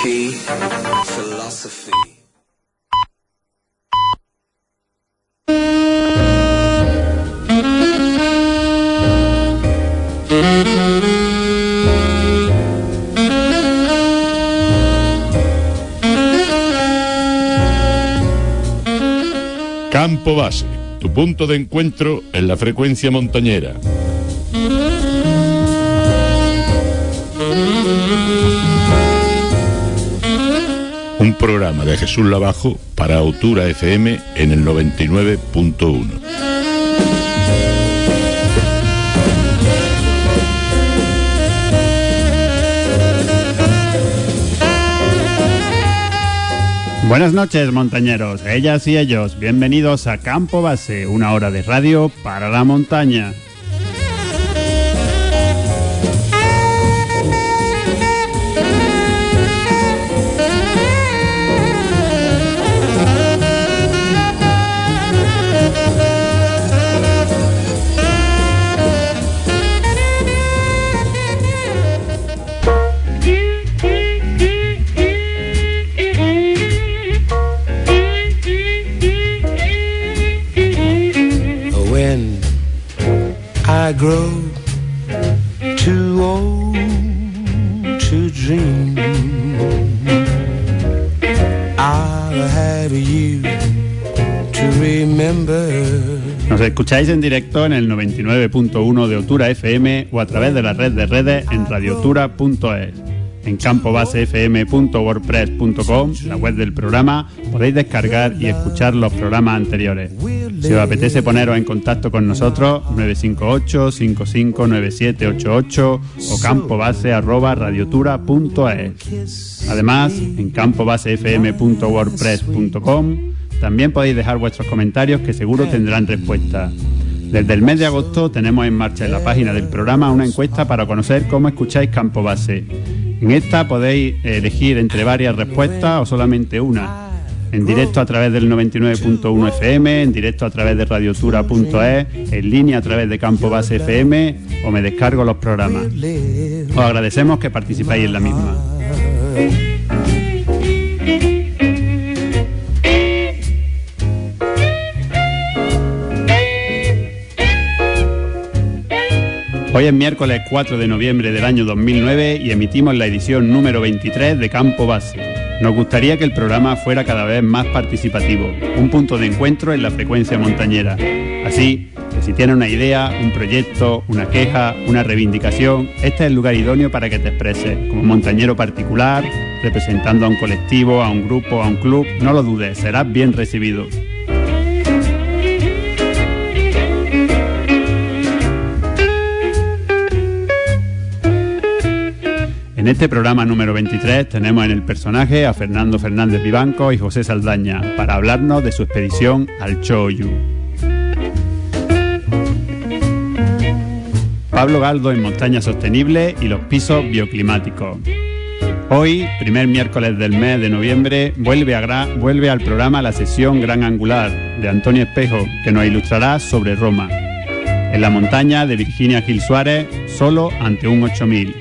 key, philosophy. Campo Base, tu punto de encuentro en la frecuencia montañera. Un programa de Jesús Lavajo para Autura FM en el 99.1. Buenas noches, montañeros, ellas y ellos, bienvenidos a Campo Base, una hora de radio para la montaña. I grow too old to dream. I'll have you to remember. Nos escucháis en directo en el 99.1 de Autura FM o a través de la red de redes en radiotura.es. En campobasefm.wordpress.com, la web del programa, podéis descargar y escuchar los programas anteriores. Si os apetece poneros en contacto con nosotros, 958-559788 o campobase@radiotura.es. Además, en campobasefm.wordpress.com también podéis dejar vuestros comentarios que seguro tendrán respuesta. Desde el mes de agosto tenemos en marcha en la página del programa una encuesta para conocer cómo escucháis Campo Base. En esta podéis elegir entre varias respuestas o solamente una. En directo a través del 99.1 FM, en directo a través de radiotura.es, en línea a través de Campo Base FM o me descargo los programas. Os agradecemos que participáis en la misma. Hoy es miércoles 4 de noviembre del año 2009 y emitimos la edición número 23 de Campo Base. Nos gustaría que el programa fuera cada vez más participativo, un punto de encuentro en la frecuencia montañera. Así que si tienes una idea, un proyecto, una queja, una reivindicación, este es el lugar idóneo para que te expreses, como montañero particular, representando a un colectivo, a un grupo, a un club. No lo dudes, serás bien recibido. En este programa número 23 tenemos en el personaje a Fernando Fernández Vivanco y José Saldaña para hablarnos de su expedición al Choyu. Pablo Galdo en Montaña Sostenible y los pisos bioclimáticos. Hoy, primer miércoles del mes de noviembre, vuelve al programa la sesión Gran Angular de Antonio Espejo, que nos ilustrará sobre Roma. En la montaña de Virginia Gil Suárez, solo ante un 8000.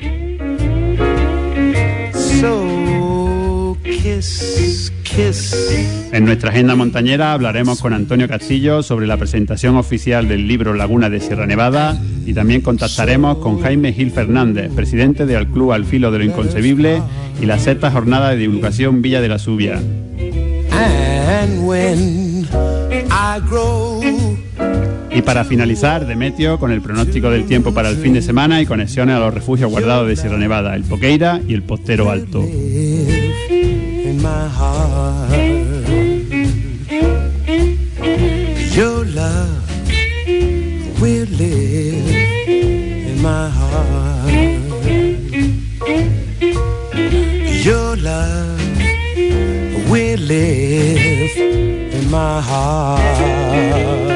En nuestra agenda montañera hablaremos con Antonio Castillo sobre la presentación oficial del libro Laguna de Sierra Nevada y también contactaremos con Jaime Gil Fernández, presidente del Club Al Filo de lo Inconcebible y la sexta jornada de divulgación Villa de la Subia. Y para finalizar, Demetrio con el pronóstico del tiempo para el fin de semana y conexiones a los refugios guardados de Sierra Nevada, el Poqueira y el Postero Alto. Your love will live in my heart. Your love will live in my heart.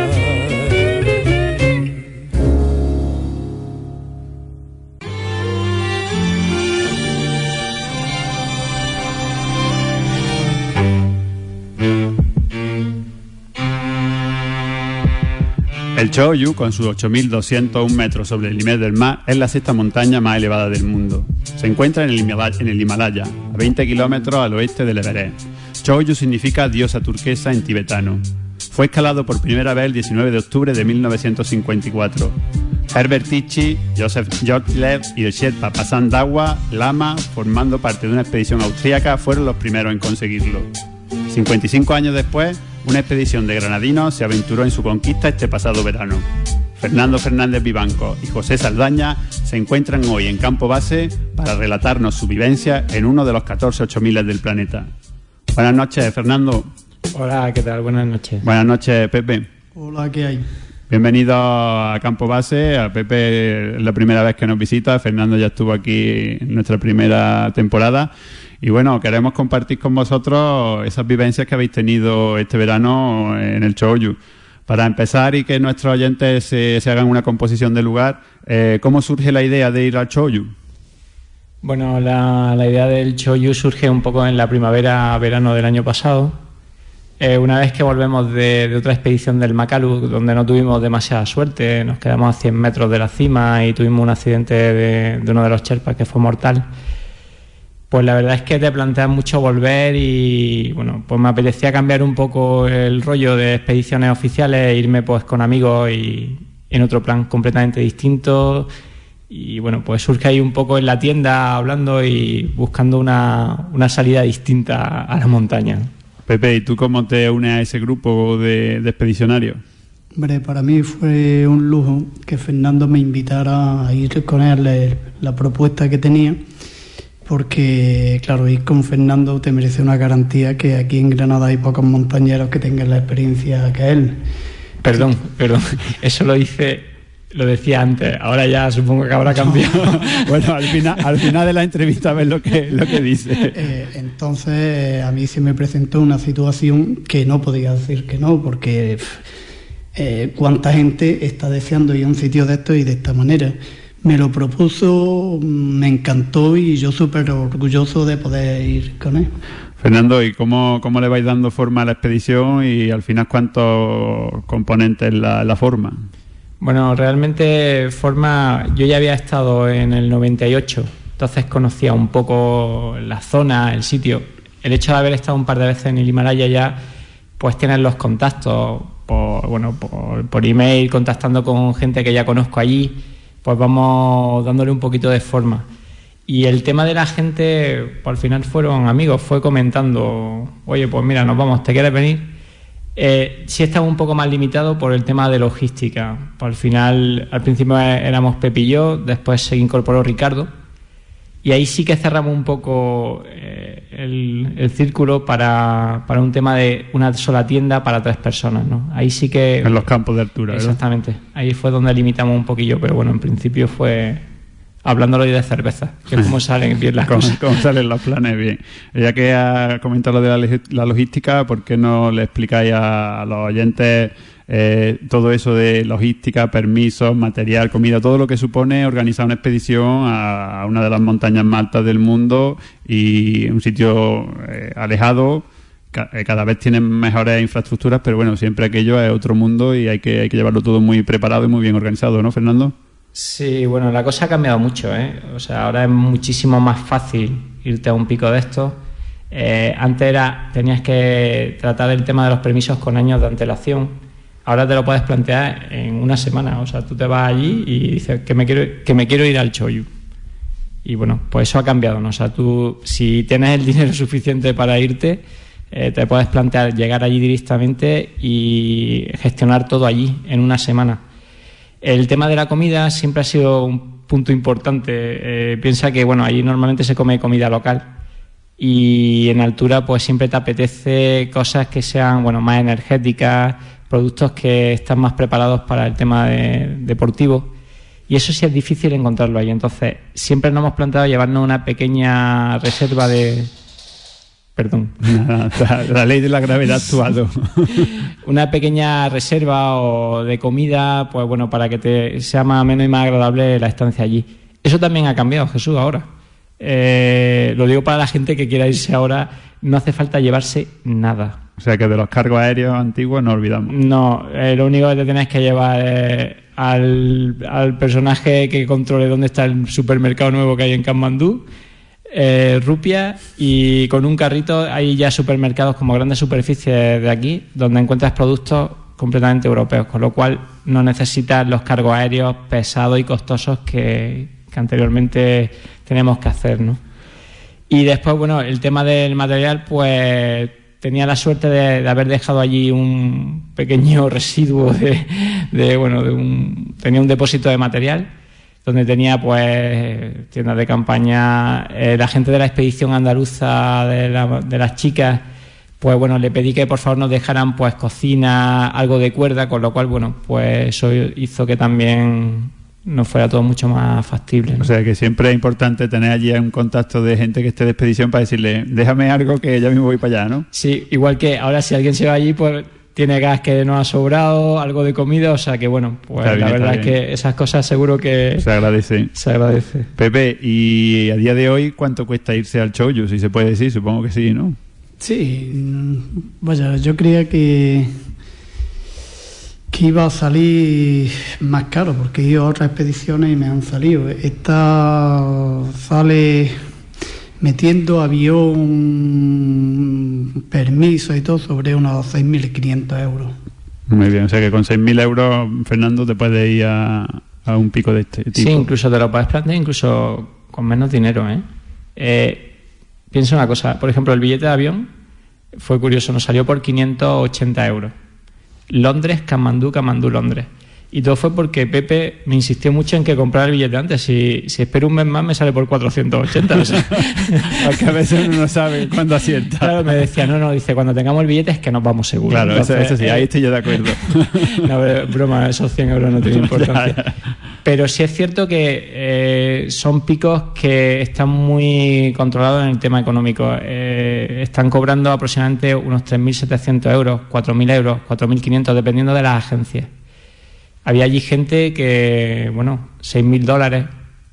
El Choyu, con sus 8.201 metros sobre el nivel del mar, es la sexta montaña más elevada del mundo. Se encuentra en el Himalaya, a 20 kilómetros al oeste del Everest. Choyu significa diosa turquesa en tibetano. Fue escalado por primera vez el 19 de octubre de 1954. Herbert Tichy, Joseph Jotlev y el Sherpa Pasán Dawa Lama, formando parte de una expedición austríaca, fueron los primeros en conseguirlo. 55 años después, una expedición de granadinos se aventuró en su conquista este pasado verano. Fernando Fernández Vivanco y José Saldaña se encuentran hoy en campo base para relatarnos su vivencia en uno de los 14 8000 del planeta. Buenas noches, Fernando. Hola, ¿qué tal? Buenas noches. Buenas noches, Pepe. Hola, ¿qué hay? Bienvenido a Campo Base. A Pepe es la primera vez que nos visita. Fernando ya estuvo aquí en nuestra primera temporada. Y bueno, queremos compartir con vosotros esas vivencias que habéis tenido este verano en el Choyu. Para empezar y que nuestros oyentes se hagan una composición del lugar, ¿cómo surge la idea de ir al Choyu? Bueno, la idea del Choyu surge un poco en la primavera-verano del año pasado. Una vez que volvemos de otra expedición del Makalu, donde no tuvimos demasiada suerte, nos quedamos a 100 metros de la cima y tuvimos un accidente de uno de los Sherpas que fue mortal. Pues la verdad es que te planteas mucho volver y bueno, pues me apetecía cambiar un poco el rollo de expediciones oficiales e irme pues con amigos y en otro plan completamente distinto. Y bueno, pues surge ahí un poco en la tienda hablando y buscando una salida distinta a la montaña. Pepe, ¿y tú cómo te unes a ese grupo de expedicionarios? Hombre, para mí fue un lujo que Fernando me invitara a ir con él la propuesta que tenía, porque, claro, ir con Fernando te merece una garantía que aquí en Granada hay pocos montañeros que tengan la experiencia que él. Perdón, eso lo decía antes, ahora ya supongo que habrá cambiado. Bueno, al final de la entrevista ves lo que dice. Entonces a mí se me presentó una situación que no podía decir que no, porque cuánta gente está deseando ir a un sitio de esto y de esta manera. Me lo propuso, me encantó y yo súper orgulloso de poder ir con él. Fernando, ¿y cómo le vais dando forma a la expedición y al final cuántos componentes la forman? Bueno, realmente yo ya había estado en el 98, entonces conocía un poco la zona, el sitio. El hecho de haber estado un par de veces en el Himalaya ya, pues tienes los contactos por email, contactando con gente que ya conozco allí, pues vamos dándole un poquito de forma. Y el tema de la gente, pues al final fueron amigos, fue comentando, oye, pues mira, nos vamos, ¿te quieres venir? Sí estaba un poco más limitado por el tema de logística. Al principio éramos Pepe y yo, después se incorporó Ricardo y ahí sí que cerramos un poco el círculo para un tema de una sola tienda para 3 personas, ¿no? Ahí sí que... En los campos de altura, ¿verdad? Exactamente. Ahí fue donde limitamos un poquillo, pero bueno, en principio fue... Hablándolo de cerveza, que es como salen bien las cosas. Cómo salen los planes bien. Ya que ha comentado lo de la logística, ¿por qué no le explicáis a los oyentes todo eso de logística, permisos, material, comida, todo lo que supone organizar una expedición a una de las montañas más altas del mundo y un sitio alejado? Cada vez tienen mejores infraestructuras, pero bueno, siempre aquello es otro mundo y hay que llevarlo todo muy preparado y muy bien organizado, ¿no, Fernando? Sí, bueno, la cosa ha cambiado mucho, ¿eh? O sea, ahora es muchísimo más fácil irte a un pico de estos. Antes tenías que tratar el tema de los permisos con años de antelación. Ahora te lo puedes plantear en una semana. O sea, tú te vas allí y dices que me quiero ir al Choyu. Y bueno, pues eso ha cambiado, ¿no? O sea, tú, si tienes el dinero suficiente para irte, te puedes plantear llegar allí directamente y gestionar todo allí en una semana. El tema de la comida siempre ha sido un punto importante. Piensa que bueno, allí normalmente se come comida local y en altura pues siempre te apetece cosas que sean más energéticas, productos que están más preparados para el tema deportivo, y eso sí es difícil encontrarlo ahí. Entonces siempre nos hemos planteado llevarnos una pequeña reserva de... Perdón. La ley de la gravedad ha actuado. Una pequeña reserva o de comida, pues bueno, para que te sea más ameno y más agradable la estancia allí. Eso también ha cambiado, Jesús, ahora. Lo digo para la gente que quiera irse ahora, no hace falta llevarse nada. O sea que de los cargos aéreos antiguos no olvidamos. No, lo único que te tienes que llevar es al personaje que controle dónde está el supermercado nuevo que hay en Katmandú, rupias, y con un carrito hay ya supermercados como grandes superficies de aquí donde encuentras productos completamente europeos, con lo cual no necesitas los cargos aéreos pesados y costosos que anteriormente teníamos que hacer, ¿no? Y después, bueno, el tema del material, pues tenía la suerte de haber dejado allí un pequeño residuo tenía un depósito de material donde tenía pues tiendas de campaña. La gente de la expedición andaluza de las chicas, pues bueno, le pedí que por favor nos dejaran pues cocina, algo de cuerda, con lo cual, bueno, pues eso hizo que también nos fuera todo mucho más factible, ¿no? O sea que siempre es importante tener allí un contacto de gente que esté de expedición para decirle, déjame algo que ya mismo voy para allá, ¿no? Sí, igual que ahora si alguien se va allí, pues tiene gas que no ha sobrado, algo de comida, o sea que bueno, pues bien, la verdad es que esas cosas seguro que se agradece. Pepe, y a día de hoy, ¿cuánto cuesta irse al Chollo? Si se puede decir, supongo que sí, ¿no? Sí, vaya, yo creía que iba a salir más caro, porque he ido a otras expediciones y me han salido. Esta sale metiendo avión, permiso y todo, sobre unos 6.500 euros. Muy bien, o sea que con 6.000 euros, Fernando, te puedes ir a un pico de este tipo. Sí, incluso te lo puedes plantear incluso con menos dinero, Piensa una cosa, por ejemplo, el billete de avión fue curioso, nos salió por 580 euros. Londres, Katmandú, Londres. Y todo fue porque Pepe me insistió mucho en que comprara el billete antes. Si espero un mes más me sale por 480. O sea. Porque a veces uno no sabe cuándo acierta. Claro, me decía, dice, cuando tengamos el billete es que nos vamos seguros. Claro, entonces, eso sí, ahí estoy yo de acuerdo. No, broma, esos 100 euros no tienen importancia. Pero sí es cierto que son picos que están muy controlados en el tema económico. Están cobrando aproximadamente unos 3.700 euros, 4.000 euros, 4.500, dependiendo de las agencias. Había allí gente que, $6.000,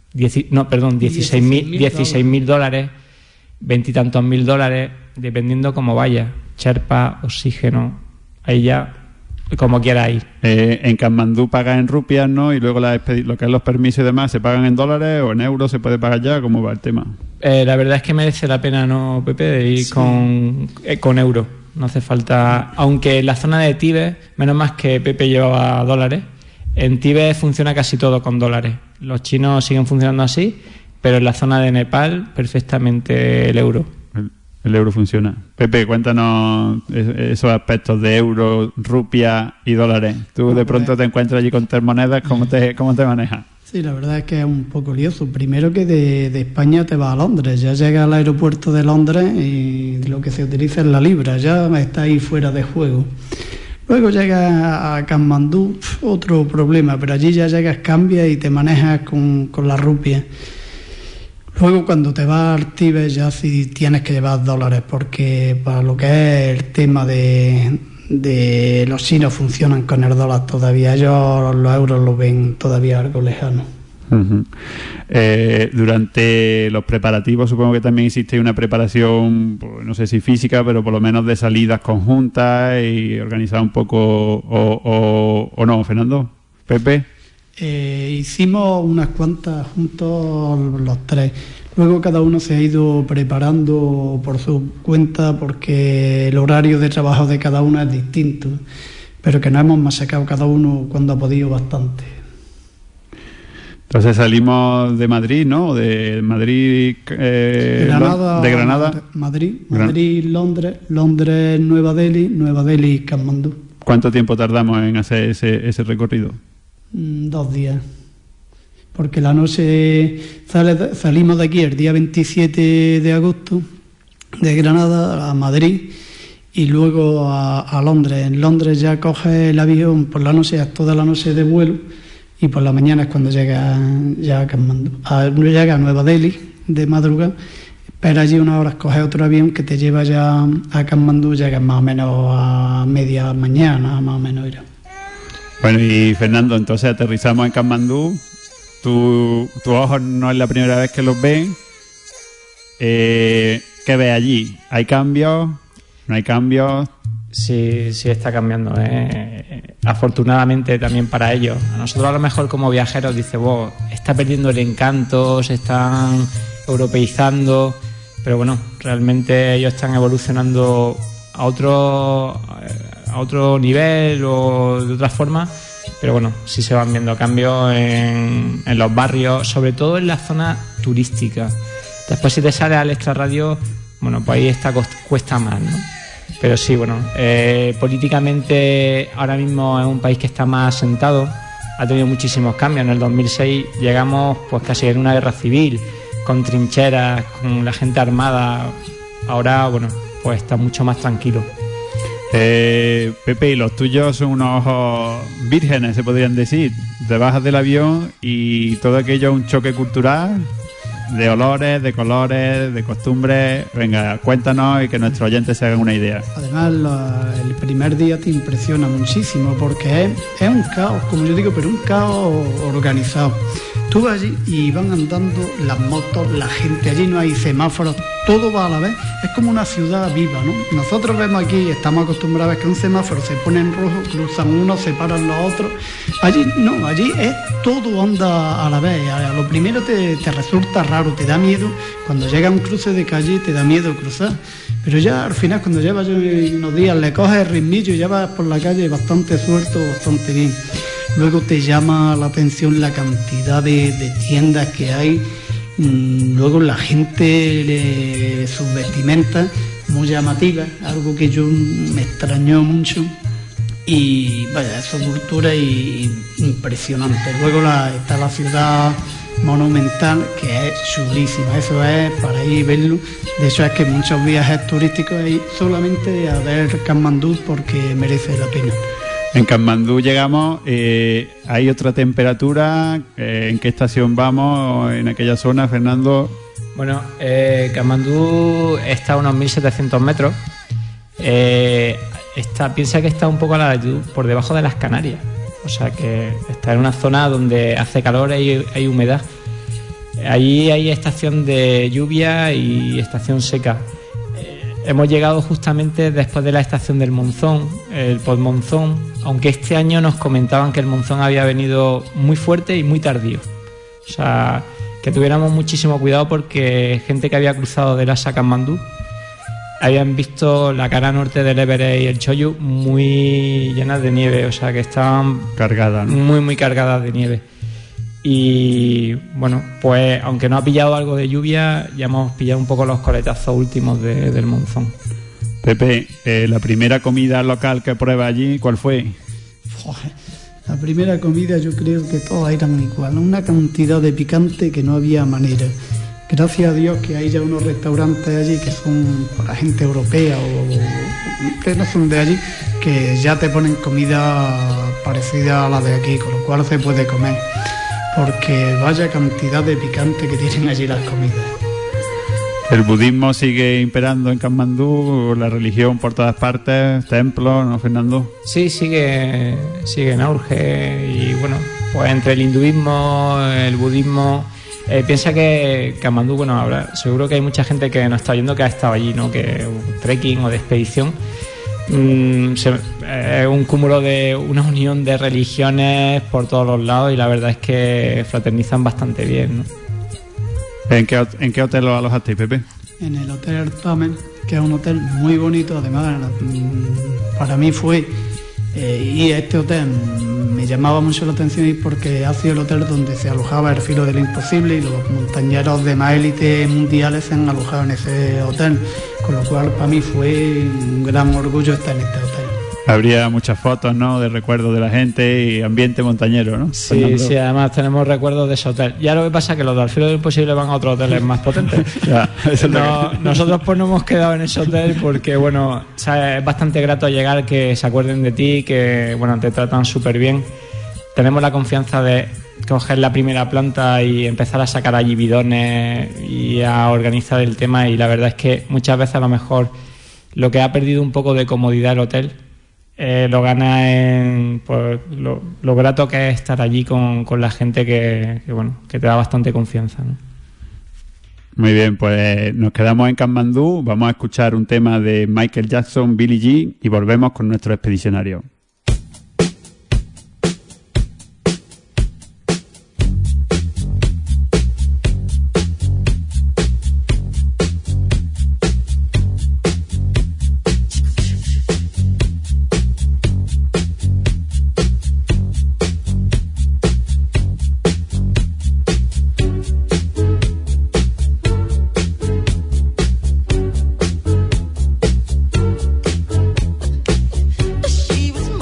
16.000 dólares, 20 y tantos mil dólares, dependiendo cómo vaya. Sherpa, oxígeno, ahí ya, como quiera ir. En Katmandú pagas en rupias, ¿no? Y luego lo que es los permisos y demás, ¿se pagan en dólares o en euros? ¿Se puede pagar ya? ¿Cómo va el tema? La verdad es que merece la pena, ¿no, Pepe? De ir con euros. No hace falta, aunque en la zona de Tíbet, menos más que Pepe llevaba dólares. En Tíbet funciona casi todo con dólares. Los chinos siguen funcionando así, pero en la zona de Nepal perfectamente el euro. El euro funciona. Pepe, cuéntanos esos aspectos de euro, rupia y dólares. Tú de pronto te encuentras allí con tres monedas, ¿cómo te manejas? Sí, la verdad es que es un poco lioso. Primero que de España te vas a Londres, ya llegas al aeropuerto de Londres y lo que se utiliza es la libra, ya está ahí fuera de juego. Luego llegas a Katmandú, otro problema, pero allí ya llegas, cambias y te manejas con la rupia. Luego cuando te vas al Tíbet ya sí tienes que llevar dólares, porque para lo que es el tema de los chinos funcionan con el dólar todavía. Ellos los euros lo ven todavía algo lejano. Uh-huh. Durante los preparativos supongo que también existe una preparación, pues, no sé si física, pero por lo menos de salidas conjuntas y organizada un poco o no, Fernando, Pepe. Hicimos unas cuantas juntos los tres. Luego cada uno se ha ido preparando por su cuenta, porque el horario de trabajo de cada uno es distinto, pero que nos hemos machacado cada uno cuando ha podido bastante. Entonces salimos de Madrid, ¿no? De Madrid, Granada. Madrid, Londres, Nueva Delhi, Katmandú. ¿Cuánto tiempo tardamos en hacer ese recorrido? 2 días. Porque la noche salimos de aquí el día 27 de agosto, de Granada a Madrid, y luego a Londres. En Londres ya coges el avión por la noche, toda la noche de vuelo, y por la mañana es cuando llega ya a Katmandú. Llega a Nueva Delhi de madrugada, pero allí unas horas coges otro avión que te lleva ya a Katmandú, llegas más o menos a media mañana, más o menos irá. Bueno, y Fernando, entonces aterrizamos en Katmandú. Tus ojos no es la primera vez que los ven. ¿qué ves allí? ¿Hay cambios? ¿No hay cambios? Sí está cambiando, afortunadamente también para ellos. A nosotros a lo mejor como viajeros dice, está perdiendo el encanto, se están europeizando, pero bueno, realmente ellos están evolucionando a otro nivel o de otra forma, pero bueno, sí se van viendo cambios en los barrios, sobre todo en la zona turística. Después si te sales al extrarradio, bueno, pues ahí cuesta más, ¿no? Pero sí, bueno, políticamente ahora mismo es un país que está más asentado, ha tenido muchísimos cambios. En el 2006 llegamos pues casi en una guerra civil, con trincheras, con la gente armada. Ahora, bueno, pues está mucho más tranquilo. Pepe, y los tuyos son unos ojos vírgenes, se podrían decir. Te bajas del avión y todo aquello es un choque cultural, de olores, de colores, de costumbres. Venga, cuéntanos y que nuestros oyentes se hagan una idea. Además, el primer día te impresiona muchísimo porque es un caos, como yo digo, pero un caos organizado. Tú vas allí y van andando las motos, la gente, allí no hay semáforos, todo va a la vez, es como una ciudad viva, ¿no? Nosotros vemos aquí, estamos acostumbrados a que un semáforo se pone en rojo, cruzan unos, se paran los otros. Allí no, allí es todo anda a la vez. A lo primero te resulta raro, te da miedo, cuando llega a un cruce de calle te da miedo cruzar, pero ya al final cuando llevas unos días le coges el ritmillo y ya vas por la calle bastante suelto, bastante bien. Luego te llama la atención la cantidad de tiendas que hay. Luego la gente, sus vestimentas muy llamativas, algo que yo me extrañó mucho. Y vaya, esa cultura impresionante. Luego está la ciudad monumental, que es chulísima. Eso es para ir y verlo. De hecho es que muchos viajes turísticos hay solamente a ver Katmandú porque merece la pena. En Katmandú llegamos, hay otra temperatura. ¿En qué estación vamos en aquella zona, Fernando? Bueno, Katmandú está a unos 1.700 metros. Piensa que está un poco a la latitud por debajo de las Canarias. O sea que está en una zona donde hace calor y hay humedad. Allí hay estación de lluvia y estación seca. Hemos llegado justamente después de la estación del monzón, el postmonzón, aunque este año nos comentaban que el monzón había venido muy fuerte y muy tardío. O sea, que tuviéramos muchísimo cuidado porque gente que había cruzado de Lhasa a Katmandú habían visto la cara norte del Everest y el Choyu muy llenas de nieve, o sea que estaban cargadas, ¿no? Muy, muy cargadas de nieve. Y bueno, pues aunque no ha pillado algo de lluvia, ya hemos pillado un poco los coletazos últimos del monzón. Pepe, la primera comida local que prueba allí, ¿cuál fue? La primera comida yo creo que todas eran igual, una cantidad de picante que no había manera. Gracias a Dios que hay ya unos restaurantes allí que son para gente europea o que no son de allí, que ya te ponen comida parecida a la de aquí, con lo cual se puede comer. Porque vaya cantidad de picante que tienen allí las comidas. El budismo sigue imperando en Katmandú, la religión por todas partes, templos, ¿no, Fernando? Sí, sigue en auge y bueno, pues entre el hinduismo, el budismo, piensa que Katmandú, bueno, ahora seguro que hay mucha gente que nos está oyendo que ha estado allí, ¿no? Que trekking o de expedición. Es un cúmulo de una unión de religiones por todos los lados y la verdad es que fraternizan bastante bien, ¿no? ¿En qué hotel lo alojasteis, Pepe? En el Hotel Ertamen, que es un hotel muy bonito. Además, para mí fue y este hotel me llamaba mucho la atención porque ha sido el hotel donde se alojaba el Filo de lo Imposible y los montañeros de más élite mundiales se han alojado en ese hotel, con lo cual para mí fue un gran orgullo estar en este hotel. Habría muchas fotos, ¿no?, de recuerdos de la gente y ambiente montañero, ¿no? Sí, Fernando. Sí, además tenemos recuerdos de ese hotel. Ya lo que pasa es que los del Filo de lo Imposible van a otros hoteles más potentes. Ya, eso nosotros pues no hemos quedado en ese hotel porque, bueno, o sea, es bastante grato llegar, que se acuerden de ti, que, bueno, te tratan súper bien. Tenemos la confianza de coger la primera planta y empezar a sacar allí bidones y a organizar el tema, y la verdad es que muchas veces a lo mejor lo que ha perdido un poco de comodidad el hotel lo gana en pues, lo grato que es estar allí con la gente que te da bastante confianza, ¿no? Muy bien, pues nos quedamos en Katmandú, vamos a escuchar un tema de Michael Jackson, Billie Jean, y volvemos con nuestro expedicionario. She was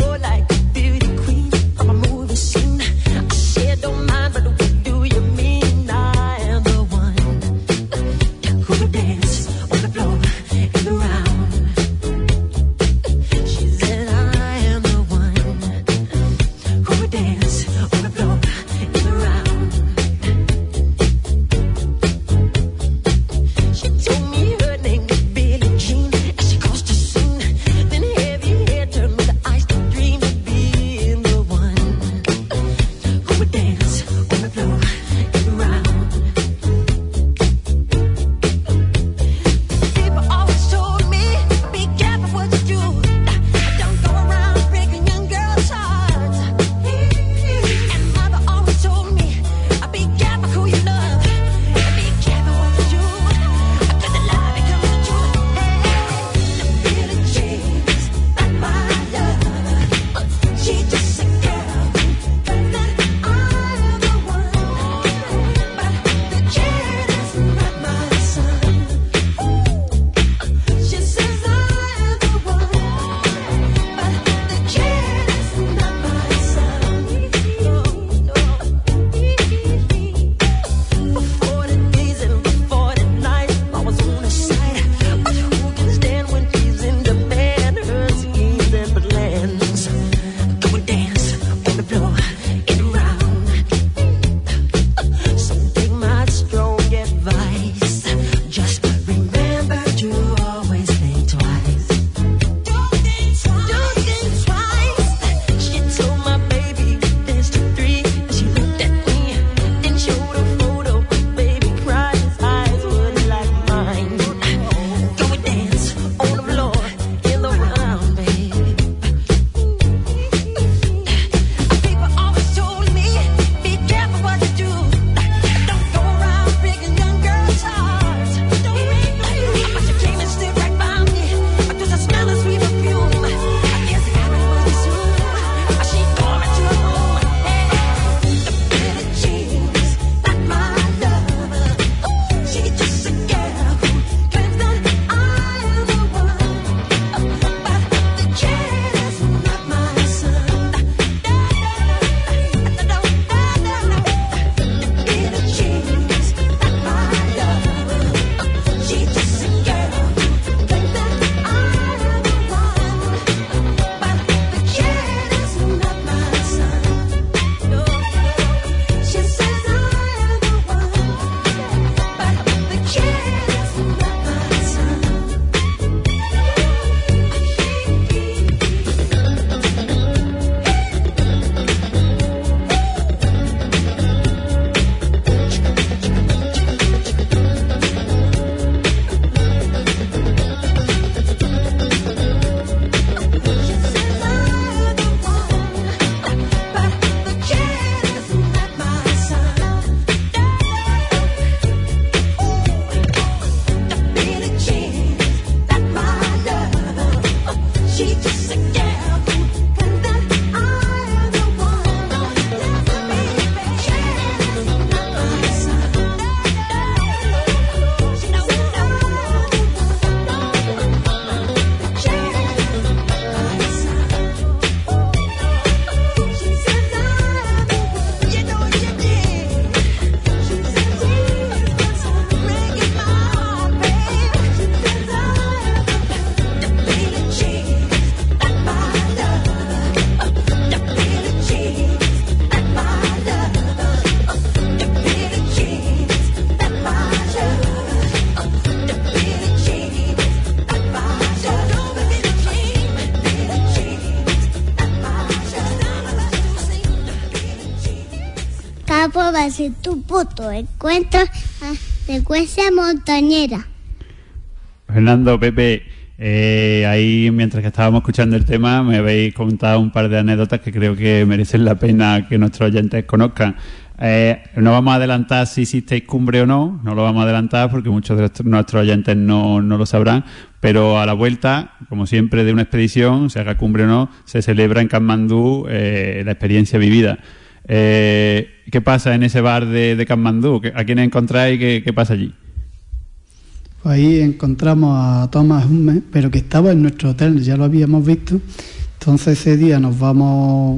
va a ser tu puto encuentro de Cuencia Montañera. Fernando, Pepe, ahí mientras que estábamos escuchando el tema me habéis contado un par de anécdotas que creo que merecen la pena que nuestros oyentes conozcan. No vamos a adelantar si hicisteis cumbre o no lo vamos a adelantar porque muchos de nuestros oyentes no lo sabrán, pero a la vuelta, como siempre de una expedición, se haga cumbre o no, se celebra en Katmandú la experiencia vivida. ¿Qué pasa en ese bar de Katmandú? ¿A quiénes encontráis? ¿Qué pasa allí? Pues ahí encontramos a Thomas Hummel, pero que estaba en nuestro hotel, ya lo habíamos visto. Entonces ese día nos vamos,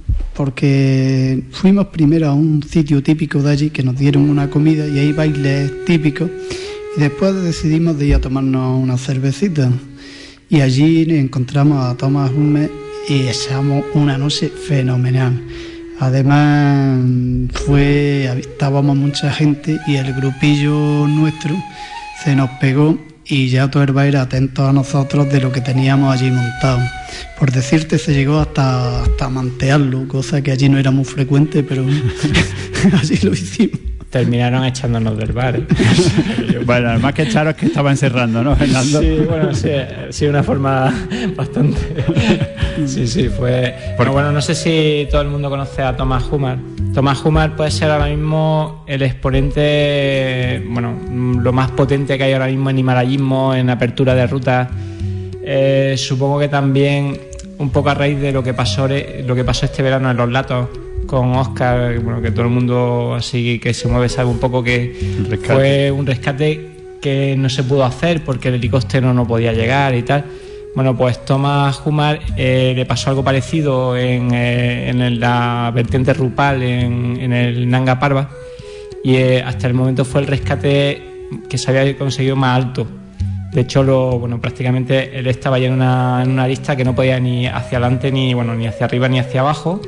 porque fuimos primero a un sitio típico de allí, que nos dieron una comida y hay bailes típicos, y después decidimos de ir a tomarnos una cervecita. Y allí encontramos a Thomas Hummel y echamos una noche fenomenal. Además estábamos mucha gente y el grupillo nuestro se nos pegó y ya todo el baile atento a nosotros de lo que teníamos allí montado. Por decirte, se llegó hasta mantearlo, cosa que allí no era muy frecuente, pero allí lo hicimos. Terminaron echándonos del bar, ¿eh? Bueno, además que echaros que estaba encerrando, ¿no, Fernando? Sí, bueno, sí, una forma bastante... Sí, fue... Bueno, no sé si todo el mundo conoce a Thomas Hummel. Thomas Hummel puede ser ahora mismo el exponente, bueno, lo más potente que hay ahora mismo en himalayismo, en apertura de rutas. Supongo que también un poco a raíz de lo que pasó este verano en Los Latos con Oscar, bueno, que todo el mundo así que se mueve sabe un poco que fue un rescate que no se pudo hacer porque el helicóptero no podía llegar y tal. Bueno, pues Thomas Hummel le pasó algo parecido en la vertiente Rupal, en el Nanga Parbat, y hasta el momento fue el rescate que se había conseguido más alto. De hecho, prácticamente él estaba ya en una lista que no podía ni hacia adelante, ni hacia arriba, ni hacia abajo.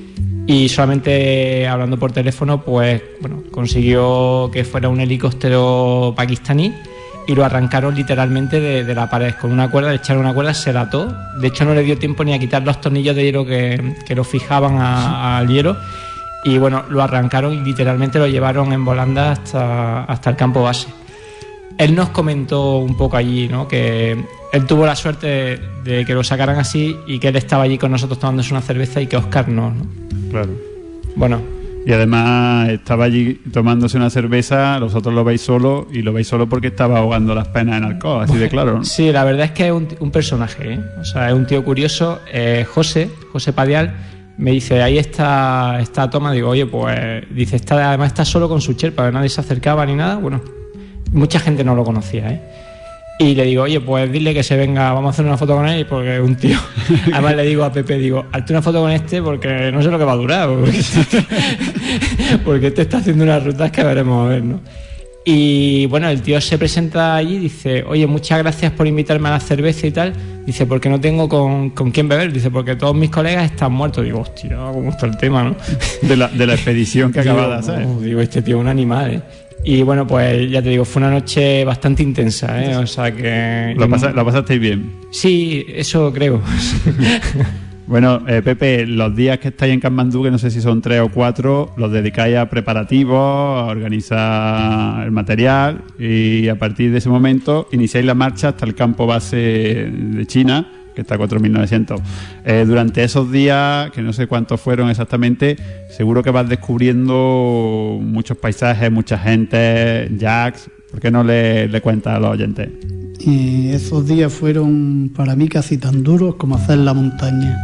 Y solamente hablando por teléfono, pues consiguió que fuera un helicóptero pakistaní y lo arrancaron literalmente de la pared con una cuerda, le echaron una cuerda, se la ató. De hecho, no le dio tiempo ni a quitar los tornillos de hielo que lo fijaban al hielo. Y lo arrancaron y literalmente lo llevaron en volanda hasta el campo base. Él nos comentó un poco allí, ¿no?, que él tuvo la suerte de que lo sacaran así y que él estaba allí con nosotros tomándose una cerveza y que Oscar no. Claro. Bueno. Y además estaba allí tomándose una cerveza, vosotros lo veis solo, y lo veis solo porque estaba ahogando las penas en alcohol, así de claro, ¿no? Sí, la verdad es que es un personaje, ¿eh? O sea, es un tío curioso. José Padial me dice, ahí está Toma. Digo, oye, pues, dice, además está solo con su cherpa, nadie se acercaba ni nada. Bueno, mucha gente no lo conocía, ¿eh? Y le digo, oye, pues dile que se venga, vamos a hacer una foto con él, porque es un tío. Además le digo a Pepe, hazte una foto con este porque no sé lo que va a durar, porque este está haciendo unas rutas que veremos a ver, ¿no? Y bueno, el tío se presenta allí y dice, oye, muchas gracias por invitarme a la cerveza y tal. Dice, porque no tengo con quién beber. Dice, porque todos mis colegas están muertos. Digo, hostia, ¿cómo está el tema, no? De la expedición que acaba de hacer. Digo, este tío es un animal, ¿eh? Y bueno, pues ya te digo, fue una noche bastante intensa, ¿eh? O sea que... ¿Lo pasasteis bien? Sí, eso creo. Bueno, Pepe, los días que estáis en Katmandú, que no sé si son 3 o 4, los dedicáis a preparativos, a organizar el material, y a partir de ese momento iniciáis la marcha hasta el campo base de China, que está a 4.900. Durante esos días, que no sé cuántos fueron exactamente, seguro que vas descubriendo muchos paisajes, mucha gente, Jacks. ¿Por qué no le cuentas a los oyentes? Y esos días fueron para mí casi tan duros como hacer la montaña.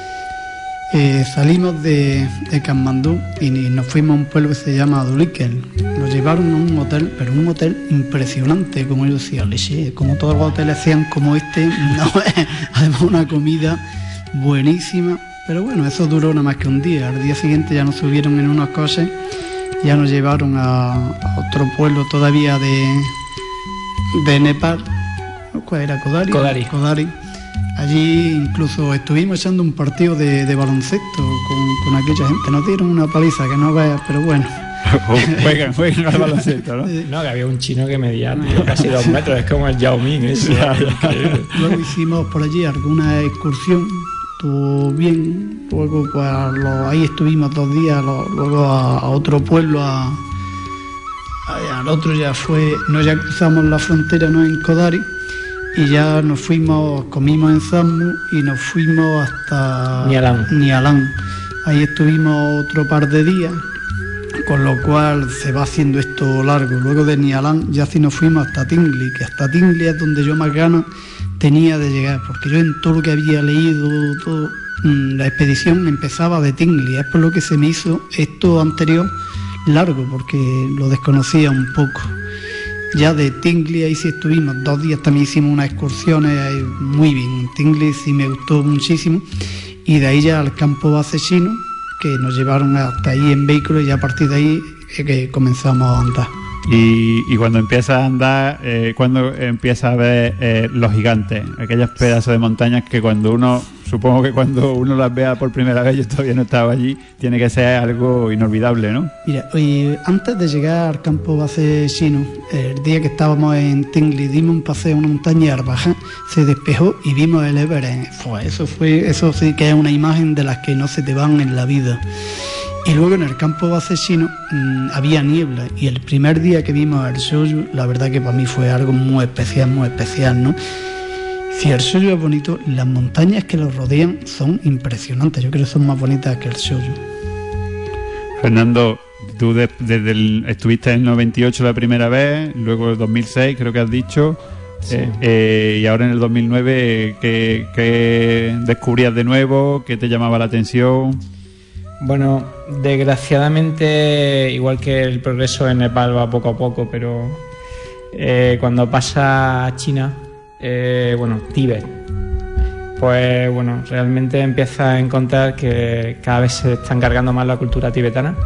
Salimos de Katmandú y nos fuimos a un pueblo que se llama Dulikel. Nos llevaron a un hotel, pero un hotel impresionante, como yo decía, leche, como todos los hoteles sean como este, no, además una comida buenísima. Pero bueno, eso duró nada más que un día. Al día siguiente ya nos subieron en unos coches, ya nos llevaron a otro pueblo todavía de Nepal. ¿Cuál era? Kodari. Allí incluso estuvimos echando un partido de baloncesto con aquella gente. Nos dieron una paliza que no veas, pero bueno. Juegan al baloncesto, ¿no? No, que había un chino que medía casi 2 metros, es como el Yao Ming. Luego hicimos por allí alguna excursión estuvo bien. Luego pues ahí estuvimos 2 días, luego a otro pueblo, al otro ya cruzamos la frontera, ¿no?, en Kodari, y ya nos fuimos, comimos en Zammu y nos fuimos hasta Nialán. Ahí estuvimos otro par de días, con lo cual se va haciendo esto largo. Luego de Nialán ya sí nos fuimos hasta Tingli, que hasta Tingli es donde yo más ganas tenía de llegar, porque yo en todo lo que había leído, la expedición empezaba de Tingli, es por lo que se me hizo esto anterior largo, porque lo desconocía un poco. Ya de Tingli ahí sí estuvimos 2 días, también hicimos unas excursiones ahí, muy bien. Tingli sí me gustó muchísimo, y de ahí ya al campo base chino, que nos llevaron hasta ahí en vehículo, y ya a partir de ahí que comenzamos a andar. Y cuando empiezas a andar, cuando empiezas a ver los gigantes, aquellos pedazos de montañas que supongo que cuando uno las vea por primera vez, yo todavía no estaba allí, tiene que ser algo inolvidable, ¿no? Mira, antes de llegar al campo base chino, el día que estábamos en Tingli, dimos un paseo a una montaña y al bajar se despejó y vimos el Everest. Eso sí que es una imagen de las que no se te van en la vida. Y luego en el campo base chino había niebla, y el primer día que vimos el Shoyu, la verdad que para mí fue algo muy especial, ¿no? Si el Shoyu es bonito, las montañas que lo rodean son impresionantes. Yo creo que son más bonitas que el Shoyu. Fernando, tú estuviste en el 98 la primera vez, luego el 2006 creo que has dicho, sí. Y ahora en el 2009, ¿qué descubrías de nuevo? ¿Qué te llamaba la atención? Bueno, desgraciadamente, igual que el progreso en Nepal va poco a poco, pero cuando pasa a China, Tíbet, pues realmente empieza a encontrar que cada vez se está encargando más la cultura tibetana.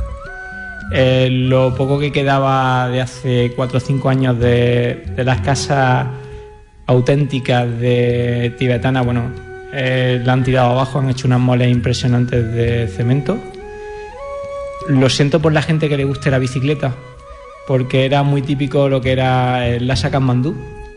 Lo poco que quedaba de hace 4 o 5 años de las casas auténticas de tibetanas, la han tirado abajo, han hecho unas moles impresionantes de cemento. Lo siento por la gente que le guste la bicicleta, porque era muy típico lo que era el Lhasa Katmandú,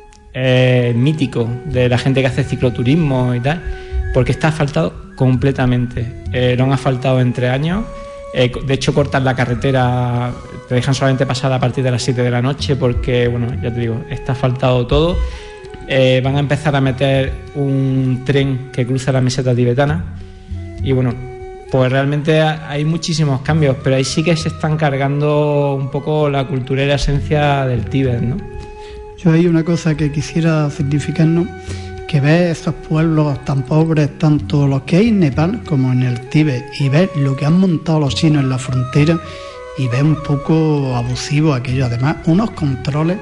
mítico de la gente que hace cicloturismo y tal, porque está asfaltado completamente. Lo han asfaltado en 3 años. De hecho, cortan la carretera, te dejan solamente pasar a partir de las 7 de la noche, porque, ya te digo, está asfaltado todo. Van a empezar a meter un tren que cruza la meseta tibetana, y pues realmente hay muchísimos cambios, pero ahí sí que se están cargando un poco la cultura y la esencia del Tíbet, ¿no? Yo hay una cosa que quisiera significar, ¿no?, que ves esos pueblos tan pobres, tanto los que hay en Nepal como en el Tíbet, y ves lo que han montado los chinos en la frontera, y ves un poco abusivo aquello. Además, unos controles,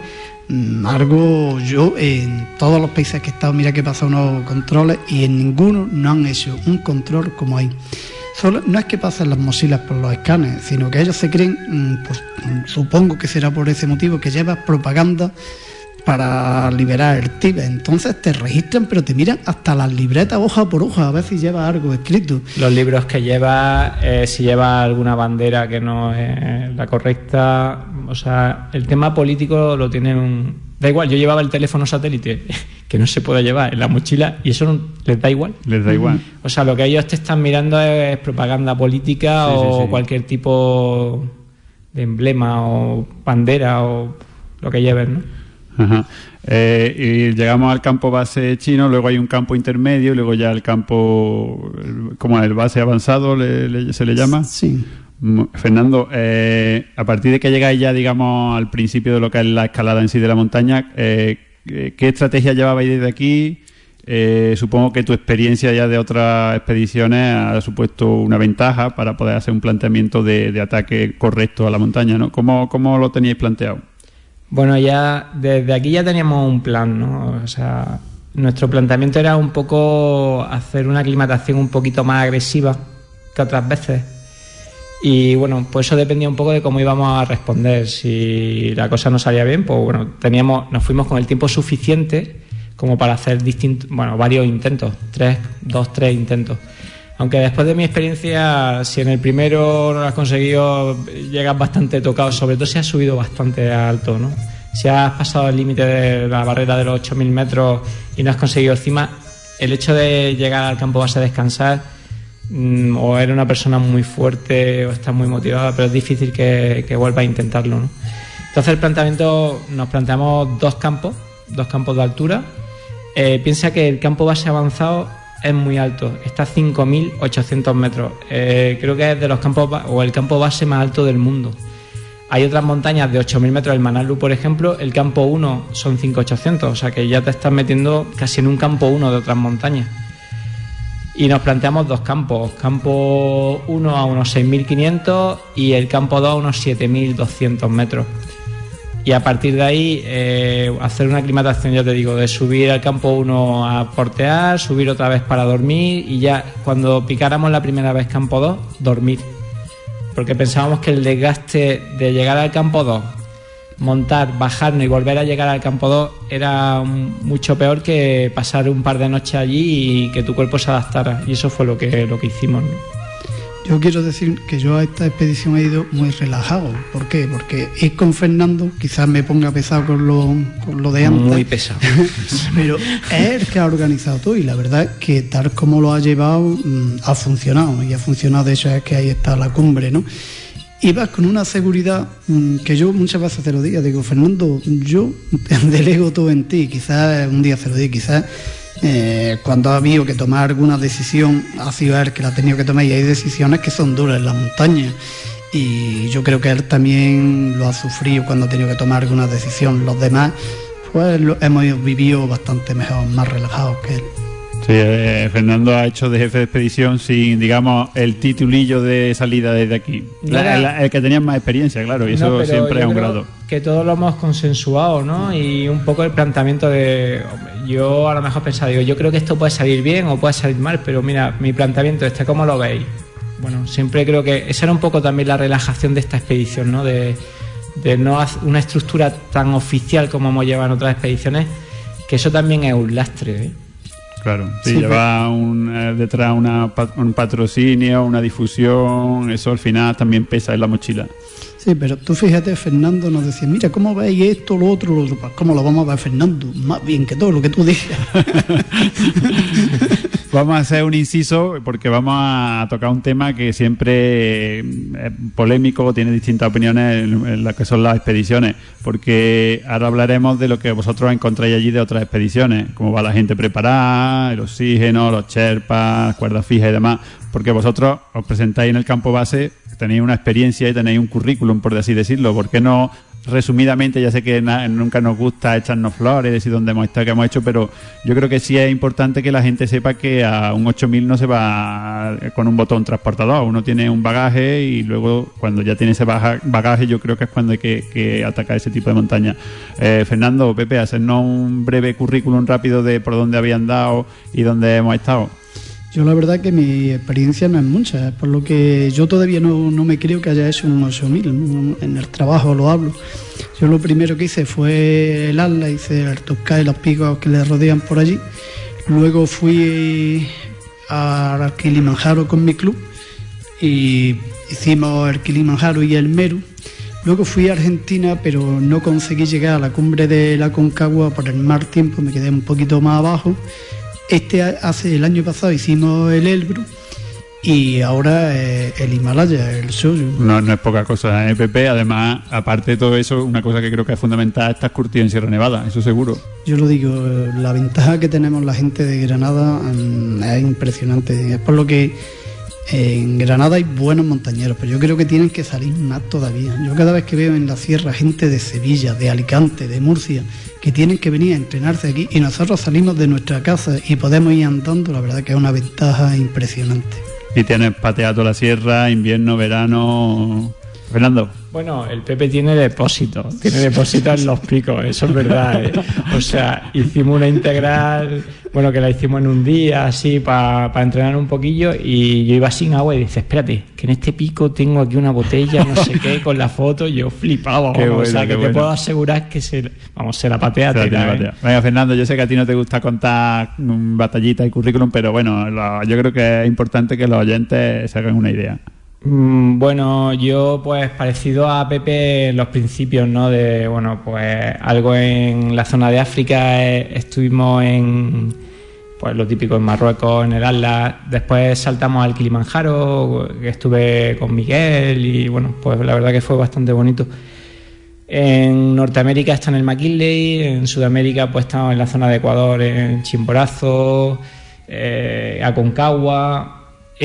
yo en todos los países que he estado, mira que he pasado unos controles, y en ninguno no han hecho un control como hay. No es que pasen las mochilas por los escáneres, sino que ellos se creen, pues supongo que será por ese motivo, que llevas propaganda para liberar el Tíbet. Entonces te registran, pero te miran hasta las libretas hoja por hoja a ver si lleva algo escrito. Los libros que lleva, si lleva alguna bandera que no es la correcta. O sea, el tema político lo tienen. Da igual, yo llevaba el teléfono satélite, que no se puede llevar, en la mochila, y eso les da igual. Les da igual. O sea, lo que ellos te están mirando es propaganda política, sí. Cualquier tipo de emblema o bandera o lo que lleves, ¿no? Ajá. Y llegamos al campo base chino, luego hay un campo intermedio, y luego ya el campo, como el base avanzado se le llama. Sí. Fernando, a partir de que llegáis ya, digamos, al principio de lo que es la escalada en sí de la montaña, ¿qué estrategia llevabais desde aquí? Supongo que tu experiencia ya de otras expediciones ha supuesto una ventaja para poder hacer un planteamiento de ataque correcto a la montaña, ¿no? ¿Cómo lo teníais planteado? Bueno, ya desde aquí ya teníamos un plan, ¿no? O sea, nuestro planteamiento era un poco hacer una aclimatación un poquito más agresiva que otras veces. Y pues eso dependía un poco de cómo íbamos a responder. Si la cosa no salía bien, pues nos fuimos con el tiempo suficiente como para hacer varios intentos, 3 intentos. Aunque después de mi experiencia, si en el primero no lo has conseguido, llegas bastante tocado, sobre todo si has subido bastante alto, ¿no? Si has pasado el límite de la barrera de los 8.000 metros y no has conseguido cima, el hecho de llegar al campo base a descansar, o eres una persona muy fuerte o estás muy motivada, pero es difícil que vuelvas a intentarlo, ¿no? Entonces nos planteamos dos campos de altura. Piensa que el campo base avanzado es muy alto, está a 5.800 metros. Creo que es de los campos o el campo base más alto del mundo. Hay otras montañas de 8.000 metros, el Manaslu, por ejemplo, el campo 1 son 5.800, o sea que ya te estás metiendo casi en un campo 1 de otras montañas. Y nos planteamos dos campos, campo 1 a unos 6.500 y el campo 2 a unos 7.200 metros. Y a partir de ahí hacer una aclimatación, ya te digo, de subir al campo 1 a portear, subir otra vez para dormir y ya cuando picáramos la primera vez campo 2, dormir. Porque pensábamos que el desgaste de llegar al campo 2, montar, bajarnos y volver a llegar al campo 2 era mucho peor que pasar un par de noches allí y que tu cuerpo se adaptara. Y eso fue lo que hicimos, ¿no? Yo quiero decir que yo a esta expedición he ido muy relajado. ¿Por qué? Porque ir con Fernando quizás me ponga pesado con lo de antes. Muy pesado. Pero es el que ha organizado todo y la verdad es que tal como lo ha llevado ha funcionado. Y ha funcionado, de hecho es que ahí está la cumbre, ¿no? Y vas con una seguridad que yo muchas veces te lo digo, Fernando, yo delego todo en ti. Quizás un día se lo digo, quizás cuando ha habido que tomar alguna decisión ha sido él que la ha tenido que tomar, y hay decisiones que son duras en la montaña y yo creo que él también lo ha sufrido cuando ha tenido que tomar alguna decisión. Los demás pues hemos vivido bastante mejor, más relajados que él. Sí, Fernando ha hecho de jefe de expedición sin, digamos, el titulillo de salida desde aquí. El que tenía más experiencia, claro, y eso siempre es un grado. Que todos lo hemos consensuado, ¿no? Y un poco el planteamiento de... Yo a lo mejor pensaba, yo creo que esto puede salir bien o puede salir mal, pero mira, mi planteamiento ¿cómo lo veis? Bueno, siempre creo que esa era un poco también la relajación de esta expedición, ¿no? De no hacer una estructura tan oficial como hemos llevado en otras expediciones, que eso también es un lastre, ¿eh? Claro, sí, lleva detrás un patrocinio, una difusión, eso al final también pesa en la mochila. Sí, pero tú fíjate, Fernando nos decía, mira, ¿cómo veis esto, lo otro? Pues, ¿cómo lo vamos a ver, Fernando? Más bien que todo lo que tú digas. Vamos a hacer un inciso porque vamos a tocar un tema que siempre es polémico, tiene distintas opiniones en lo que son las expediciones, porque ahora hablaremos de lo que vosotros encontráis allí de otras expediciones, cómo va la gente preparada, el oxígeno, los sherpas, cuerdas fijas y demás, porque vosotros os presentáis en el campo base, tenéis una experiencia y tenéis un currículum, por así decirlo. ¿Por qué no, resumidamente, ya sé que nunca nos gusta echarnos flores, decir dónde hemos estado, qué hemos hecho, pero yo creo que sí es importante que la gente sepa que a un 8000 no se va con un botón transportador, uno tiene un bagaje y luego cuando ya tiene ese bagaje yo creo que es cuando hay que atacar ese tipo de montaña. Fernando, Pepe, hacernos un breve currículum rápido de por dónde habían dado y dónde hemos estado. Yo la verdad que mi experiencia no es mucha, por lo que yo todavía no me creo que haya hecho un 8000, en el trabajo lo hablo. Yo lo primero que hice fue el Atlas, hice el Tosca y los picos que le rodean por allí. Luego fui al Kilimanjaro con mi club y hicimos el Kilimanjaro y el Meru. Luego fui a Argentina, pero no conseguí llegar a la cumbre de la Aconcagua por el mal tiempo, me quedé un poquito más abajo. El año pasado hicimos el Elbrus y ahora el Himalaya, el Soyuz. No es poca cosa, Pepe. Además, aparte de todo eso, una cosa que creo que es fundamental, estás curtido en Sierra Nevada, eso seguro. Yo lo digo, la ventaja que tenemos la gente de Granada es impresionante. Es por lo que en Granada hay buenos montañeros, pero yo creo que tienen que salir más todavía. Yo cada vez que veo en la sierra gente de Sevilla, de Alicante, de Murcia, que tienen que venir a entrenarse aquí y nosotros salimos de nuestra casa y podemos ir andando, la verdad que es una ventaja impresionante. Y tienes pateado la sierra, invierno, verano... Fernando. Bueno, el Pepe tiene depósito en los picos, eso es verdad, ¿eh? O sea, hicimos una integral, bueno, que la hicimos en un día, así, para entrenar un poquillo, y yo iba sin agua y dice, espérate, que en este pico tengo aquí una botella, no sé qué, con la foto, y yo flipaba, bueno, o sea, que te puedo asegurar que se la patea. Venga, Fernando, yo sé que a ti no te gusta contar batallitas y currículum, pero bueno, yo creo que es importante que los oyentes se hagan una idea. Bueno, yo pues parecido a Pepe en los principios, ¿no? De, bueno, pues algo en la zona de África, estuvimos en pues lo típico en Marruecos, en el Atlas. Después saltamos al Kilimanjaro, que estuve con Miguel y bueno, pues la verdad que fue bastante bonito. En Norteamérica está en el McKinley, en Sudamérica pues estamos en la zona de Ecuador, en Chimborazo, Aconcagua,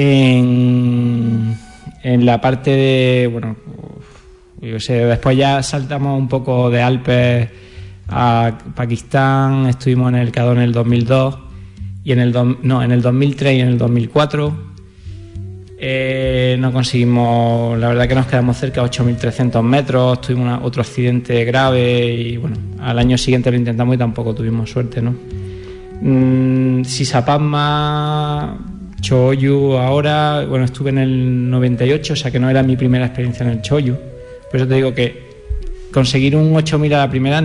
en la parte de, bueno, yo sé, después ya saltamos un poco de Alpes a Pakistán, estuvimos en el K2 en el 2002 y en el 2003 y en el 2004 no conseguimos, la verdad que nos quedamos cerca de 8.300 metros, tuvimos otro accidente grave y bueno, al año siguiente lo intentamos y tampoco tuvimos suerte, ¿no? Sisapasma, Choyu ahora, bueno, estuve en el 98, o sea que no era mi primera experiencia en el Choyu, por eso te digo que conseguir un 8.000 a la primera,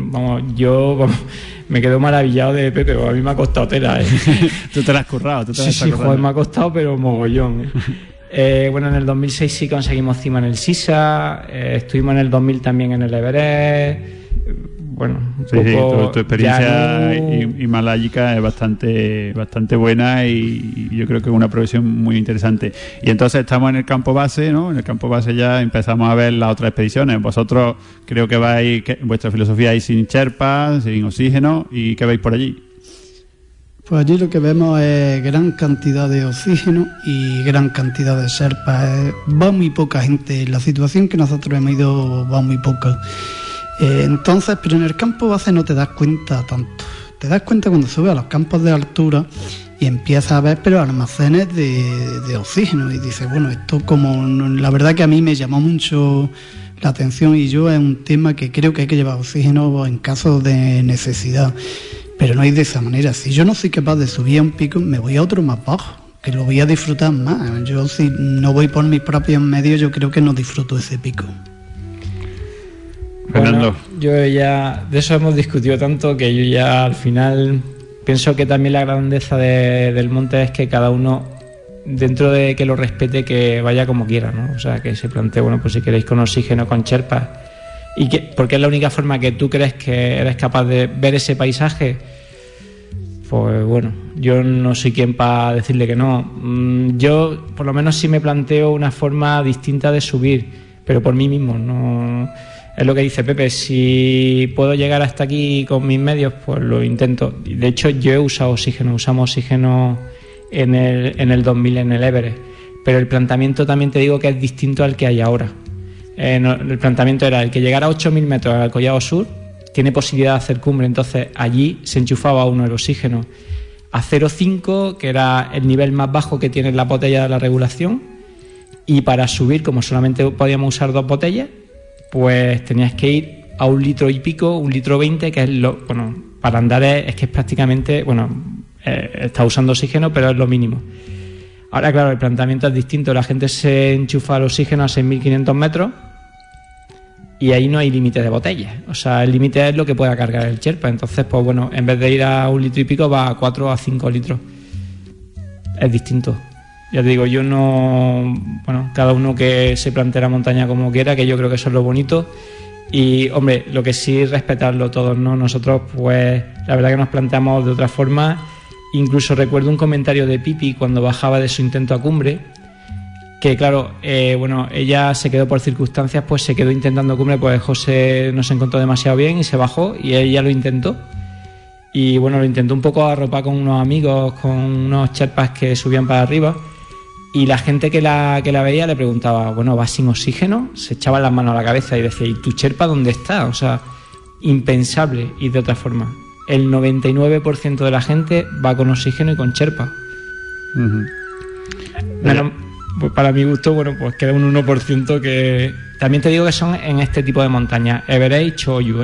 me quedo maravillado de Pepe, a mí me ha costado tela. Tú te la has currado, Sí, joder, me ha costado, pero mogollón. Bueno, en el 2006 sí conseguimos cima en el Sisa, estuvimos en el 2000 también en el Everest. Bueno, tu experiencia himaláyica es bastante buena y yo creo que es una profesión muy interesante. Y entonces estamos en el campo base, ¿no? En el campo base ya empezamos a ver las otras expediciones. Vosotros creo que vais, en vuestra filosofía hay sin Sherpa, sin oxígeno, ¿y qué veis por allí? Pues allí lo que vemos es gran cantidad de oxígeno y gran cantidad de Sherpa. Va muy poca gente, en la situación que nosotros hemos ido va muy poca. Entonces, pero en el campo base no te das cuenta tanto. Te das cuenta cuando subes a los campos de altura y empiezas a ver pero almacenes de oxígeno y dices, bueno, esto como... La verdad que a mí me llamó mucho la atención y yo es un tema que creo que hay que llevar oxígeno en caso de necesidad, pero no hay de esa manera. Si yo no soy capaz de subir a un pico, me voy a otro más bajo, que lo voy a disfrutar más. Yo si no voy por mis propios medios, yo creo que no disfruto ese pico. Fernando. Bueno, yo ya de eso hemos discutido tanto que yo ya al final pienso que también la grandeza del monte es que cada uno, dentro de que lo respete, que vaya como quiera, ¿no? O sea, que se plantee, bueno, pues si queréis con oxígeno, con Sherpa, y que porque es la única forma que tú crees que eres capaz de ver ese paisaje, pues bueno, yo no soy quien para decirle que no. Yo por lo menos sí me planteo una forma distinta de subir, pero por mí mismo, no... Es lo que dice Pepe, si puedo llegar hasta aquí con mis medios, pues lo intento. De hecho, yo he usado oxígeno, usamos oxígeno en el 2000 en el Everest, pero el planteamiento también te digo que es distinto al que hay ahora. El planteamiento era el que llegara a 8.000 metros al Collado Sur, tiene posibilidad de hacer cumbre, entonces allí se enchufaba uno el oxígeno a 0,5, que era el nivel más bajo que tiene la botella de la regulación, y para subir, como solamente podíamos usar 2 botellas, pues tenías que ir a 1 litro y pico, 1 litro 20, que es lo... Bueno, para andar es que es prácticamente... Bueno, está usando oxígeno, pero es lo mínimo. Ahora, claro, el planteamiento es distinto. La gente se enchufa al oxígeno a 6.500 metros y ahí no hay límite de botellas. O sea, el límite es lo que pueda cargar el Sherpa. Entonces, pues bueno, en vez de ir a 1 litro y pico, va a 4 a 5 litros. Es distinto. Ya te digo, yo no... Bueno, cada uno que se plantee la montaña como quiera, que yo creo que eso es lo bonito. Y, hombre, lo que sí, respetarlo todos, ¿no? Nosotros, pues, la verdad que nos planteamos de otra forma. Incluso recuerdo un comentario de Pipi cuando bajaba de su intento a cumbre, que, claro, bueno, ella se quedó por circunstancias, pues se quedó intentando cumbre, pues José no se encontró demasiado bien y se bajó, y ella lo intentó. Y, bueno, lo intentó un poco arropar con unos amigos, con unos Sherpas que subían para arriba. Y la gente que la veía le preguntaba, bueno, ¿vas sin oxígeno? Se echaban las manos a la cabeza y decía, ¿y tu Sherpa dónde está? O sea, impensable. Y de otra forma, el 99% de la gente va con oxígeno y con Sherpa. Uh-huh. Bueno, pues para mi gusto, bueno, pues queda un 1% que... También te digo que son en este tipo de montañas, Everest y Choyu,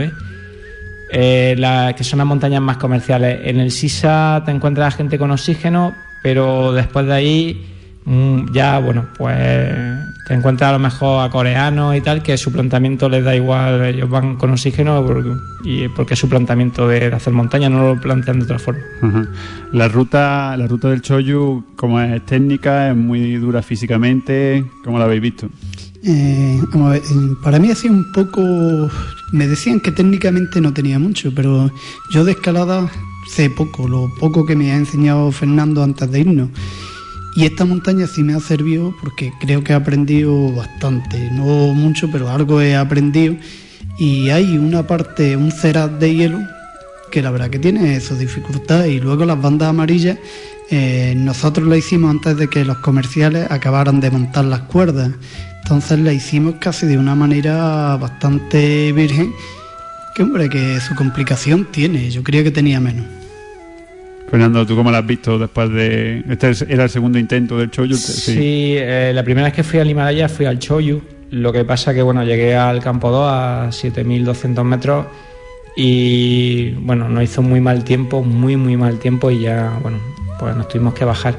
que son las montañas más comerciales. En el Sisa te encuentras gente con oxígeno, pero después de ahí... ya, bueno, pues te encuentras a lo mejor a coreanos y tal, que su planteamiento les da igual, ellos van con oxígeno porque es su planteamiento de hacer montaña, no lo plantean de otra forma. Uh-huh. La ruta del Choyu, como es técnica, es muy dura físicamente, ¿cómo la habéis visto? Vamos a ver, para mí ha sido un poco... Me decían que técnicamente no tenía mucho, pero yo de escalada sé poco, lo poco que me ha enseñado Fernando antes de irnos. Y esta montaña sí me ha servido porque creo que he aprendido bastante, no mucho, pero algo he aprendido. Y hay una parte, un cerat de hielo, que la verdad que tiene su dificultad. Y luego las bandas amarillas, nosotros la hicimos antes de que los comerciales acabaran de montar las cuerdas. Entonces la hicimos casi de una manera bastante virgen, que hombre, que su complicación tiene, yo creía que tenía menos. Fernando, ¿tú cómo la has visto después de...? Este era el segundo intento del Choyu. Sí, la primera vez que fui al Himalaya fui al Choyu. Lo que pasa que, bueno, llegué al campo 2 a 7.200 metros y, bueno, nos hizo muy mal tiempo, muy mal tiempo y ya, bueno, pues nos tuvimos que bajar.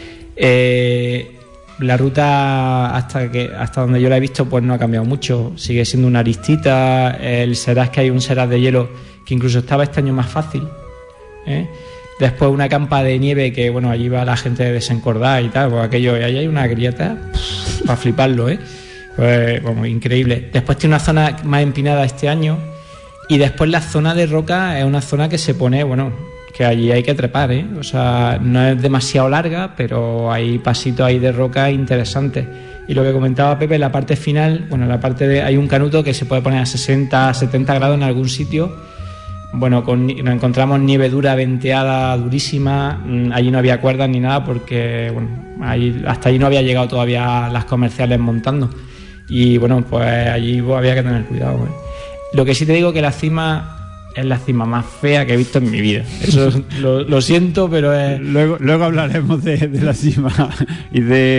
La ruta hasta donde yo la he visto pues no ha cambiado mucho, sigue siendo una aristita. El Seraz, que hay un Seraz de hielo que incluso estaba este año más fácil, Después una campa de nieve que, bueno, allí va la gente desencordada y tal, pues aquello, y ahí hay una grieta para fliparlo, Pues, bueno, increíble. Después tiene una zona más empinada este año y después la zona de roca es una zona que se pone, bueno, que allí hay que trepar, O sea, no es demasiado larga, pero hay pasitos ahí de roca interesantes. Y lo que comentaba Pepe, la parte final, bueno, hay un canuto que se puede poner a 60, 70 grados en algún sitio. Bueno, nos encontramos nieve dura, venteada, durísima. Allí no había cuerdas ni nada porque, bueno, hasta allí no había llegado todavía las comerciales montando. Y bueno, pues allí había que tener cuidado. Lo que sí te digo que la cima es la cima más fea que he visto en mi vida. Eso lo siento, pero es... Luego hablaremos de la cima y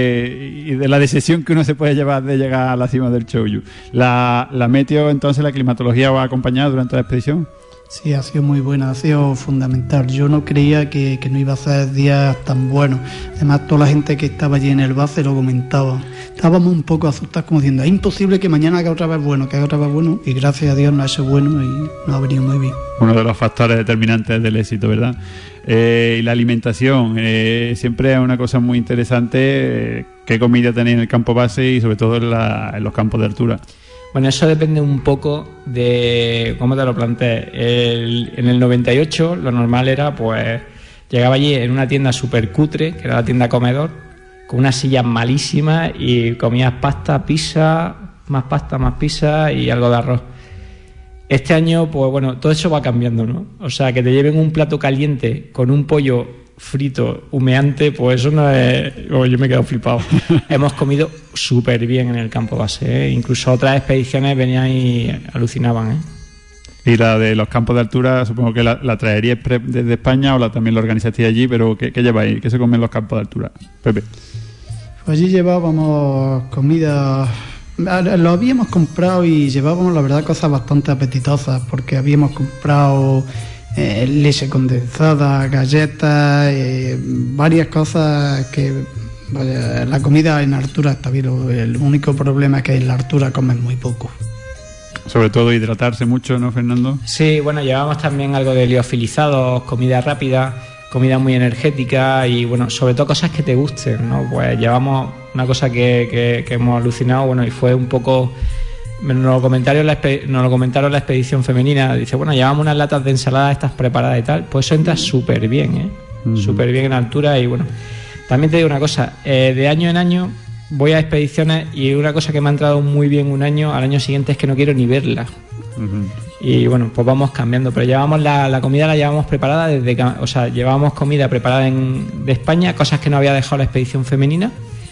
de la decisión que uno se puede llevar de llegar a la cima del Choyu. La meteo, entonces, la climatología va a acompañar durante la expedición. Sí, ha sido muy buena, ha sido fundamental. Yo no creía que no iba a ser días tan buenos. Además, toda la gente que estaba allí en el base lo comentaba. Estábamos un poco asustados, como diciendo, es imposible que mañana haga otra vez bueno, y gracias a Dios nos ha hecho bueno y nos ha venido muy bien. Uno de los factores determinantes del éxito, ¿verdad? Y la alimentación, siempre es una cosa muy interesante. ¿Qué comida tenéis en el campo base y sobre todo en los campos de altura? Bueno, eso depende un poco de cómo te lo plantees. En el 98 lo normal era, pues, llegaba allí en una tienda súper cutre, que era la tienda comedor, con unas sillas malísimas y comías pasta, pizza, más pizza y algo de arroz. Este año, pues bueno, todo eso va cambiando, ¿no? O sea, que te lleven un plato caliente con un pollo frito, humeante, pues eso no es... yo me he quedado flipado. Hemos comido súper bien en el campo base, Incluso otras expediciones venían y alucinaban, Y la de los campos de altura, supongo que la traeríais desde España o también la organizasteis allí, pero ¿qué lleváis? ¿Qué se come en los campos de altura? Pepe. Pues allí llevábamos comida... Lo habíamos comprado y llevábamos, la verdad, cosas bastante apetitosas, porque habíamos comprado... leche condensada, galletas, varias cosas que... Vaya, la comida en altura está bien, el único problema es que en la altura comen muy poco. Sobre todo hidratarse mucho, ¿no, Fernando? Sí, bueno, llevamos también algo de liofilizados, comida rápida, comida muy energética y, bueno, sobre todo cosas que te gusten, ¿no? Pues llevamos una cosa que hemos alucinado, bueno, y fue un poco... Nos lo comentaron la expedición femenina. Dice, bueno, llevamos unas latas de ensalada estas preparadas y tal. Pues eso entra súper bien, súper bien en altura. Y bueno, también te digo una cosa, de año en año voy a expediciones y una cosa que me ha entrado muy bien un año, al año siguiente es que no quiero ni verla. Y bueno, pues vamos cambiando. Pero llevamos la comida, la llevamos preparada llevábamos comida preparada de España, cosas que no había dejado la expedición femenina.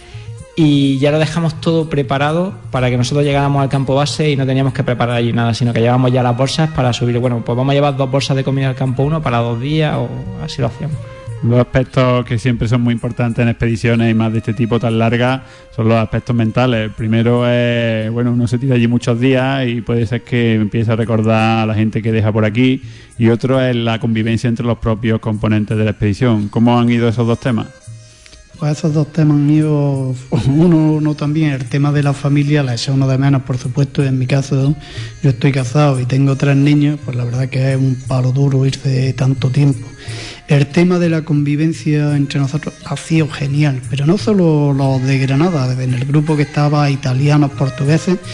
Y ya lo dejamos todo preparado para que nosotros llegáramos al campo base y no teníamos que preparar allí nada, sino que llevamos ya las bolsas para subir. Bueno, pues vamos a llevar 2 bolsas de comida al campo 1 para 2 días o así lo hacíamos. Los aspectos que siempre son muy importantes en expediciones y más de este tipo tan largas son los aspectos mentales. El primero es, bueno, uno se tira allí muchos días y puede ser que empiece a recordar a la gente que deja por aquí, y otro es la convivencia entre los propios componentes de la expedición. ¿Cómo han ido esos dos temas? Pues esos dos temas han ido, uno también, el tema de la familia, la echa uno de menos, por supuesto. En mi caso, yo estoy casado y tengo 3 niños, pues la verdad que es un palo duro irse tanto tiempo. El tema de la convivencia entre nosotros ha sido genial, pero no solo los de Granada, en el grupo que estaba italianos, portugueses,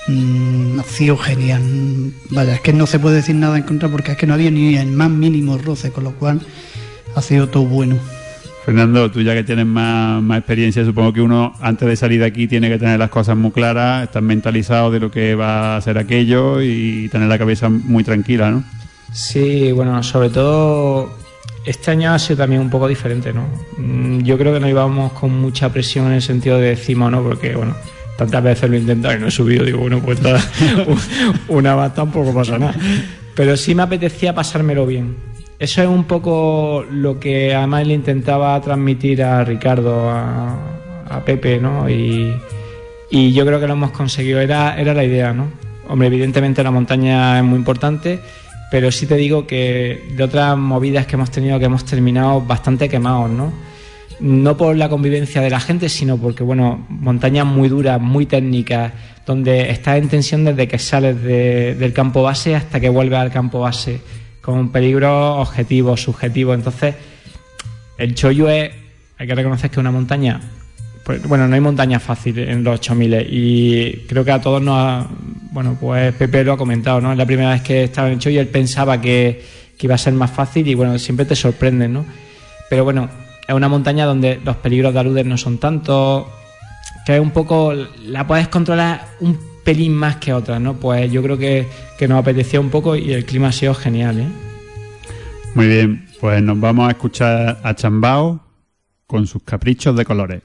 ha sido genial. Vaya, es que no se puede decir nada en contra porque es que no había ni el más mínimo roce, con lo cual ha sido todo bueno. Fernando, tú ya que tienes más experiencia, supongo que uno antes de salir de aquí tiene que tener las cosas muy claras, estar mentalizado de lo que va a ser aquello y tener la cabeza muy tranquila, ¿no? Sí, bueno, sobre todo este año ha sido también un poco diferente, ¿no? Yo creo que no íbamos con mucha presión en el sentido de decimos, ¿no? Porque, bueno, tantas veces lo he intentado y no he subido, digo, bueno, pues una más tampoco pasa nada. Pero sí me apetecía pasármelo bien. Eso es un poco lo que además le intentaba transmitir a Ricardo, a Pepe, ¿no? Y yo creo que lo hemos conseguido, era la idea, ¿no? Hombre, evidentemente la montaña es muy importante, pero sí te digo que de otras movidas que hemos tenido, que hemos terminado bastante quemados, ¿no? No por la convivencia de la gente, sino porque, bueno, montañas muy duras, muy técnicas, donde estás en tensión desde que sales del campo base hasta que vuelves al campo base, con peligros objetivos, subjetivos. Entonces, el Choyu hay que reconocer que es una montaña, pues, bueno, no hay montaña fácil en los 8000 y creo que a todos bueno, pues Pepe lo ha comentado, ¿no? Es la primera vez que estaba en el Choyu, él pensaba que iba a ser más fácil y, bueno, siempre te sorprenden, ¿no? Pero, bueno, es una montaña donde los peligros de aludes no son tantos, que es un poco, la puedes controlar un pelín más que otras, ¿no? Pues yo creo que nos apetecía un poco y el clima ha sido genial, ¿eh? Muy bien, pues nos vamos a escuchar a Chambao con sus caprichos de colores.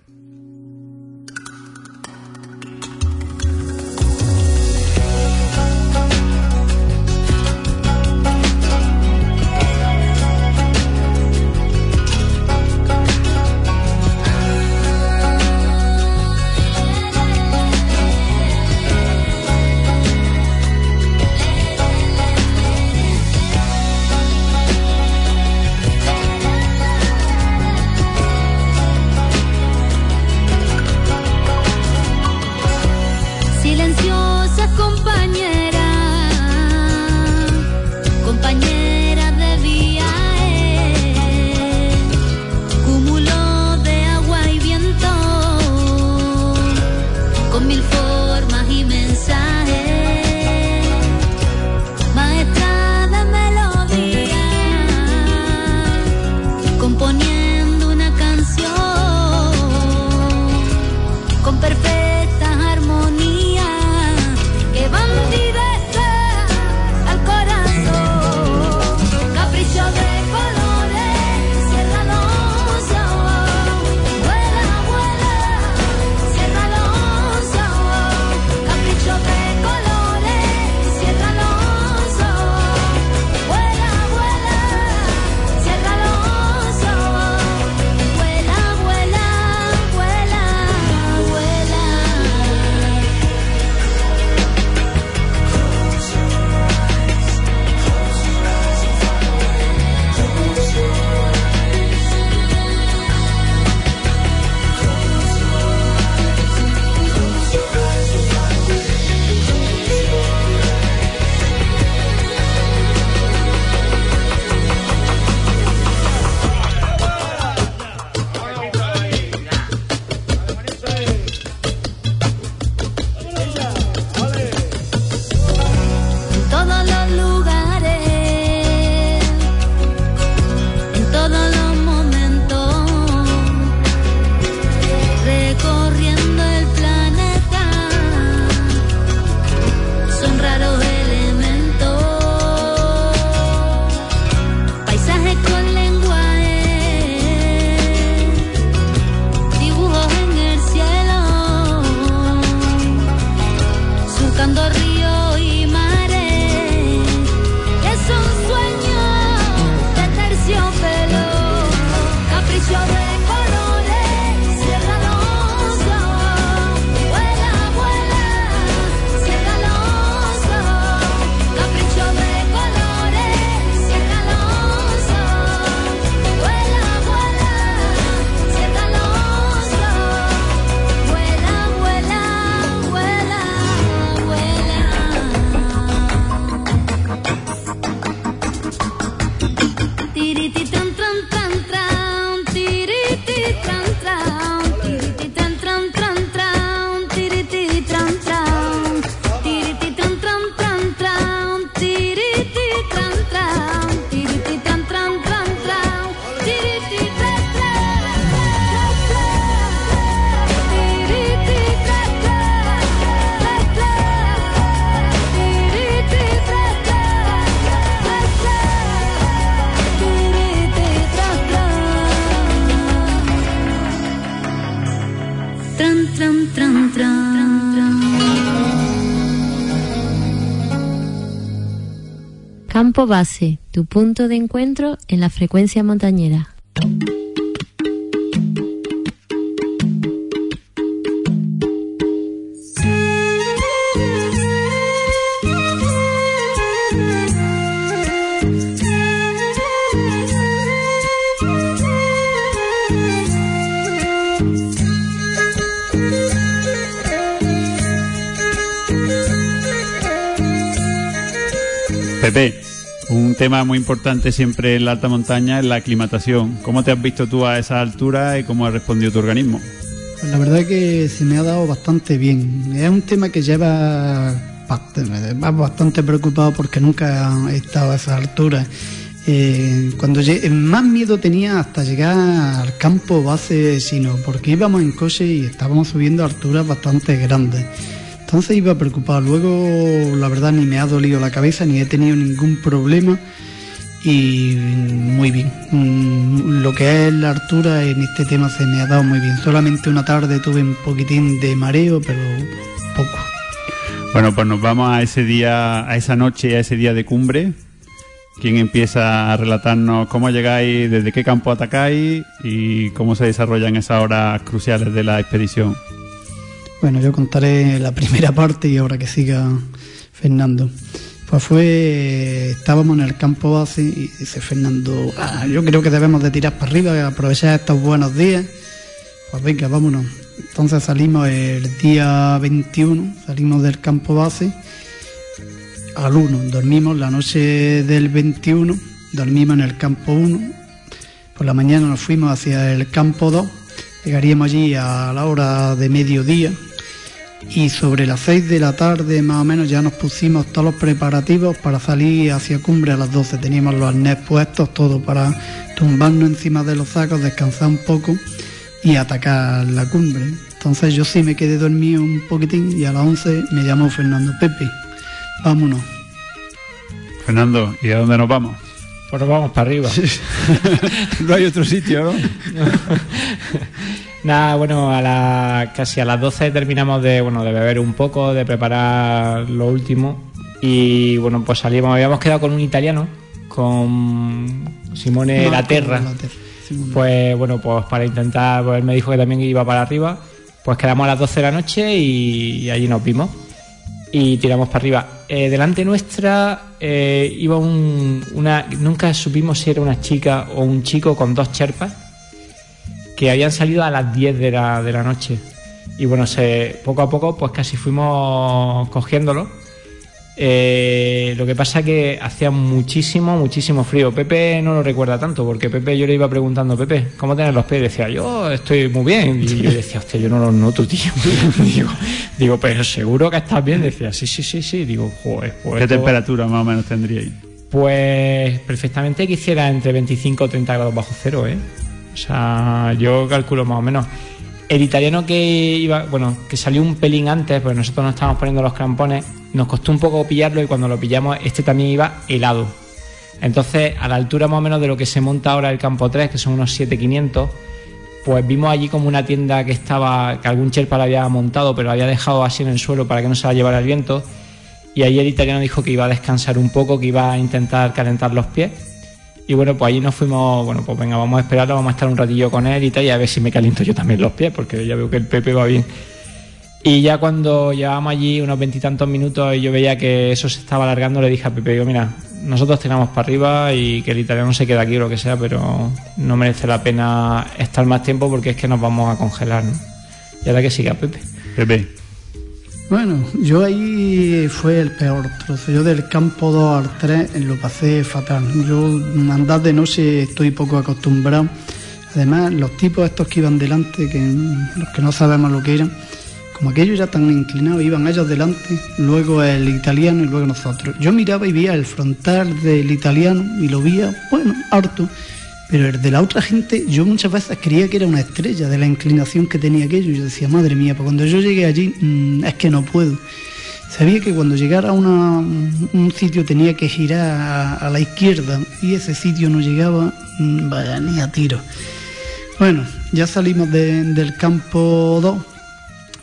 Campo Base, tu punto de encuentro en la frecuencia montañera. Pepe, un tema muy importante siempre en la alta montaña es la aclimatación. ¿Cómo te has visto tú a esa altura y cómo ha respondido tu organismo? Pues la verdad es que se me ha dado bastante bien. Es un tema que lleva bastante preocupado porque nunca he estado a esa altura. Cuando más miedo tenía hasta llegar al campo base, sino porque íbamos en coche y estábamos subiendo a alturas bastante grandes. Entonces iba preocupado. Luego, la verdad, ni me ha dolido la cabeza, ni he tenido ningún problema. Y muy bien. Lo que es la altura en este tema se me ha dado muy bien. Solamente una tarde tuve un poquitín de mareo, pero poco. Bueno, pues nos vamos a ese día, a esa noche, a ese día de cumbre. ¿Quién empieza a relatarnos cómo llegáis, desde qué campo atacáis y cómo se desarrollan esas horas cruciales de la expedición? Bueno, yo contaré la primera parte y ahora que siga Fernando. Pues estábamos en el campo base y dice Fernando, yo creo que debemos de tirar para arriba, aprovechar estos buenos días. Pues venga, vámonos. Entonces salimos el día 21, salimos del campo base al 1, dormimos la noche del 21, dormimos en el campo 1, por la mañana nos fuimos hacia el campo 2, llegaríamos allí a la hora de mediodía. Y sobre las 6 de la tarde más o menos ya nos pusimos todos los preparativos para salir hacia cumbre a las 12. Teníamos los arnés puestos, todo para tumbarnos encima de los sacos, descansar un poco y atacar la cumbre. Entonces yo sí me quedé dormido un poquitín y a las 11 me llamó Fernando. Pepe, vámonos. Fernando, ¿y a dónde nos vamos? Pues nos vamos para arriba. No hay otro sitio, ¿no? Nada, bueno, casi a las 12 terminamos de beber un poco, de preparar lo último. Y bueno, pues salimos, habíamos quedado con un italiano, con Simone Laterra. Pues bueno, pues para intentar, pues él me dijo que también iba para arriba. Pues quedamos a las 12 de la noche y allí nos vimos. Y tiramos para arriba. Delante nuestra iba nunca supimos si era una chica o un chico con 2 cherpas que habían salido a las 10 de la noche. Y bueno, poco a poco pues casi fuimos cogiéndolo. Lo que pasa que hacía muchísimo frío. Pepe no lo recuerda tanto, porque Pepe, yo le iba preguntando, Pepe, ¿cómo tienes los pies? Y decía, yo estoy muy bien. Y yo decía, hostia, yo no los noto, tío. digo, pero seguro que estás bien. Decía, sí. Digo, joder, pues ¿qué temperatura más o menos tendríais? Pues perfectamente quisiera entre 25 o 30 grados bajo cero, O sea, yo calculo más o menos. El italiano que salió un pelín antes, pues nosotros nos estábamos poniendo los crampones, nos costó un poco pillarlo y cuando lo pillamos, este también iba helado. Entonces, a la altura más o menos de lo que se monta ahora el campo 3, que son unos 7.500, pues vimos allí como una tienda que algún cherpa la había montado, pero la había dejado así en el suelo para que no se la llevara el viento. Y ahí el italiano dijo que iba a descansar un poco, que iba a intentar calentar los pies. Y bueno, pues allí nos fuimos, pues venga, vamos a esperarlo, vamos a estar un ratillo con él y tal, y a ver si me caliento yo también los pies, porque ya veo que el Pepe va bien. Y ya cuando llevábamos allí unos 20 y tantos minutos y yo veía que eso se estaba alargando, le dije a Pepe, digo, mira, nosotros tiramos para arriba y que el italiano se quede aquí o lo que sea, pero no merece la pena estar más tiempo porque es que nos vamos a congelar, ¿no? Y ahora que siga Pepe. Bueno, yo ahí fue el peor trozo. Yo del campo 2 al 3 lo pasé fatal. Yo andar de noche estoy poco acostumbrado. Además, los tipos estos que iban delante, los que no sabemos lo que eran, como aquellos ya tan inclinados, iban ellos delante, luego el italiano y luego nosotros. Yo miraba y veía el frontal del italiano y lo veía, harto. Pero el de la otra gente, yo muchas veces creía que era una estrella de la inclinación que tenía aquello. Y yo decía, madre mía, pues cuando yo llegué allí, es que no puedo. Sabía que cuando llegara a un sitio tenía que girar a la izquierda y ese sitio no llegaba, ni a tiro. Bueno, ya salimos del campo 2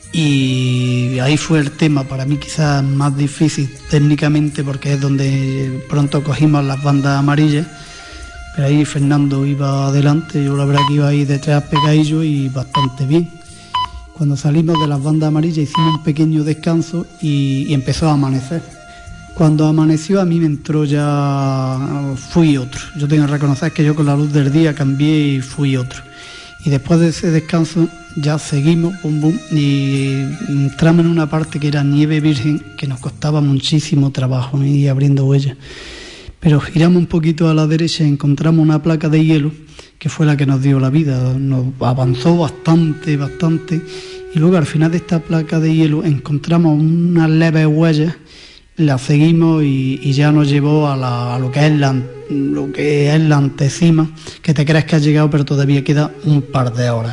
y ahí fue el tema para mí quizás más difícil técnicamente, porque es donde pronto cogimos las bandas amarillas, pero ahí Fernando iba adelante, yo la verdad que iba ahí detrás pegadillo y bastante bien. Cuando salimos de las bandas amarillas hicimos un pequeño descanso y empezó a amanecer. Cuando amaneció a mí me entró ya, fui otro. Yo tengo que reconocer que yo con la luz del día cambié y fui otro. Y después de ese descanso ya seguimos, pum, pum, y entramos en una parte que era nieve virgen, que nos costaba muchísimo trabajo ir abriendo huellas. Pero giramos un poquito a la derecha y encontramos una placa de hielo, que fue la que nos dio la vida. Nos avanzó bastante, y luego al final de esta placa de hielo encontramos unas leves huellas, la seguimos y ya nos llevó a lo que es la antecima, que te crees que has llegado, pero todavía queda un par de horas.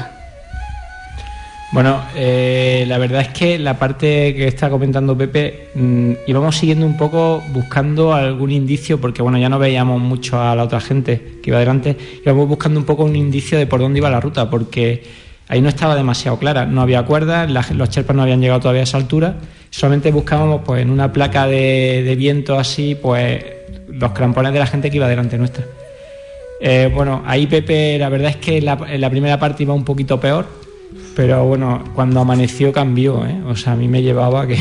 Bueno, la verdad es que la parte que está comentando Pepe, íbamos siguiendo un poco buscando algún indicio, porque bueno, ya no veíamos mucho a la otra gente que iba delante, íbamos buscando un poco un indicio de por dónde iba la ruta, porque ahí no estaba demasiado clara, no había cuerdas, los Sherpas no habían llegado todavía a esa altura, solamente buscábamos pues en una placa de viento así, pues los crampones de la gente que iba delante nuestra. Bueno, ahí Pepe, la verdad es que en la primera parte iba un poquito peor, pero bueno, cuando amaneció cambió, o sea, a mí me llevaba que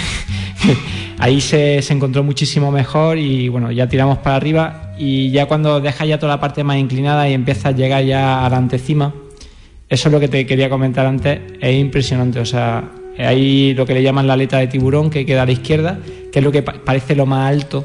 ahí se encontró muchísimo mejor y bueno, ya tiramos para arriba y ya cuando dejas ya toda la parte más inclinada y empiezas a llegar ya a la antecima, eso es lo que te quería comentar antes, es impresionante, o sea, hay lo que le llaman la aleta de tiburón que queda a la izquierda, que es lo que parece lo más alto,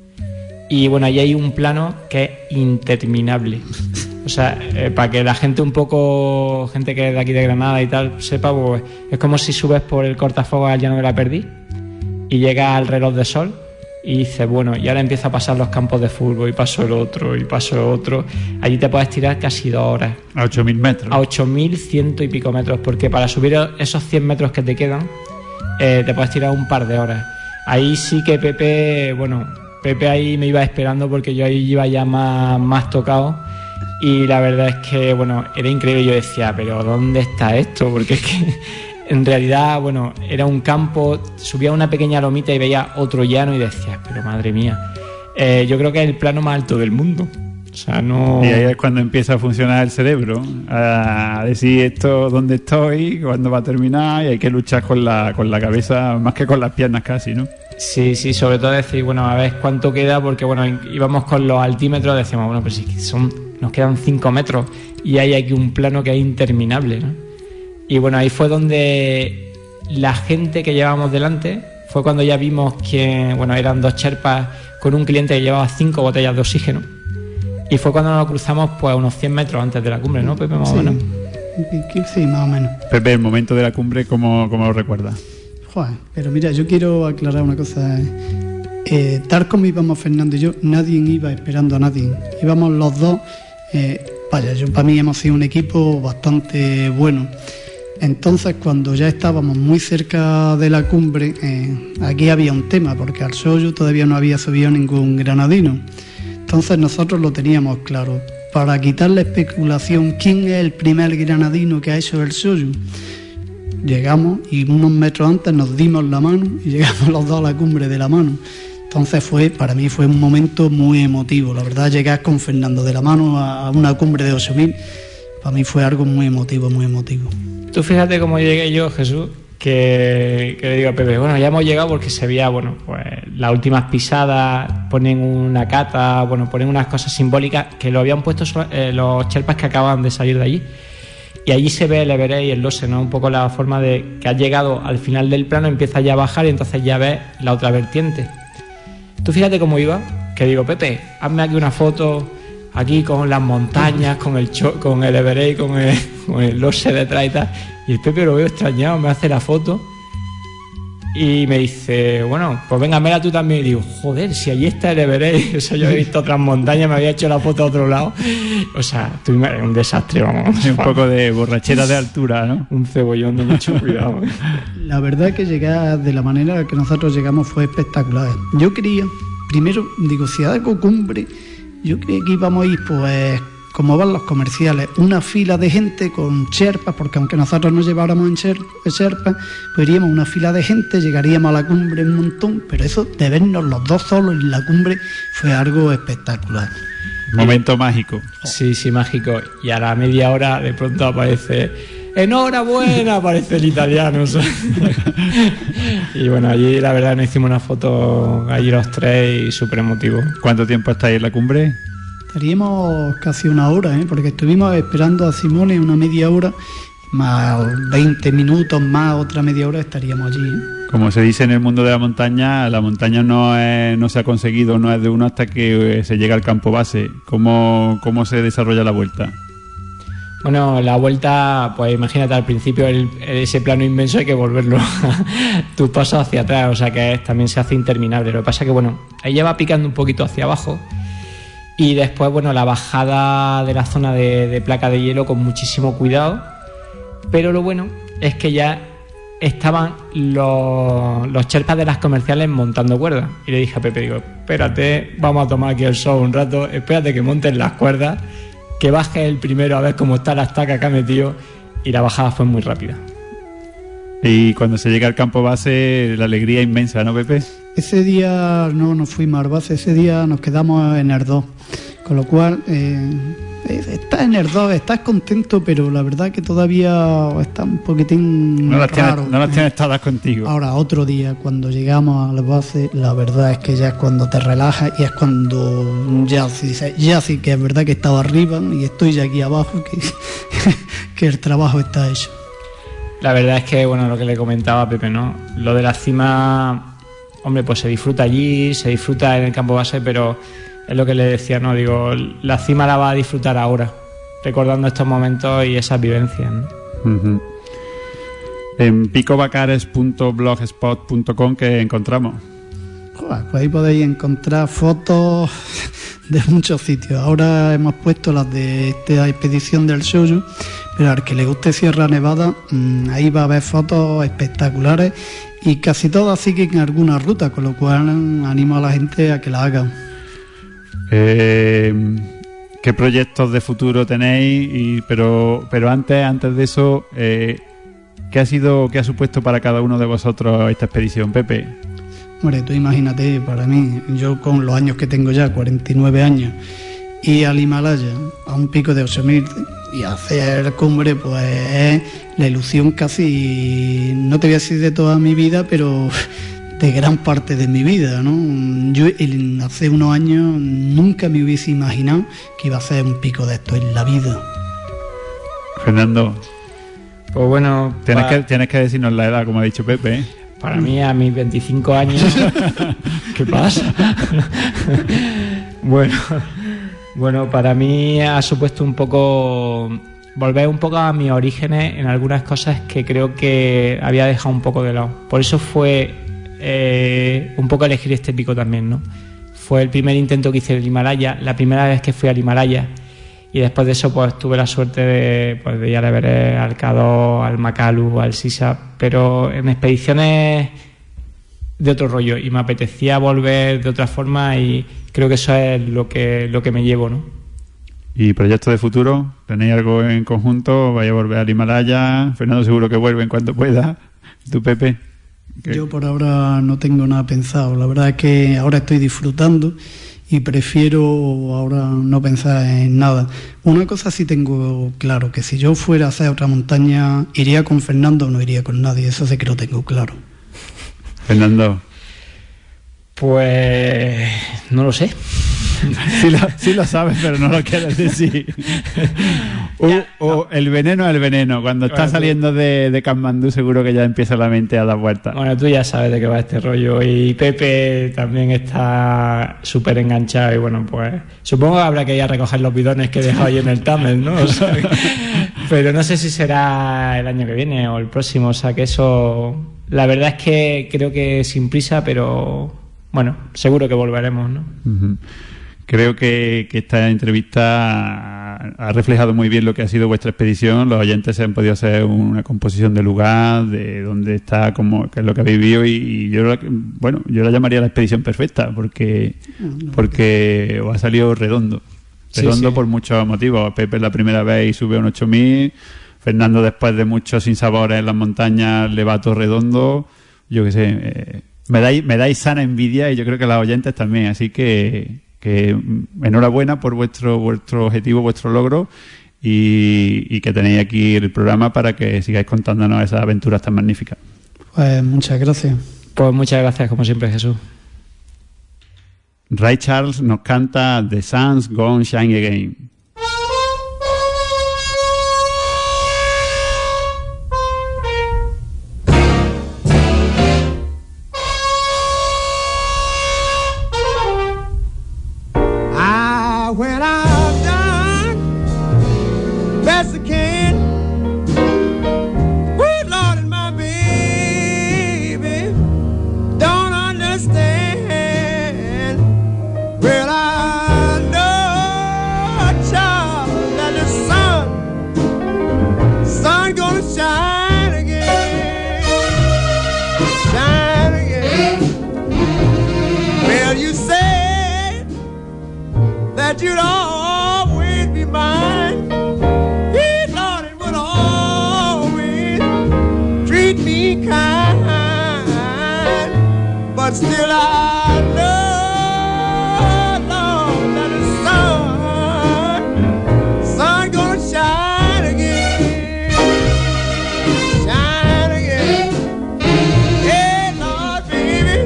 y bueno, ahí hay un plano que es interminable. O sea, para que la gente gente que es de aquí de Granada y tal sepa, pues es como si subes por el cortafuegos al Llano de la Perdiz y llegas al reloj de sol y dices, bueno, y ahora empieza a pasar los campos de fútbol y paso el otro y paso el otro. Allí te puedes tirar casi 2 horas. A 8.000 metros. A 8.100 y pico metros, porque para subir esos 100 metros que te quedan te puedes tirar un par de horas. Ahí sí que Pepe ahí me iba esperando porque yo ahí iba ya más tocado. Y la verdad es que, bueno, era increíble. Yo decía, pero ¿dónde está esto? Porque es que en realidad, bueno, era un campo, subía una pequeña lomita y veía otro llano y decía, pero madre mía, yo creo que es el plano más alto del mundo. O sea, no... Y ahí es cuando empieza a funcionar el cerebro, a decir esto, dónde estoy, cuándo va a terminar, y hay que luchar con la cabeza más que con las piernas casi, ¿no? Sí, sobre todo decir, bueno, a ver cuánto queda, porque bueno, íbamos con los altímetros, decíamos, bueno, pues sí, nos quedan 5 metros y hay aquí un plano que es interminable, ¿no? Y bueno, ahí fue donde la gente que llevábamos delante, fue cuando ya vimos que, bueno, eran 2 Sherpas con un cliente que llevaba 5 botellas de oxígeno, y fue cuando nos cruzamos pues unos 100 metros antes de la cumbre, ¿no, Pepe? Más o menos. Sí, más o menos. Pepe, el momento de la cumbre, ¿cómo lo recuerdas? Joder, pero mira, yo quiero aclarar una cosa. Tal como íbamos Fernando y yo, nadie iba esperando a nadie. Íbamos los dos. Para mí hemos sido un equipo bastante bueno. Entonces, cuando ya estábamos muy cerca de la cumbre, aquí había un tema, porque al Soyuz todavía no había subido ningún granadino. Entonces nosotros lo teníamos claro. Para quitar la especulación, ¿quién es el primer granadino que ha hecho el Soyuz? Llegamos y unos metros antes nos dimos la mano y llegamos los dos a la cumbre de la mano. Entonces para mí fue un momento muy emotivo. La verdad, llegar con Fernando de la mano a una cumbre de 8.000, para mí fue algo muy emotivo, muy emotivo. Tú fíjate cómo llegué yo, Jesús, que le digo a Pepe, bueno, ya hemos llegado porque se veía, bueno, pues las últimas pisadas, ponen una cata, bueno, ponen unas cosas simbólicas que lo habían puesto los Sherpas que acaban de salir de allí. Y allí se ve el Everest y el Lhotse, ¿no? Un poco la forma de que has llegado al final del plano, empieza ya a bajar y entonces ya ves la otra vertiente. Tú fíjate cómo iba, que digo, Pepe, hazme aquí una foto, aquí con las montañas, con el Everest, con el Lhotse detrás y tal. Y el Pepe lo veo extrañado, me hace la foto y me dice, bueno, pues venga, mira tú también. Y digo, joder, si allí está el Everest, o sea, yo he visto otras montañas, me había hecho la foto a otro lado. O sea, un desastre, vamos. Un poco de borrachera de altura, ¿no? Un cebollón de mucho cuidado. La verdad que llegar de la manera que nosotros llegamos fue espectacular. Yo creía, primero, digo, si hago cumbre, yo creía que íbamos a ir pues como van los comerciales, una fila de gente con sherpas, porque aunque nosotros nos lleváramos en sherpas, pues iríamos una fila de gente, llegaríamos a la cumbre un montón, pero eso de vernos los dos solos en la cumbre fue algo espectacular. Momento mágico. Sí, mágico. Y a la media hora de pronto aparece: ¡enhorabuena! Aparece el italiano. Y bueno, allí la verdad nos hicimos una foto allí los tres y súper emotivo. ¿Cuánto tiempo estáis en la cumbre? Estaríamos casi una hora, porque estuvimos esperando a Simone una media hora, más 20 minutos más otra media hora estaríamos allí. Como se dice en el mundo de la montaña no se ha conseguido, no es de uno hasta que se llega al campo base. ¿Cómo se desarrolla la vuelta? Bueno, la vuelta, pues imagínate, al principio ese plano inmenso hay que volverlo tus pasos hacia atrás, o sea que también se hace interminable. Lo que pasa que, bueno, ahí ya va picando un poquito hacia abajo y después, bueno, la bajada de la zona de placa de hielo con muchísimo cuidado, pero lo bueno es que ya estaban los sherpas de las comerciales montando cuerdas y le dije a Pepe, digo, espérate, vamos a tomar aquí el sol un rato, espérate que monten las cuerdas, que baje el primero a ver cómo está la estaca que ha metido, y la bajada fue muy rápida. Y cuando se llega al campo base, la alegría inmensa, ¿no, Pepe? Ese día no fuimos al base, ese día nos quedamos en Erdós, con lo cual estás en Erdós, estás contento, pero la verdad que todavía está un poquitín raro. No las tienes todas contigo. Ahora, otro día, cuando llegamos al base, la verdad es que ya es cuando te relajas y es cuando ya sí que es verdad que estaba arriba y estoy ya aquí abajo, que el trabajo está hecho. La verdad es que, bueno, lo que le comentaba a Pepe, ¿no? Lo de la cima, hombre, pues se disfruta allí, se disfruta en el campo base, pero es lo que le decía, ¿no? Digo, la cima la va a disfrutar ahora, recordando estos momentos y esas vivencias, ¿no? Uh-huh. En picobacares.blogspot.com, ¿qué encontramos? Joder, pues ahí podéis encontrar fotos de muchos sitios. Ahora hemos puesto las de esta expedición del Shoujo, pero al que le guste Sierra Nevada, ahí va a haber fotos espectaculares y casi todas siguen alguna ruta, con lo cual animo a la gente a que la hagan. ¿Qué proyectos de futuro tenéis? Pero antes de eso, ¿qué ha supuesto para cada uno de vosotros esta expedición, Pepe? Hombre, tú imagínate, para mí, yo con los años que tengo ya, 49 años, y al Himalaya, a un pico de 8.000 y hacer cumbre, pues es la ilusión casi, no te voy a decir de toda mi vida, pero de gran parte de mi vida, ¿no? Yo hace unos años nunca me hubiese imaginado que iba a hacer un pico de esto en la vida. Fernando, pues bueno, tienes que decirnos la edad, como ha dicho Pepe, ¿eh? Para mí, a mis 25 años... ¿Qué pasa? Bueno, para mí ha supuesto un poco... volver un poco a mis orígenes en algunas cosas que creo que había dejado un poco de lado. Por eso fue un poco elegir este pico también, ¿no? Fue el primer intento que hice en el Himalaya, la primera vez que fui al Himalaya, y después de eso pues tuve la suerte de ir al Everest, al K2, al Makalu, al Sisa, pero en expediciones de otro rollo, y me apetecía volver de otra forma, y creo que eso es lo que me llevo, ¿no? ¿Y proyectos de futuro? ¿Tenéis algo en conjunto? ¿Vais a volver al Himalaya? Fernando seguro que vuelve en cuanto pueda. ¿Tú, Pepe? ¿Qué? Yo por ahora no tengo nada pensado. La verdad es que ahora estoy disfrutando y prefiero ahora no pensar en nada. Una cosa sí tengo claro, que si yo fuera a hacer otra montaña, iría con Fernando o no iría con nadie. Eso sí que lo tengo claro. Fernando. Pues no lo sé. Sí lo sabes, pero no lo quieres decir. El veneno es el veneno. Cuando estás saliendo de Katmandú, seguro que ya empieza la mente a dar vueltas. Bueno, tú ya sabes de qué va este rollo. Y Pepe también está súper enganchado. Y bueno, pues supongo que habrá que ir a recoger los bidones que he dejado ahí en el Tamel, ¿no? O sea, pero no sé si será el año que viene o el próximo. O sea, que eso... La verdad es que creo que sin prisa, pero bueno, seguro que volveremos, ¿no? Uh-huh. Creo que esta entrevista ha reflejado muy bien lo que ha sido vuestra expedición. Los oyentes se han podido hacer una composición de lugar, de dónde está, qué es lo que habéis vivido, y yo la llamaría la expedición perfecta, porque os ha salido redondo. Redondo por muchos motivos. Pepe la primera vez y sube a un 8000. Fernando, después de muchos sinsabores en las montañas, le va a Torredondo. Yo qué sé, me dais sana envidia, y yo creo que las oyentes también. Así que enhorabuena por vuestro objetivo, vuestro logro, y que tenéis aquí el programa para que sigáis contándonos esas aventuras tan magníficas. Pues muchas gracias. Pues muchas gracias, como siempre, Jesús. Ray Charles nos canta The Sun's Gonna Shine Again. When I'm done, best I can. Good Lord, and my baby don't understand. Well, I know, child, that the sun gonna shine again, shine again. Well, you say that you'd always be mine. Yeah, Lord, it would always treat me kind. But still I know, Lord, that the sun gonna shine again, shine again. Yeah, Lord, baby.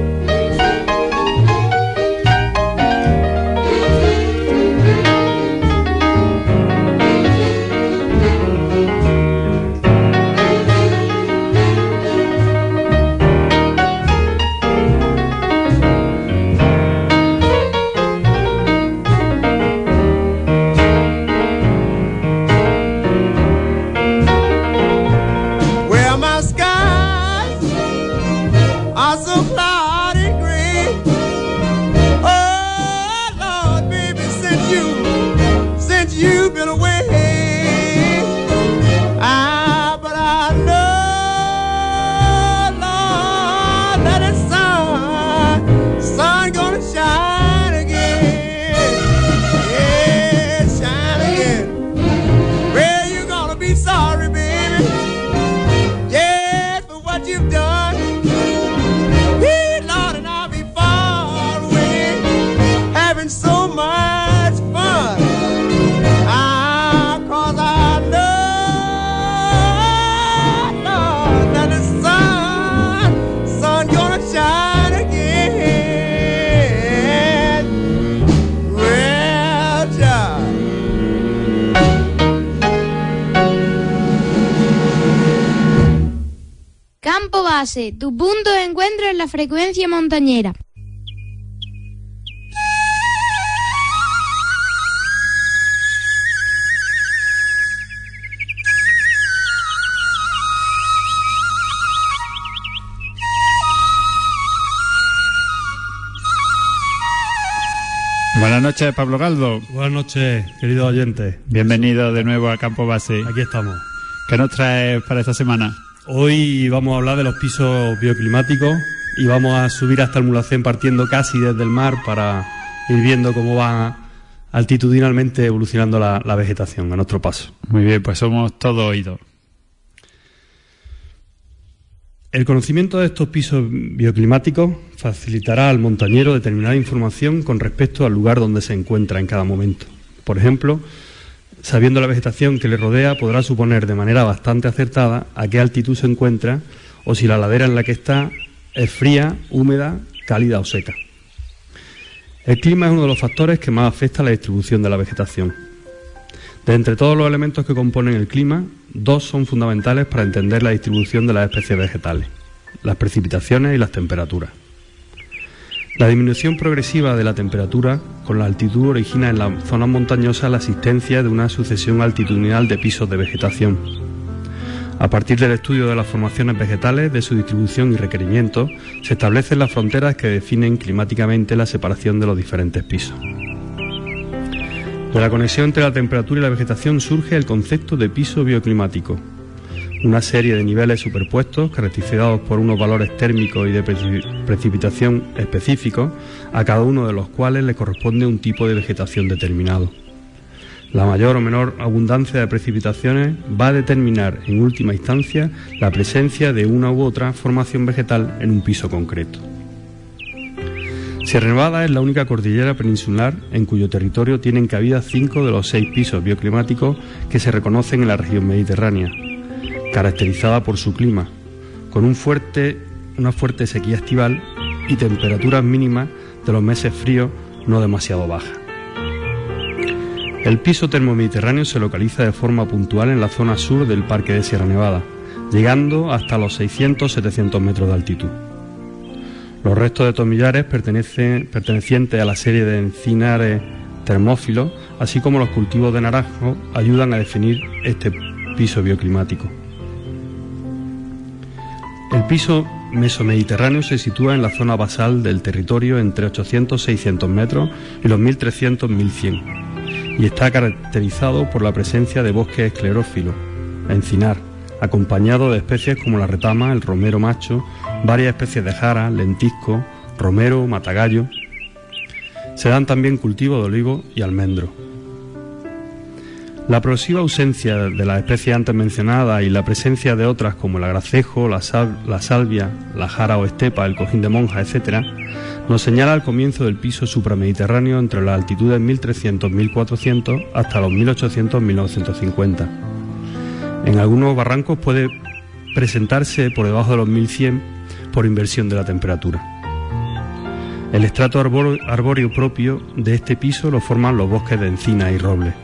Well, my skies are so cloudy gray. Oh, Lord, baby, since you've been away. But I know, Lord, that the sun gonna shine again. Yeah, shine again. Well, you're gonna be sorry, baby. Yes, for what you've done. Yeah, Lord, and I'll be far away, having so much fun. 'Cause I know, Lord, that the sun gonna shine again. Well, child. Campo Base, tu punto de encuentro en la frecuencia montañera. Buenas noches, Pablo Galdo. Buenas noches, queridos oyentes. Bienvenido de nuevo a Campo Base. Aquí estamos. ¿Qué nos traes para esta semana? Hoy vamos a hablar de los pisos bioclimáticos y vamos a subir hasta el Mulhacén partiendo casi desde el mar para ir viendo cómo va altitudinalmente evolucionando la vegetación a nuestro paso. Muy bien, pues somos todos oídos. El conocimiento de estos pisos bioclimáticos facilitará al montañero determinada información con respecto al lugar donde se encuentra en cada momento. Por ejemplo, sabiendo la vegetación que le rodea, podrá suponer de manera bastante acertada a qué altitud se encuentra o si la ladera en la que está es fría, húmeda, cálida o seca. El clima es uno de los factores que más afecta a la distribución de la vegetación. De entre todos los elementos que componen el clima, dos son fundamentales para entender la distribución de las especies vegetales: las precipitaciones y las temperaturas. La disminución progresiva de la temperatura con la altitud origina en las zonas montañosas la existencia de una sucesión altitudinal de pisos de vegetación. A partir del estudio de las formaciones vegetales, de su distribución y requerimientos, se establecen las fronteras que definen climáticamente la separación de los diferentes pisos. De la conexión entre la temperatura y la vegetación surge el concepto de piso bioclimático, una serie de niveles superpuestos caracterizados por unos valores térmicos y de precipitación específicos, a cada uno de los cuales le corresponde un tipo de vegetación determinado. La mayor o menor abundancia de precipitaciones va a determinar en última instancia la presencia de una u otra formación vegetal en un piso concreto. Sierra Nevada es la única cordillera peninsular en cuyo territorio tienen cabida 5 de los 6 pisos bioclimáticos que se reconocen en la región mediterránea, caracterizada por su clima, con una fuerte sequía estival y temperaturas mínimas de los meses fríos no demasiado bajas. El piso termomediterráneo se localiza de forma puntual en la zona sur del Parque de Sierra Nevada, llegando hasta los 600-700 metros de altitud. Los restos de tomillares pertenecientes a la serie de encinares termófilos, así como los cultivos de naranjo, ayudan a definir este piso bioclimático. El piso mesomediterráneo se sitúa en la zona basal del territorio entre 800-600 metros y los 1300-1100 y está caracterizado por la presencia de bosques esclerófilos, encinar, acompañado de especies como la retama, el romero macho, varias especies de jara, lentisco, romero, matagallo. Se dan también cultivos de olivo y almendro. La progresiva ausencia de las especies antes mencionadas y la presencia de otras como el agracejo, la salvia, la jara o estepa, el cojín de monja, etc., nos señala el comienzo del piso supramediterráneo entre las altitudes 1300-1400 hasta los 1800-1950. En algunos barrancos puede presentarse por debajo de los 1100 por inversión de la temperatura. El estrato arbóreo propio de este piso lo forman los bosques de encina y roble.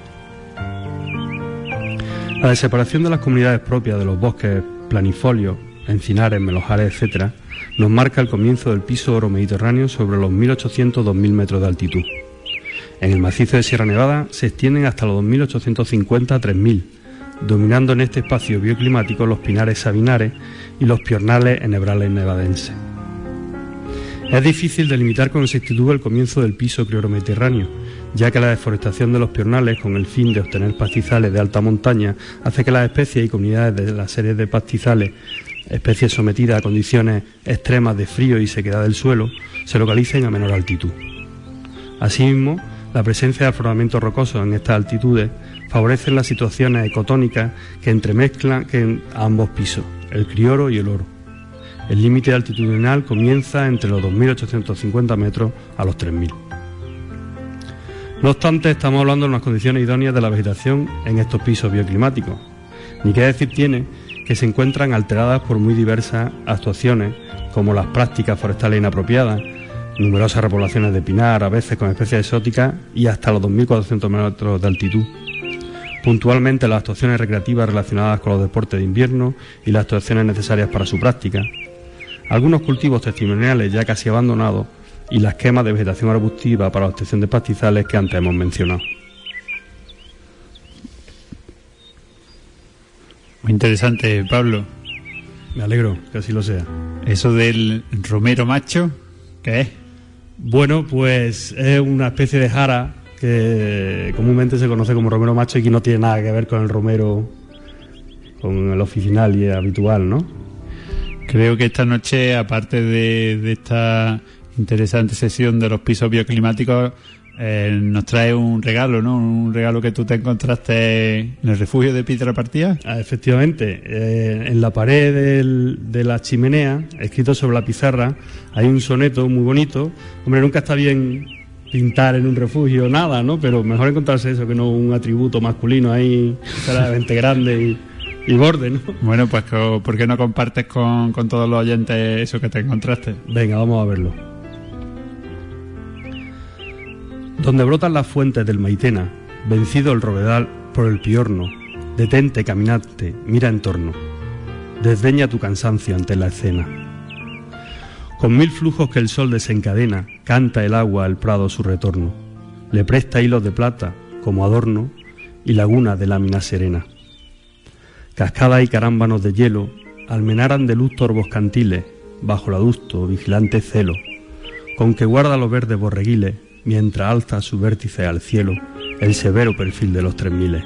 La separación de las comunidades propias de los bosques planifolios, encinares, melojares, etc., nos marca el comienzo del piso euromediterráneo sobre los 1800-2000 metros de altitud. En el macizo de Sierra Nevada se extienden hasta los 2850-3000, dominando en este espacio bioclimático los pinares sabinares y los piornales enhebrales nevadenses. Es difícil delimitar con exactitud el comienzo del piso crioromediterráneo, ya que la deforestación de los piornales con el fin de obtener pastizales de alta montaña hace que las especies y comunidades de las series de pastizales, especies sometidas a condiciones extremas de frío y sequedad del suelo, se localicen a menor altitud. Asimismo, la presencia de afloramientos rocosos en estas altitudes favorecen las situaciones ecotónicas que entremezclan a ambos pisos, el crioro y el oro. El límite altitudinal comienza entre los 2.850 metros a los 3.000. No obstante, estamos hablando de unas condiciones idóneas de la vegetación en estos pisos bioclimáticos. Ni qué decir tiene que se encuentran alteradas por muy diversas actuaciones, como las prácticas forestales inapropiadas, numerosas repoblaciones de pinar, a veces con especies exóticas, y hasta los 2.400 metros de altitud. Puntualmente las actuaciones recreativas relacionadas con los deportes de invierno y las actuaciones necesarias para su práctica, algunos cultivos testimoniales ya casi abandonados y las quemas de vegetación arbustiva para la obtención de pastizales que antes hemos mencionado. Muy interesante, Pablo. Me alegro que así lo sea. ¿Eso del romero macho qué es? Bueno, pues es una especie de jara que comúnmente se conoce como romero macho y que no tiene nada que ver con el romero, con el oficinal y el habitual, ¿no? Creo que esta noche, aparte de esta interesante sesión de los pisos bioclimáticos, nos trae un regalo, ¿no? Un regalo que tú te encontraste en el refugio de Piedra Partida. Efectivamente, en la pared de la chimenea, escrito sobre la pizarra, hay un soneto muy bonito. Hombre, nunca está bien pintar en un refugio nada, ¿no? Pero mejor encontrarse eso que no un atributo masculino ahí, claramente grande y borde, ¿no? Bueno, pues ¿por qué no compartes con todos los oyentes eso que te encontraste? Venga, vamos a verlo. Donde brotan las fuentes del Maitena, vencido el robedal por el piorno, detente, caminante, mira en torno, desdeña tu cansancio ante la escena. Con 1000 flujos que el sol desencadena, canta el agua al prado su retorno, le presta hilos de plata como adorno y laguna de lámina serena. Cascadas y carámbanos de hielo almenaran de luz torvos cantiles, bajo el adusto vigilante celo, con que guarda los verdes borreguiles, mientras alza su vértice al cielo el severo perfil de los 3000.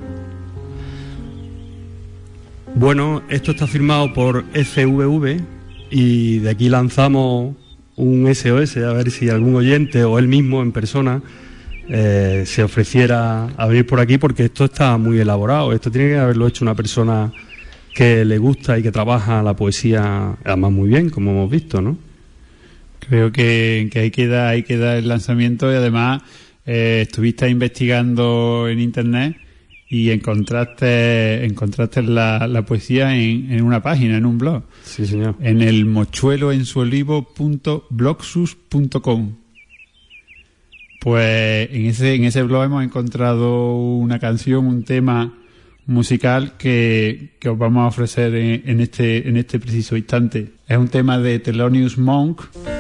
Bueno, esto está firmado por FVV y de aquí lanzamos un SOS a ver si algún oyente o él mismo en persona se ofreciera a venir por aquí, porque esto está muy elaborado. Esto tiene que haberlo hecho una persona que le gusta y que trabaja la poesía, además muy bien, como hemos visto, ¿no? Creo que ahí queda el lanzamiento, y además estuviste investigando en internet y encontraste la poesía en una página, en un blog. Sí, señor. En el mochueloensuolivo.blogsus.com. Pues en ese blog hemos encontrado una canción, un tema musical que os vamos a ofrecer en este preciso instante. Es un tema de Thelonious Monk.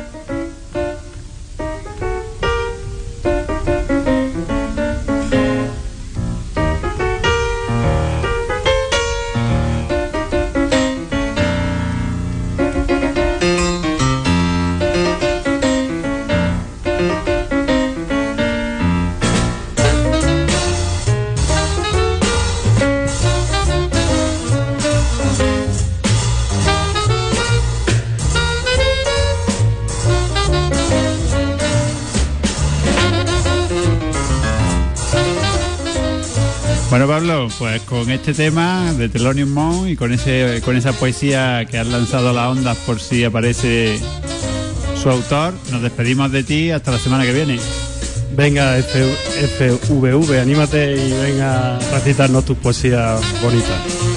Bueno, Pablo, pues con este tema de Thelonious Monk y con esa poesía que has lanzado a las ondas por si aparece su autor, nos despedimos de ti hasta la semana que viene. Venga, FVV, anímate y venga a recitarnos tus poesías bonitas.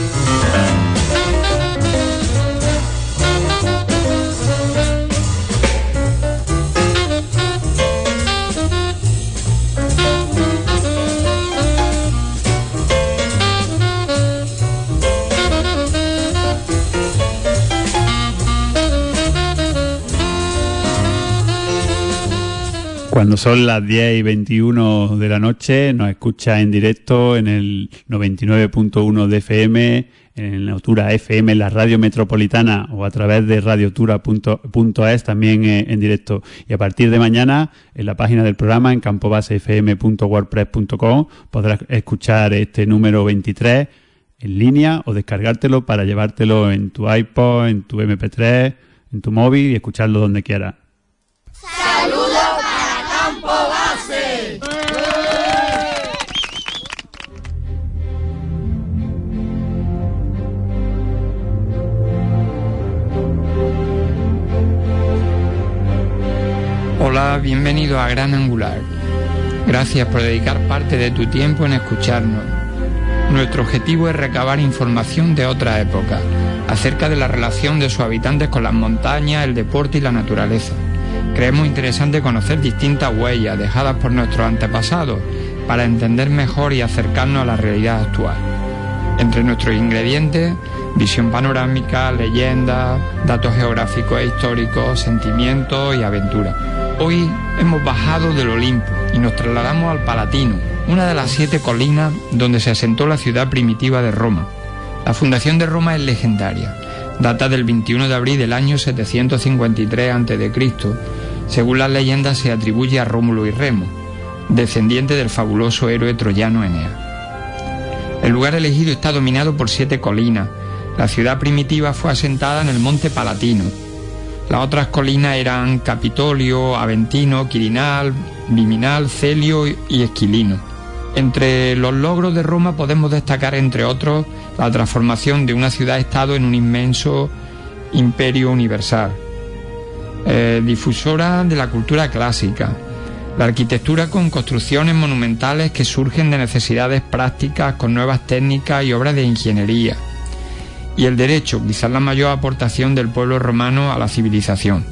Cuando son las 10:21 de la noche, nos escucha en directo en el 99.1 de FM, en Altura FM, la radio metropolitana, o a través de radiotura.es, también en directo. Y a partir de mañana, en la página del programa, en campobasefm.wordpress.com, podrás escuchar este número 23 en línea o descargártelo para llevártelo en tu iPod, en tu MP3, en tu móvil y escucharlo donde quieras. ¡Saludos para Campo Base! Hola, bienvenido a Gran Angular. Gracias por dedicar parte de tu tiempo en escucharnos. Nuestro objetivo es recabar información de otra época, acerca de la relación de sus habitantes con las montañas, el deporte y la naturaleza. Creemos interesante conocer distintas huellas dejadas por nuestros antepasados para entender mejor y acercarnos a la realidad actual. Entre nuestros ingredientes, visión panorámica, leyendas, datos geográficos e históricos, sentimientos y aventuras. Hoy hemos bajado del Olimpo y nos trasladamos al Palatino, una de las 7 colinas donde se asentó la ciudad primitiva de Roma. La fundación de Roma es legendaria. Data del 21 de abril del año 753 a.C. Según las leyendas se atribuye a Rómulo y Remo, descendiente del fabuloso héroe troyano Eneas. El lugar elegido está dominado por 7 colinas. La ciudad primitiva fue asentada en el monte Palatino. Las otras colinas eran Capitolio, Aventino, Quirinal, Viminal, Celio y Esquilino. Entre los logros de Roma podemos destacar, entre otros, la transformación de una ciudad-estado en un inmenso imperio universal. Difusora de la cultura clásica. La arquitectura con construcciones monumentales que surgen de necesidades prácticas con nuevas técnicas y obras de ingeniería. Y el derecho, quizás la mayor aportación del pueblo romano a la civilización.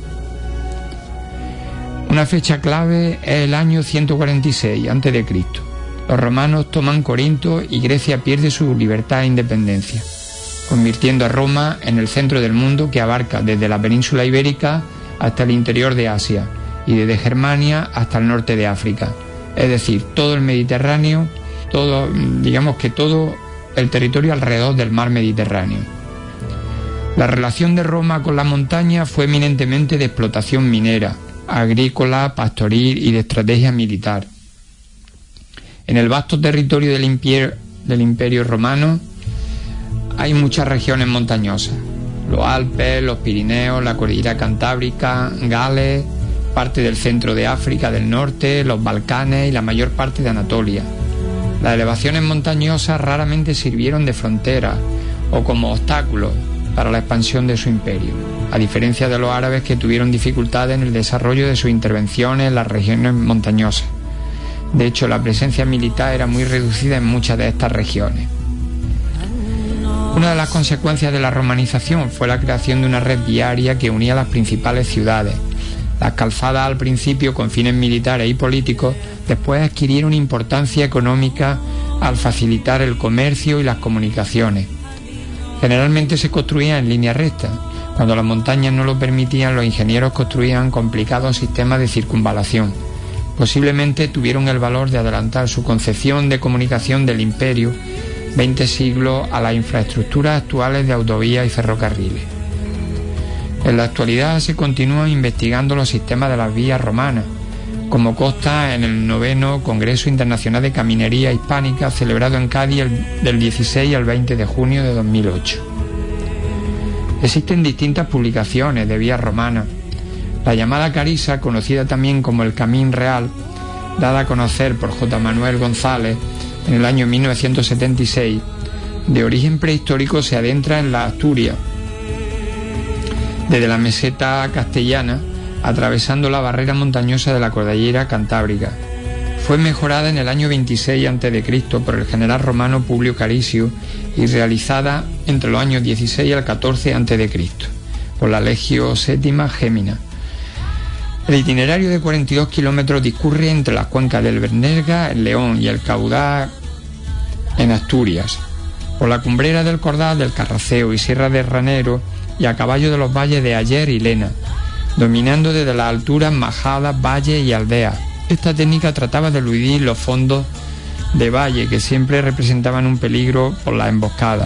Una fecha clave es el año 146 a.C. Los romanos toman Corinto y Grecia pierde su libertad e independencia, convirtiendo a Roma en el centro del mundo que abarca desde la península ibérica hasta el interior de Asia y desde Germania hasta el norte de África, es decir, todo el Mediterráneo, todo el territorio alrededor del mar Mediterráneo. La relación de Roma con la montaña fue eminentemente de explotación minera, agrícola, pastoril y de estrategia militar. En el vasto territorio del Imperio Romano hay muchas regiones montañosas: los Alpes, los Pirineos, la Cordillera Cantábrica, Gales, parte del centro de África del Norte, los Balcanes y la mayor parte de Anatolia. Las elevaciones montañosas raramente sirvieron de frontera o como obstáculos para la expansión de su imperio, a diferencia de los árabes que tuvieron dificultades en el desarrollo de sus intervenciones en las regiones montañosas. De hecho, la presencia militar era muy reducida en muchas de estas regiones. Una de las consecuencias de la romanización fue la creación de una red viaria que unía las principales ciudades. Las calzadas, al principio con fines militares y políticos, después adquirieron importancia económica al facilitar el comercio y las comunicaciones. Generalmente se construían en línea recta. Cuando las montañas no lo permitían, los ingenieros construían complicados sistemas de circunvalación. Posiblemente tuvieron el valor de adelantar su concepción de comunicación del imperio 20 siglos a las infraestructuras actuales de autovías y ferrocarriles. En la actualidad se continúan investigando los sistemas de las vías romanas, como consta en el 9º Congreso Internacional de Caminería Hispánica celebrado en Cádiz del 16 al 20 de junio de 2008. Existen distintas publicaciones de vías romanas. La llamada Carissa, conocida también como el Camín Real, dada a conocer por J. Manuel González en el año 1976, de origen prehistórico, se adentra en la Asturias, desde la meseta castellana, atravesando la barrera montañosa de la cordillera cantábrica. Fue mejorada en el año 26 a.C. por el general romano Publio Carisio y realizada entre los años 16 al 14 a.C. por la Legio VII Gémina. El itinerario de 42 kilómetros discurre entre las cuencas del Bernesga, el León y el Caudal en Asturias, por la cumbrera del Cordal, del Carraceo y Sierra de Ranero, y a caballo de los valles de Aller y Lena, dominando desde las alturas majadas, valles y aldeas. Esta técnica trataba de eludir los fondos de valle que siempre representaban un peligro por las emboscadas.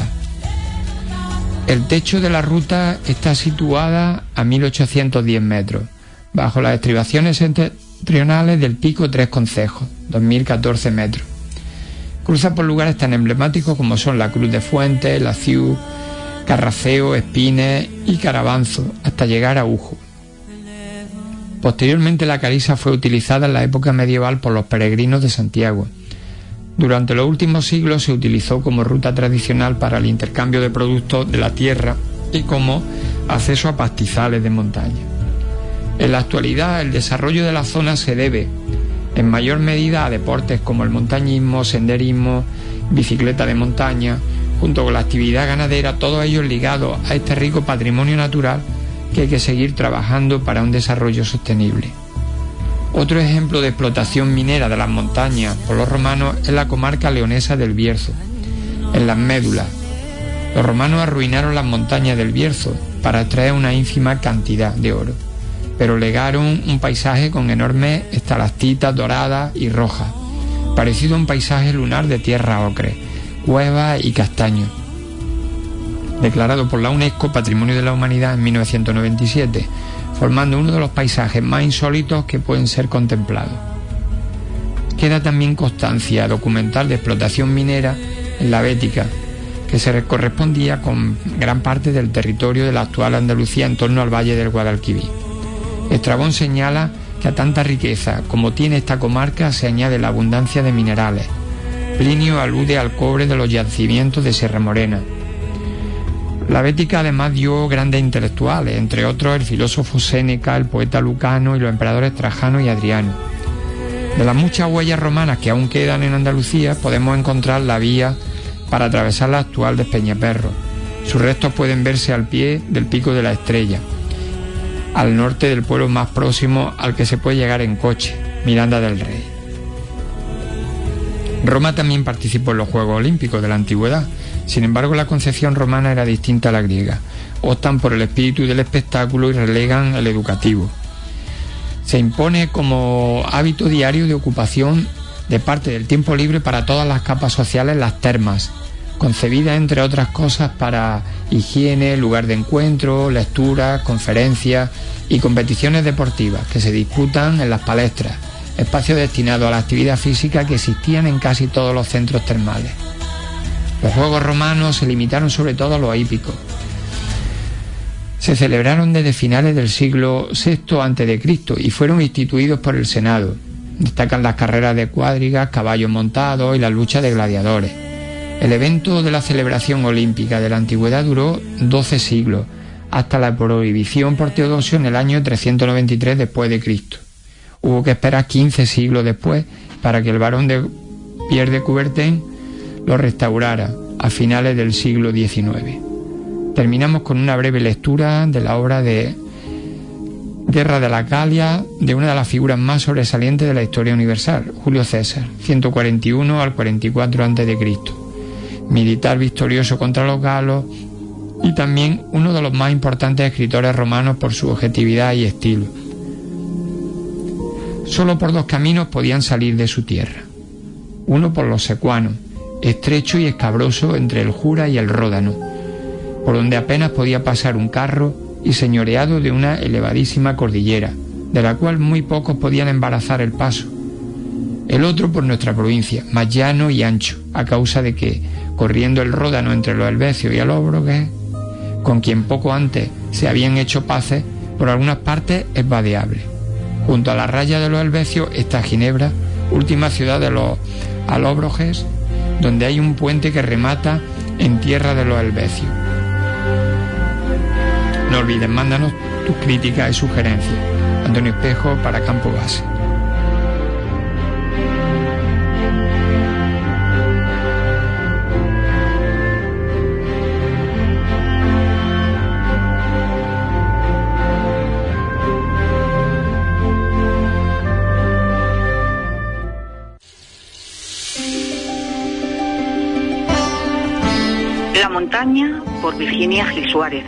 El techo de la ruta está situada a 1810 metros, bajo las estribaciones septentrionales del pico Tres Concejos, 2014 metros. Cruza por lugares tan emblemáticos como son la Cruz de Fuentes, la Ciu, Carraceo, Espines y Carabanzo, hasta llegar a Ujo. Posteriormente la Carissa fue utilizada en la época medieval por los peregrinos de Santiago. Durante los últimos siglos se utilizó como ruta tradicional para el intercambio de productos de la tierra y como acceso a pastizales de montaña. En la actualidad el desarrollo de la zona se debe en mayor medida a deportes como el montañismo, senderismo, bicicleta de montaña, junto con la actividad ganadera, todos ellos ligados a este rico patrimonio natural que hay que seguir trabajando para un desarrollo sostenible. Otro ejemplo de explotación minera de las montañas por los romanos es la comarca leonesa del Bierzo, en las Médulas. Los romanos arruinaron las montañas del Bierzo para extraer una ínfima cantidad de oro, pero legaron un paisaje con enormes estalactitas doradas y rojas, parecido a un paisaje lunar de tierra ocre, cuevas y castaños. Declarado por la UNESCO Patrimonio de la Humanidad en 1997, formando uno de los paisajes más insólitos que pueden ser contemplados. Queda también constancia documental de explotación minera en la Bética, que se correspondía con gran parte del territorio de la actual Andalucía en torno al valle del Guadalquivir. Estrabón señala que a tanta riqueza como tiene esta comarca se añade la abundancia de minerales. Plinio alude al cobre de los yacimientos de Sierra Morena. La Bética además dio grandes intelectuales, entre otros el filósofo Séneca, el poeta Lucano y los emperadores Trajano y Adriano. De las muchas huellas romanas que aún quedan en Andalucía, podemos encontrar la vía para atravesar la actual Despeñaperro. Sus restos pueden verse al pie del Pico de la Estrella, al norte del pueblo más próximo al que se puede llegar en coche, Miranda del Rey. Roma también participó en los Juegos Olímpicos de la Antigüedad. Sin embargo, la concepción romana era distinta a la griega. Optan por el espíritu del espectáculo y relegan el educativo. Se impone como hábito diario de ocupación de parte del tiempo libre para todas las capas sociales las termas, concebidas entre otras cosas para higiene, lugar de encuentro, lecturas, conferencias y competiciones deportivas que se disputan en las palestras, espacios destinados a la actividad física que existían en casi todos los centros termales. Los juegos romanos se limitaron sobre todo a los hípicos. Se celebraron desde finales del siglo VI a.C. y fueron instituidos por el Senado. Destacan las carreras de cuadrigas, caballos montados y la lucha de gladiadores. El evento de la celebración olímpica de la antigüedad duró 12 siglos, hasta la prohibición por Teodosio en el año 393 después de Cristo. Hubo que esperar 15 siglos después para que el barón de Pierre de Coubertin lo restaurara a finales del siglo XIX. Terminamos con una breve lectura de la obra de Guerra de la Galia, de una de las figuras más sobresalientes de la historia universal, Julio César, 141 al 44 a.C., militar victorioso contra los galos y también uno de los más importantes escritores romanos por su objetividad y estilo. Solo por 2 caminos podían salir de su tierra. Uno por los secuanos, estrecho y escabroso entre el Jura y el Ródano, por donde apenas podía pasar un carro y señoreado de una elevadísima cordillera, de la cual muy pocos podían embarazar el paso. El otro por nuestra provincia, más llano y ancho, a causa de que, corriendo el Ródano entre los helvecios y alóbroges, con quien poco antes se habían hecho paces, por algunas partes es vadeable. Junto a la raya de los helvecios está Ginebra, última ciudad de los alóbroges, donde hay un puente que remata en tierra de los helvecios. No olvides, mándanos tus críticas y sugerencias. Antonio Espejo para Campo Base. La montaña, por Virginia Gil Suárez.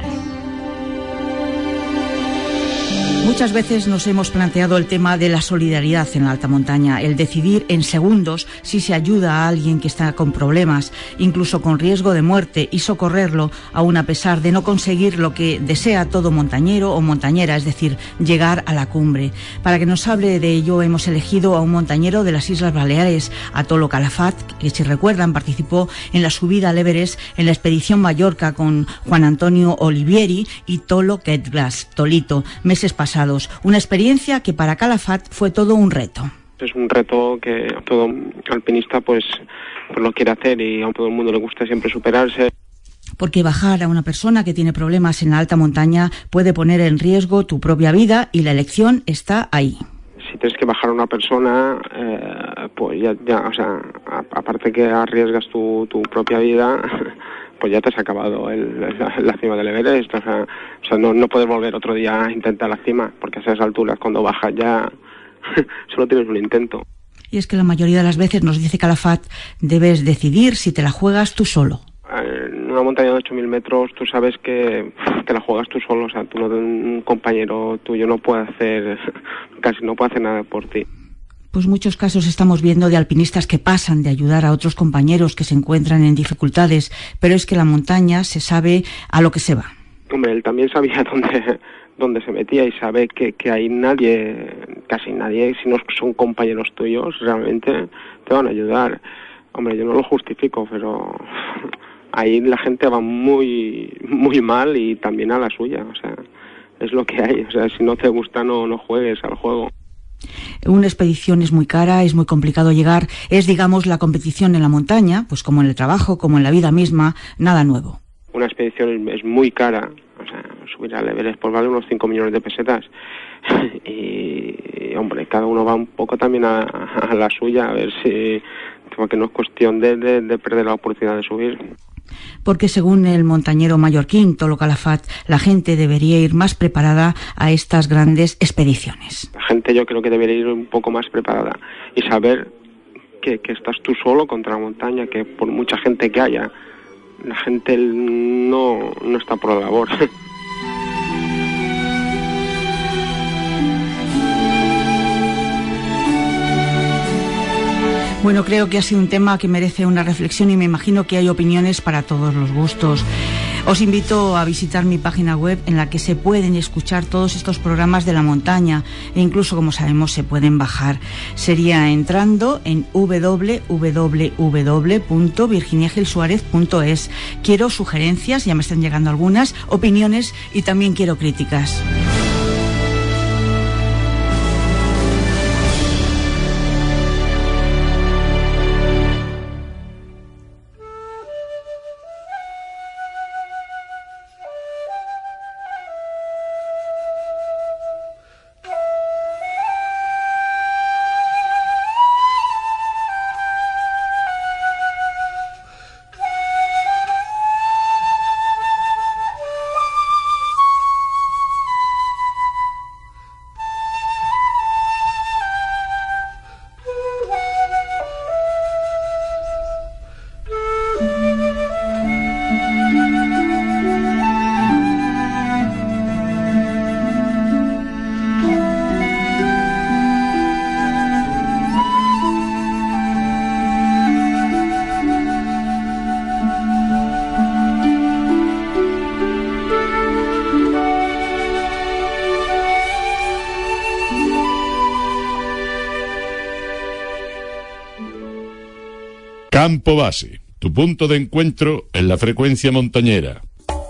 Muchas veces nos hemos planteado el tema de la solidaridad en la alta montaña, el decidir en segundos si se ayuda a alguien que está con problemas, incluso con riesgo de muerte, y socorrerlo aún a pesar de no conseguir lo que desea todo montañero o montañera, es decir, llegar a la cumbre. Para que nos hable de ello hemos elegido a un montañero de las Islas Baleares, a Tolo Calafat, que si recuerdan participó en la subida al Everest en la expedición Mallorca con Juan Antonio Olivieri y Tolo Ketglas, Tolito, meses pasados. Una experiencia que para Calafat fue todo un reto. Es un reto que todo alpinista pues lo quiere hacer, y a todo el mundo le gusta siempre superarse. Porque bajar a una persona que tiene problemas en la alta montaña puede poner en riesgo tu propia vida, y la elección está ahí. Si tienes que bajar a una persona, pues ya, o sea, aparte que arriesgas tu propia vida, pues ya te has acabado la cima del Everest. O sea, no puedes volver otro día a intentar la cima, porque a esas alturas cuando bajas ya solo tienes un intento. Y es que la mayoría de las veces, nos dice Calafat, debes decidir si te la juegas tú solo. En una montaña de 8.000 metros tú sabes que te la juegas tú solo, o sea, un compañero tuyo no puede hacer nada por ti. Pues muchos casos estamos viendo de alpinistas que pasan de ayudar a otros compañeros que se encuentran en dificultades, pero es que la montaña se sabe a lo que se va. Hombre, él también sabía dónde se metía, y sabe que hay casi nadie, si no son compañeros tuyos, realmente te van a ayudar. Hombre, yo no lo justifico, pero ahí la gente va muy muy mal, y también a la suya, o sea, es lo que hay. O sea, si no te gusta, no juegues al juego. Una expedición es muy cara, es muy complicado llegar, es, digamos, la competición en la montaña, pues como en el trabajo, como en la vida misma, nada nuevo. Una expedición es muy cara, o sea, subir al Everest pues vale unos 5 millones de pesetas, y hombre, cada uno va un poco también a la suya, a ver si, porque no es cuestión de perder la oportunidad de subir. Porque según el montañero mallorquín Tolo Calafat, la gente debería ir más preparada a estas grandes expediciones. La gente, yo creo que debería ir un poco más preparada y saber que estás tú solo contra la montaña, que por mucha gente que haya, la gente no está por la labor. Bueno, creo que ha sido un tema que merece una reflexión, y me imagino que hay opiniones para todos los gustos. Os invito a visitar mi página web en la que se pueden escuchar todos estos programas de la montaña e incluso, como sabemos, se pueden bajar. Sería entrando en www.virginiagilsuarez.es. Quiero sugerencias, ya me están llegando algunas, opiniones y también quiero críticas. Campo Base, tu punto de encuentro en la frecuencia montañera.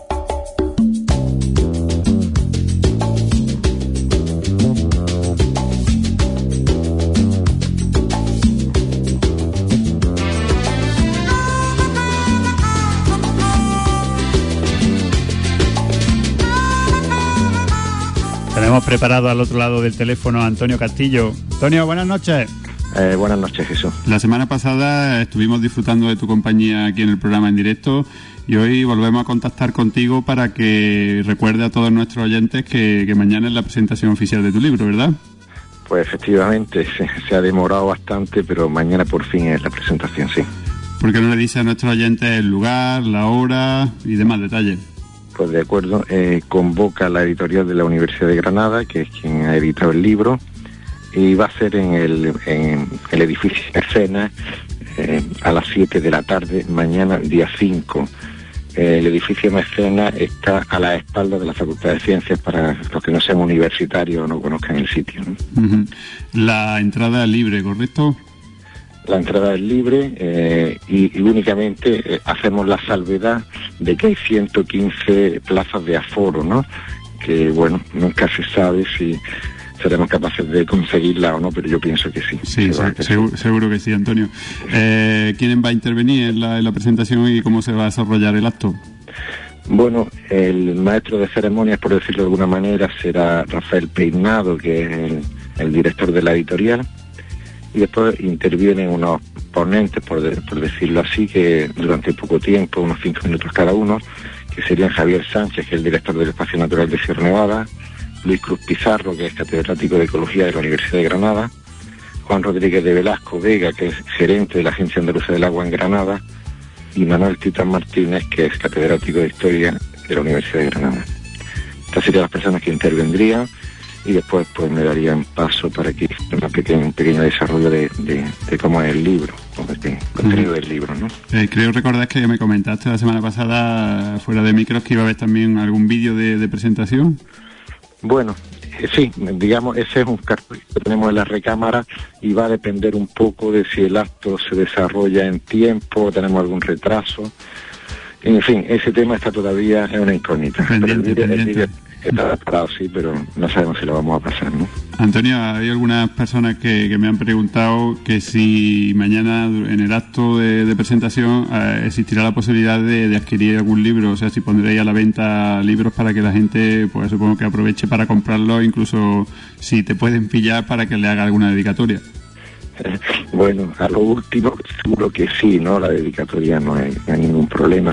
Tenemos preparado al otro lado del teléfono a Antonio Castillo. Antonio, buenas noches. Buenas noches, Jesús. La semana pasada estuvimos disfrutando de tu compañía aquí en el programa en directo y hoy volvemos a contactar contigo para que recuerde a todos nuestros oyentes que mañana es la presentación oficial de tu libro, ¿verdad? Pues efectivamente, se ha demorado bastante, pero mañana por fin es la presentación, sí. ¿Por qué no le dice a nuestros oyentes el lugar, la hora y demás detalles? Pues de acuerdo, convoca a la editorial de la Universidad de Granada, que es quien ha editado el libro, y va a ser en el edificio Escena a las 7 de la tarde, mañana, día 5. El edificio Mecena está a la espalda de la Facultad de Ciencias para los que no sean universitarios o no conozcan el sitio, ¿no? Uh-huh. La entrada es libre, ¿correcto? La entrada es libre y únicamente hacemos la salvedad de que hay 115 plazas de aforo, ¿no? Que, bueno, nunca se sabe si seremos capaces de conseguirla o no, pero yo pienso que sí. Sí, seguro que sí, Antonio. ¿Quién va a intervenir en la presentación y cómo se va a desarrollar el acto? Bueno, el maestro de ceremonias, por decirlo de alguna manera, será Rafael Peinado, que es el director de la editorial, y después intervienen unos ponentes, por decirlo así, que durante poco tiempo, unos 5 minutos cada uno, que serían Javier Sánchez, que es el director del Espacio Natural de Sierra Nevada, Luis Cruz Pizarro, que es catedrático de Ecología de la Universidad de Granada, Juan Rodríguez de Velasco Vega, que es gerente de la Agencia Andaluza del Agua en Granada, y Manuel Titán Martínez, que es catedrático de Historia de la Universidad de Granada. Estas serían las personas que intervendrían y después pues me darían paso para que un pequeño desarrollo de cómo es el libro, el contenido del libro, ¿no? Creo recordar que me comentaste la semana pasada, fuera de micros, que iba a haber también algún vídeo de presentación. Bueno, sí, digamos, ese es un cartel que tenemos en la recámara y va a depender un poco de si el acto se desarrolla en tiempo, tenemos algún retraso. En fin, ese tema está todavía en una incógnita. Pendiente. El vídeo está preparado, sí, pero no sabemos si lo vamos a pasar, ¿no? Antonio, hay algunas personas que me han preguntado que si mañana en el acto de presentación existirá la posibilidad de adquirir algún libro, o sea, si pondréis a la venta libros para que la gente, pues supongo que aproveche para comprarlos, incluso si te pueden pillar para que le haga alguna dedicatoria. Bueno, a lo último seguro que sí, ¿no? La dedicatoria no hay ningún problema.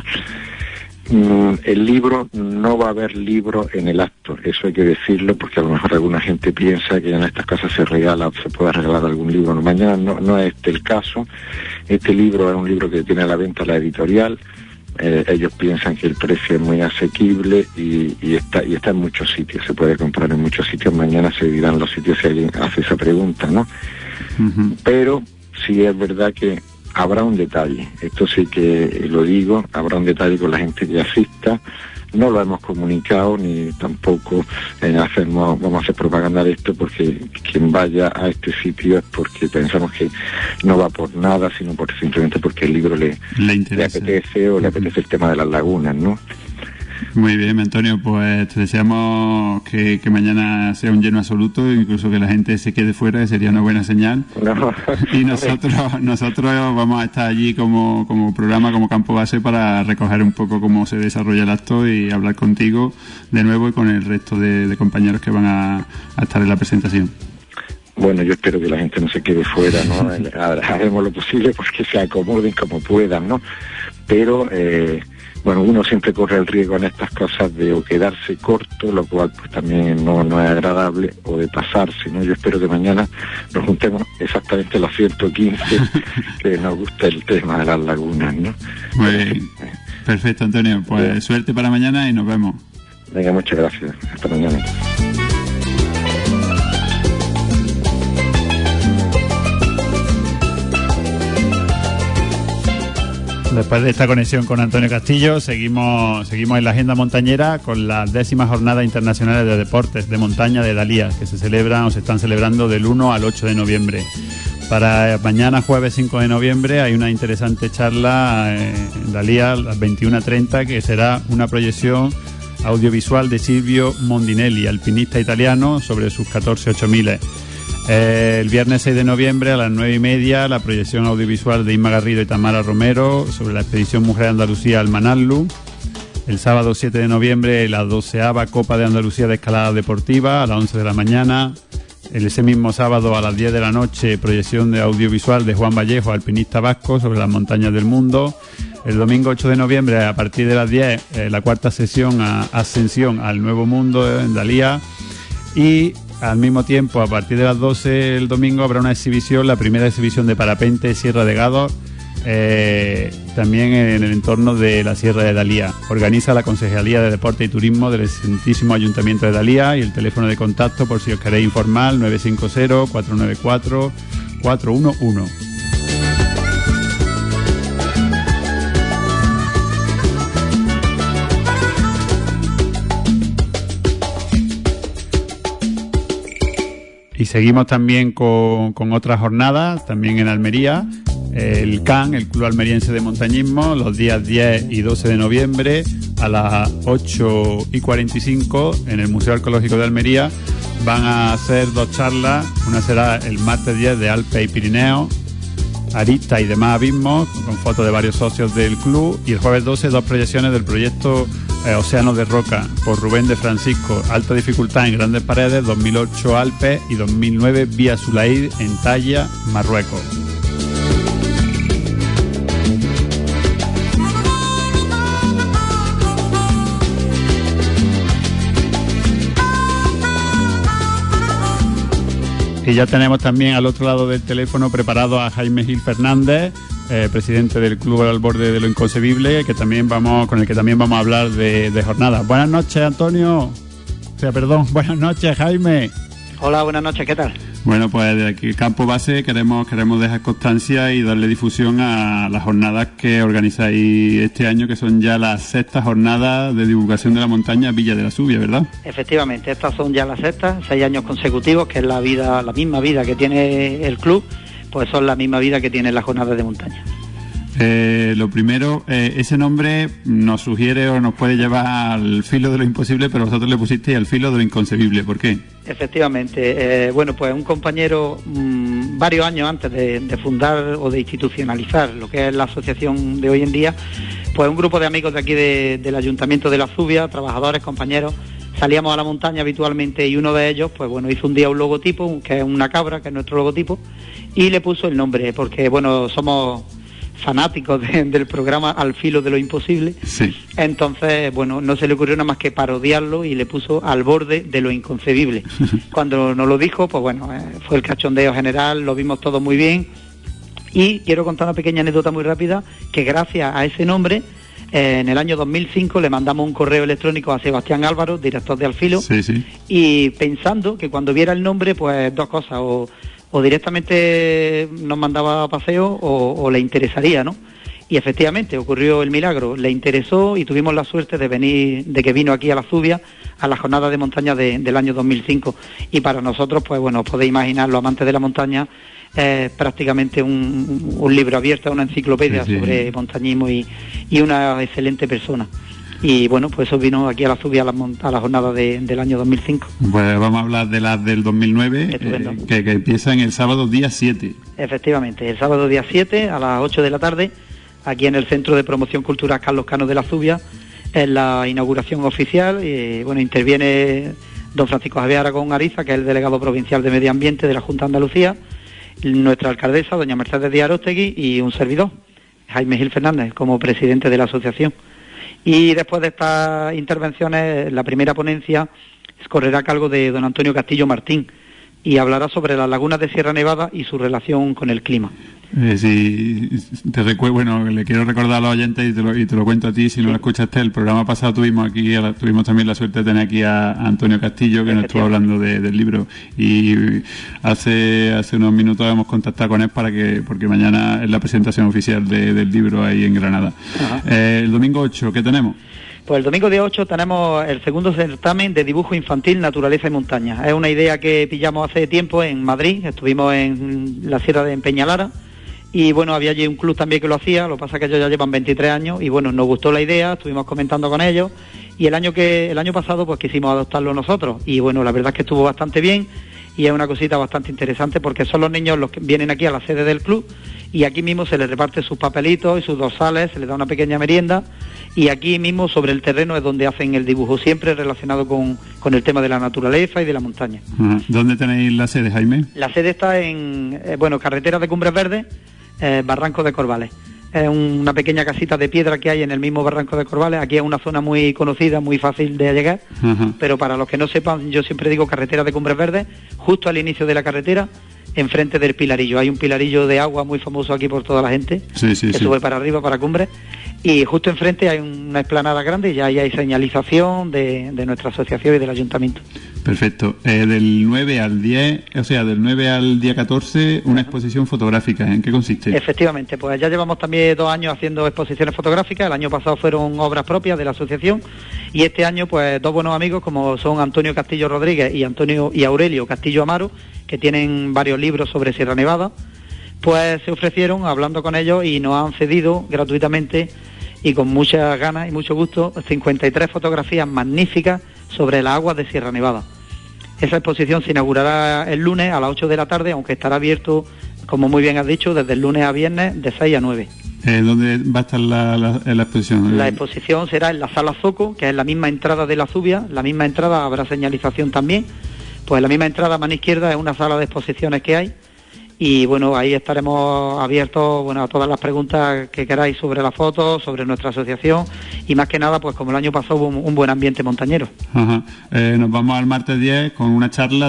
El libro, no va a haber libro en el acto, eso hay que decirlo, porque a lo mejor alguna gente piensa que en estas casas se regala o se puede regalar algún libro. Mañana no es el caso. Este libro es un libro que tiene a la venta la editorial. Ellos piensan que el precio es muy asequible y está en muchos sitios, se puede comprar en muchos sitios. Mañana se dirán los sitios si alguien hace esa pregunta, ¿no? Uh-huh. Pero sí es verdad que habrá un detalle, esto sí que lo digo, habrá un detalle con la gente que asista. No lo hemos comunicado ni tampoco vamos a hacer propaganda de esto, porque quien vaya a este sitio es porque pensamos que no va por nada, sino simplemente porque el libro le apetece, o le apetece el tema de las lagunas, ¿no? Muy bien, Antonio, pues te deseamos que mañana sea un lleno absoluto, incluso que la gente se quede fuera, que sería una buena señal. No. Y nosotros vamos a estar allí como programa, como campo base, para recoger un poco cómo se desarrolla el acto y hablar contigo de nuevo y con el resto de compañeros que van a estar en la presentación. Bueno, yo espero que la gente no se quede fuera, ¿no? Haremos lo posible porque se acomoden como puedan, ¿no? Pero bueno, uno siempre corre el riesgo en estas cosas de o quedarse corto, lo cual pues también no es agradable, o de pasarse, ¿no? Yo espero que mañana nos juntemos exactamente los 115 que nos gusta el tema de las lagunas, ¿no? Muy bien. Perfecto, Antonio. Pues bien. Suerte para mañana y nos vemos. Venga, muchas gracias. Hasta mañana. Después de esta conexión con Antonio Castillo, seguimos en la agenda montañera con las 10ª Jornadas Internacionales de Deportes de Montaña de Dalía, que se están celebrando del 1 al 8 de noviembre. Para mañana, jueves 5 de noviembre, hay una interesante charla en Dalía a las 21:30, que será una proyección audiovisual de Silvio Mondinelli, alpinista italiano, sobre sus 14 8000. El viernes 6 de noviembre a las 9:30, la proyección audiovisual de Inma Garrido y Tamara Romero sobre la expedición Mujer de Andalucía al Manallu. El sábado 7 de noviembre, la 12ª Copa de Andalucía de Escalada Deportiva a las 11 de la mañana. Ese mismo sábado a las 10 de la noche, proyección de audiovisual de Juan Vallejo, alpinista vasco, sobre las montañas del mundo. El domingo 8 de noviembre, a partir de las 10, la 4ª sesión Ascensión al Nuevo Mundo en Dalía. Y al mismo tiempo, a partir de las 12 el domingo, habrá una exhibición, la primera exhibición de parapente Sierra de Gados, también en el entorno de la Sierra de Dalía. Organiza la Concejalía de Deporte y Turismo del excelentísimo Ayuntamiento de Dalía, y el teléfono de contacto, por si os queréis informar, 950-494-411. Y seguimos también con otras jornadas, también en Almería. El CAN, el Club Almeriense de Montañismo, los días 10 y 12 de noviembre a las 8:45 en el Museo Arqueológico de Almería. Van a hacer 2 charlas. Una será el martes 10 de Alpes y Pirineos, aristas y demás abismos, con fotos de varios socios del club. Y el jueves 12, 2 proyecciones del proyecto Océanos de Roca, por Rubén de Francisco, alta dificultad en grandes paredes, 2008 Alpes y 2009 Vía Sulaid en Talla, Marruecos. Y ya tenemos también al otro lado del teléfono preparado a Jaime Gil Fernández, presidente del Club Al Borde de lo Inconcebible, con el que también vamos a hablar de jornadas. Buenas noches, Antonio. Buenas noches, Jaime. Hola, buenas noches, ¿qué tal? Bueno, pues desde aquí, Campo Base, queremos dejar constancia y darle difusión a las jornadas que organizáis este año, que son ya las 6ª jornadas de divulgación de la montaña Villa de la Subia, ¿verdad? Efectivamente, estas son ya las 6ª, 6 años consecutivos, que es la misma vida que tiene el club, pues son la misma vida que tienen las jornadas de montaña. Lo primero, ese nombre nos sugiere o nos puede llevar al filo de lo imposible, pero vosotros le pusisteis al filo de lo inconcebible. ¿Por qué? Efectivamente, pues un compañero, varios años antes de fundar o de institucionalizar lo que es la asociación de hoy en día, pues un grupo de amigos de aquí del Ayuntamiento de la Zubia, trabajadores, compañeros, salíamos a la montaña habitualmente, y uno de ellos, pues bueno, hizo un día un logotipo, que es una cabra, que es nuestro logotipo, y le puso el nombre, porque bueno, somos fanáticos del programa Al Filo de lo Imposible. Sí. Entonces, bueno, no se le ocurrió nada más que parodiarlo y le puso Al Borde de lo Inconcebible. Cuando nos lo dijo, pues bueno, fue el cachondeo general, lo vimos todo muy bien. Y quiero contar una pequeña anécdota muy rápida, que gracias a ese nombre, en el año 2005 le mandamos un correo electrónico a Sebastián Álvaro, director de Al Filo, y pensando que cuando viera el nombre, pues 2 cosas, o o directamente nos mandaba a paseo o le interesaría, ¿no? Y efectivamente ocurrió el milagro, le interesó y tuvimos la suerte de que vino aquí a la Zubia a la jornada de montaña del año 2005. Y para nosotros, pues bueno, os podéis imaginar, los amantes de la montaña, prácticamente un libro abierto, una enciclopedia sobre montañismo y una excelente persona. Y bueno, pues eso vino aquí a la Zubia a la jornada del año 2005. Pues vamos a hablar de las del 2009, que empiezan el sábado día 7. Efectivamente, el sábado día 7 a las 8 de la tarde, aquí en el Centro de Promoción Cultural Carlos Cano de la Zubia, en la inauguración oficial. Bueno, interviene don Francisco Javier Aragón Ariza, que es el delegado provincial de Medio Ambiente de la Junta de Andalucía, nuestra alcaldesa, doña Mercedes Díaz Aróstegui, y un servidor, Jaime Gil Fernández, como presidente de la asociación. Y después de estas intervenciones, la primera ponencia correrá a cargo de don Antonio Castillo Martín y hablará sobre las lagunas de Sierra Nevada y su relación con el clima. Sí, te recuerdo, bueno, le quiero recordar a los oyentes y te lo cuento a ti, si no lo escuchaste, el programa pasado tuvimos también la suerte de tener aquí a Antonio Castillo, que nos estuvo hablando del libro, y hace unos minutos hemos contactado con él porque mañana es la presentación oficial del libro ahí en Granada. El domingo 8, ¿qué tenemos? Pues el domingo día 8 tenemos el segundo certamen de dibujo infantil, naturaleza y montaña. Es una idea que pillamos hace tiempo en Madrid, estuvimos en la sierra de Peñalara, y bueno, había allí un club también que lo hacía, lo que pasa es que ellos ya llevan 23 años, y bueno, nos gustó la idea, estuvimos comentando con ellos, y el año pasado pues quisimos adoptarlo nosotros, y bueno, la verdad es que estuvo bastante bien, y es una cosita bastante interesante porque son los niños los que vienen aquí a la sede del club, y aquí mismo se les reparte sus papelitos y sus dorsales, se les da una pequeña merienda, y aquí mismo sobre el terreno es donde hacen el dibujo, siempre relacionado con el tema de la naturaleza y de la montaña. ¿Dónde tenéis la sede, Jaime? La sede está en, carretera de Cumbres Verdes, Barranco de Corvales. Es una pequeña casita de piedra que hay en el mismo Barranco de Corvales. Aquí es una zona muy conocida, muy fácil de llegar, pero para los que no sepan, yo siempre digo carretera de Cumbres Verdes, justo al inicio de la carretera, enfrente del pilarillo. Hay un pilarillo de agua muy famoso aquí por toda la gente, que sube para arriba, para Cumbres, y justo enfrente hay una explanada grande y ahí hay señalización de nuestra asociación y del ayuntamiento. Perfecto. Del 9 al 10, o sea, del 9 al día 14, una exposición fotográfica. ¿En qué consiste? Efectivamente, pues ya llevamos también 2 años haciendo exposiciones fotográficas. El año pasado fueron obras propias de la asociación, y este año pues 2 buenos amigos como son Antonio Castillo Rodríguez y Aurelio Castillo Amaro, que tienen varios libros sobre Sierra Nevada, pues se ofrecieron, hablando con ellos, y nos han cedido gratuitamente y con muchas ganas y mucho gusto 53 fotografías magníficas sobre las aguas de Sierra Nevada. Esa exposición se inaugurará el lunes a las 8 de la tarde, aunque estará abierto, como muy bien has dicho, desde el lunes a viernes de 6 a 9. ¿Dónde va a estar la exposición? La exposición será en la Sala Zoco, que es la misma entrada de la Zubia, la misma entrada, habrá señalización también. Pues la misma entrada a mano izquierda es una sala de exposiciones que hay, y bueno, ahí estaremos abiertos a todas las preguntas que queráis sobre la foto, sobre nuestra asociación, y más que nada, pues como el año pasado hubo un buen ambiente montañero. Nos vamos al martes 10 con una charla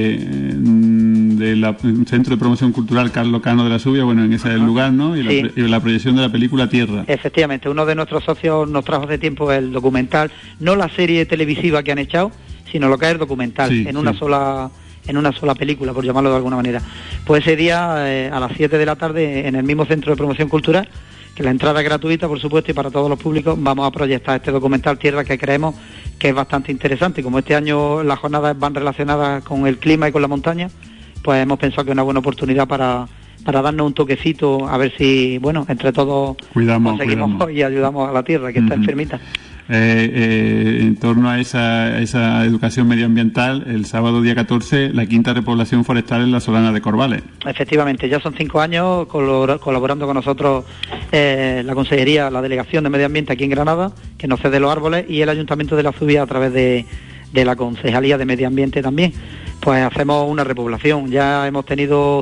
del Centro de Promoción Cultural Carlos Cano de la Zubia, en ese lugar, ¿no? Y la proyección de la película Tierra. Efectivamente, uno de nuestros socios nos trajo hace tiempo el documental, no la serie televisiva que han echado, sino lo que es el documental, en una sola película, por llamarlo de alguna manera. Pues ese día, a las 7 de la tarde, en el mismo Centro de Promoción Cultural, que la entrada es gratuita, por supuesto, y para todos los públicos, vamos a proyectar este documental Tierra, que creemos que es bastante interesante. Como este año las jornadas van relacionadas con el clima y con la montaña, pues hemos pensado que es una buena oportunidad para darnos un toquecito, a ver si, entre todos conseguimos y ayudamos a la Tierra, que está enfermita. En torno a esa educación medioambiental, el sábado día 14, la 5ª repoblación forestal en la Solana de Corvales. Efectivamente, ya son 5 años colaborando con nosotros la Consejería, la Delegación de Medio Ambiente aquí en Granada, que nos cede los árboles, y el Ayuntamiento de la Zubia a través de la Concejalía de Medio Ambiente también. Pues hacemos una repoblación. Ya hemos tenido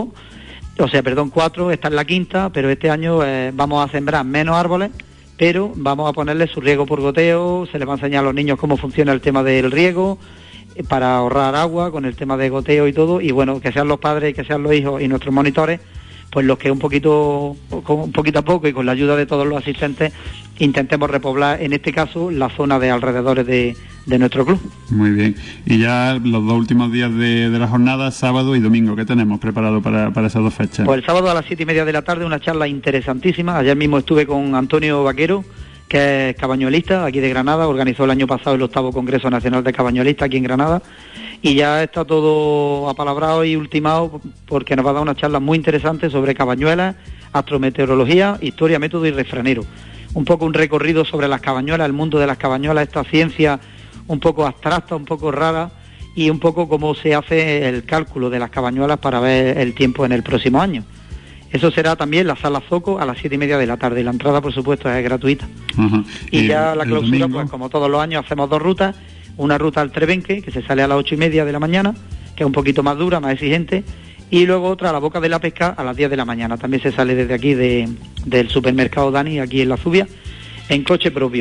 4, esta es la 5ª, pero este año vamos a sembrar menos árboles, pero vamos a ponerle su riego por goteo, se les va a enseñar a los niños cómo funciona el tema del riego, para ahorrar agua con el tema de goteo y todo, y que sean los padres, que sean los hijos y nuestros monitores, pues los que un poquito a poco y con la ayuda de todos los asistentes intentemos repoblar, en este caso, la zona de alrededores de nuestro club. Muy bien. Y ya los 2 últimos días de la jornada, sábado y domingo, ¿qué tenemos preparado para esas 2 fechas? Pues el sábado a las 7:30 de la tarde, una charla interesantísima. Ayer mismo estuve con Antonio Vaquero, que es cabañuelista aquí de Granada, organizó el año pasado el 8º Congreso Nacional de Cabañuelistas aquí en Granada, y ya está todo apalabrado y ultimado porque nos va a dar una charla muy interesante sobre cabañuelas, astrometeorología, historia, método y refranero. Un poco un recorrido sobre las cabañuelas, el mundo de las cabañuelas, esta ciencia un poco abstracta, un poco rara, y un poco cómo se hace el cálculo de las cabañuelas para ver el tiempo en el próximo año. Eso será también la Sala Zoco a las 7:30 de la tarde. La entrada, por supuesto, es gratuita. Ajá. Y ya la clausura, domingo, pues como todos los años, hacemos 2 rutas. Una ruta al Trebenque, que se sale a las 8:30 de la mañana, que es un poquito más dura, más exigente. Y luego otra a la Boca de la Pesca a las 10 de la mañana. También se sale desde aquí del supermercado Dani, aquí en La Zubia, en coche propio.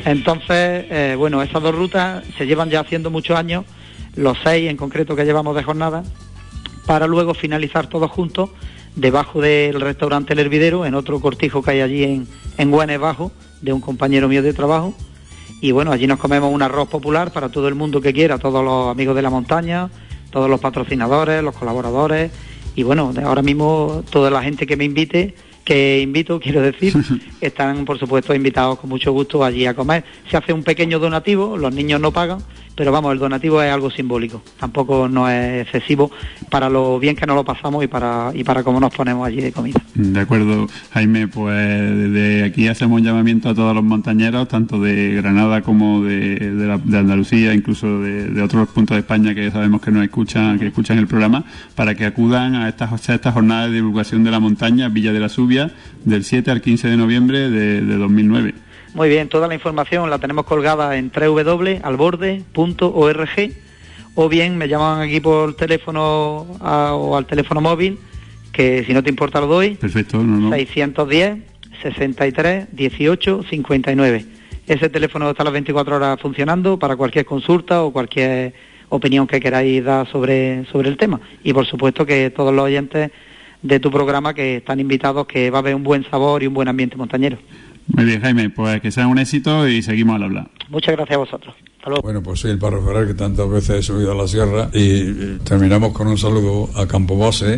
Entonces, bueno, esas 2 rutas se llevan ya haciendo muchos años, los 6 en concreto que llevamos de jornada, para luego finalizar todos juntos debajo del restaurante El Hervidero, en otro cortijo que hay allí en Güenes Bajo, de un compañero mío de trabajo. Y bueno, allí nos comemos un arroz popular para todo el mundo que quiera, todos los amigos de la montaña, todos los patrocinadores, los colaboradores, y bueno, ahora mismo toda la gente que me invite, quiero decir, están por supuesto invitados con mucho gusto allí a comer. Se hace un pequeño donativo, los niños no pagan, pero vamos, el donativo es algo simbólico, tampoco no es excesivo para lo bien que nos lo pasamos y para cómo nos ponemos allí de comida. De acuerdo, Jaime, pues desde aquí hacemos un llamamiento a todos los montañeros, tanto de Granada como de Andalucía, incluso de otros puntos de España que sabemos que nos escuchan el programa, para que acudan a estas jornadas de divulgación de la montaña, Villa de la Zubia, del 7 al 15 de noviembre de 2009. Muy bien, toda la información la tenemos colgada en www.alborde.org, o bien me llaman aquí por teléfono o al teléfono móvil, que si no te importa lo doy. Perfecto, no. 610 63 18 59. Ese teléfono está las 24 horas funcionando para cualquier consulta o cualquier opinión que queráis dar sobre el tema. Y por supuesto que todos los oyentes de tu programa que están invitados, que va a haber un buen sabor y un buen ambiente montañero. Muy bien, Jaime, pues que sea un éxito y seguimos al hablar. Muchas gracias a vosotros. Hasta luego. Bueno, pues soy el párroco Ferrer, que tantas veces he subido a la sierra, y terminamos con un saludo a Campo Base.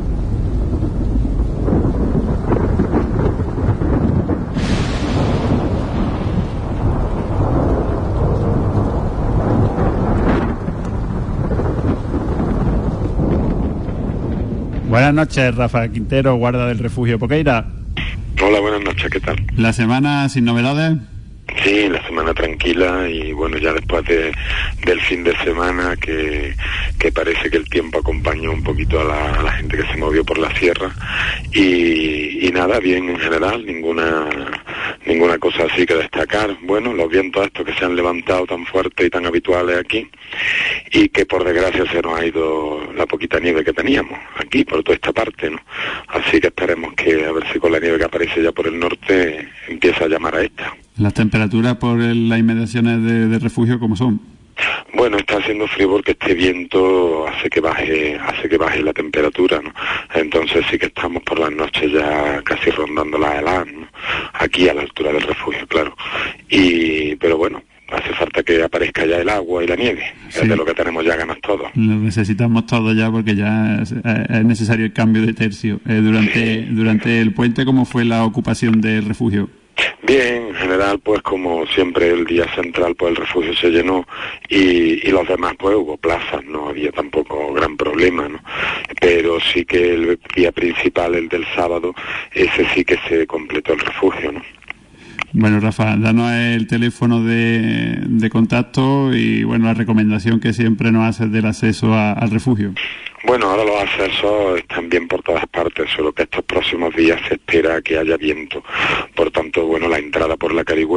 Buenas noches, Rafa Quintero, guarda del refugio Poqueira. Hola, buenas noches, ¿qué tal? ¿La semana sin novedades? Sí, la semana tranquila, y bueno, ya después del fin de semana que parece que el tiempo acompañó un poquito a la gente que se movió por la sierra, y nada, bien en general, ninguna cosa así que destacar. Bueno, los vientos estos que se han levantado tan fuertes y tan habituales aquí, y que por desgracia se nos ha ido la poquita nieve que teníamos aquí por toda esta parte, ¿no? Así que esperemos que a ver si con la nieve que aparece ya por el norte empieza a llamar a esta. ¿Las temperaturas por las inmediaciones de refugio cómo son? Bueno, está haciendo frío porque este viento hace que baje la temperatura, ¿no? Entonces sí que estamos por las noches ya casi rondando las heladas, ¿no? Aquí a la altura del refugio, claro. Pero bueno, hace falta que aparezca ya el agua y la nieve, sí. Es de lo que tenemos ya ganas todos. Lo necesitamos todos ya, porque ya es necesario el cambio de tercio. Durante el puente, ¿cómo fue la ocupación del refugio? Bien, en general, pues como siempre el día central, pues el refugio se llenó, y los demás pues hubo plazas, no había tampoco gran problema, ¿no? Pero sí que el día principal, el del sábado, ese sí que se completó el refugio, ¿no? Bueno, Rafa, danos el teléfono de contacto y bueno, la recomendación que siempre nos haces del acceso al refugio. Bueno, ahora los accesos están bien por todas partes, solo que estos próximos días se espera que haya viento. Por tanto, bueno, la entrada por la Carihuela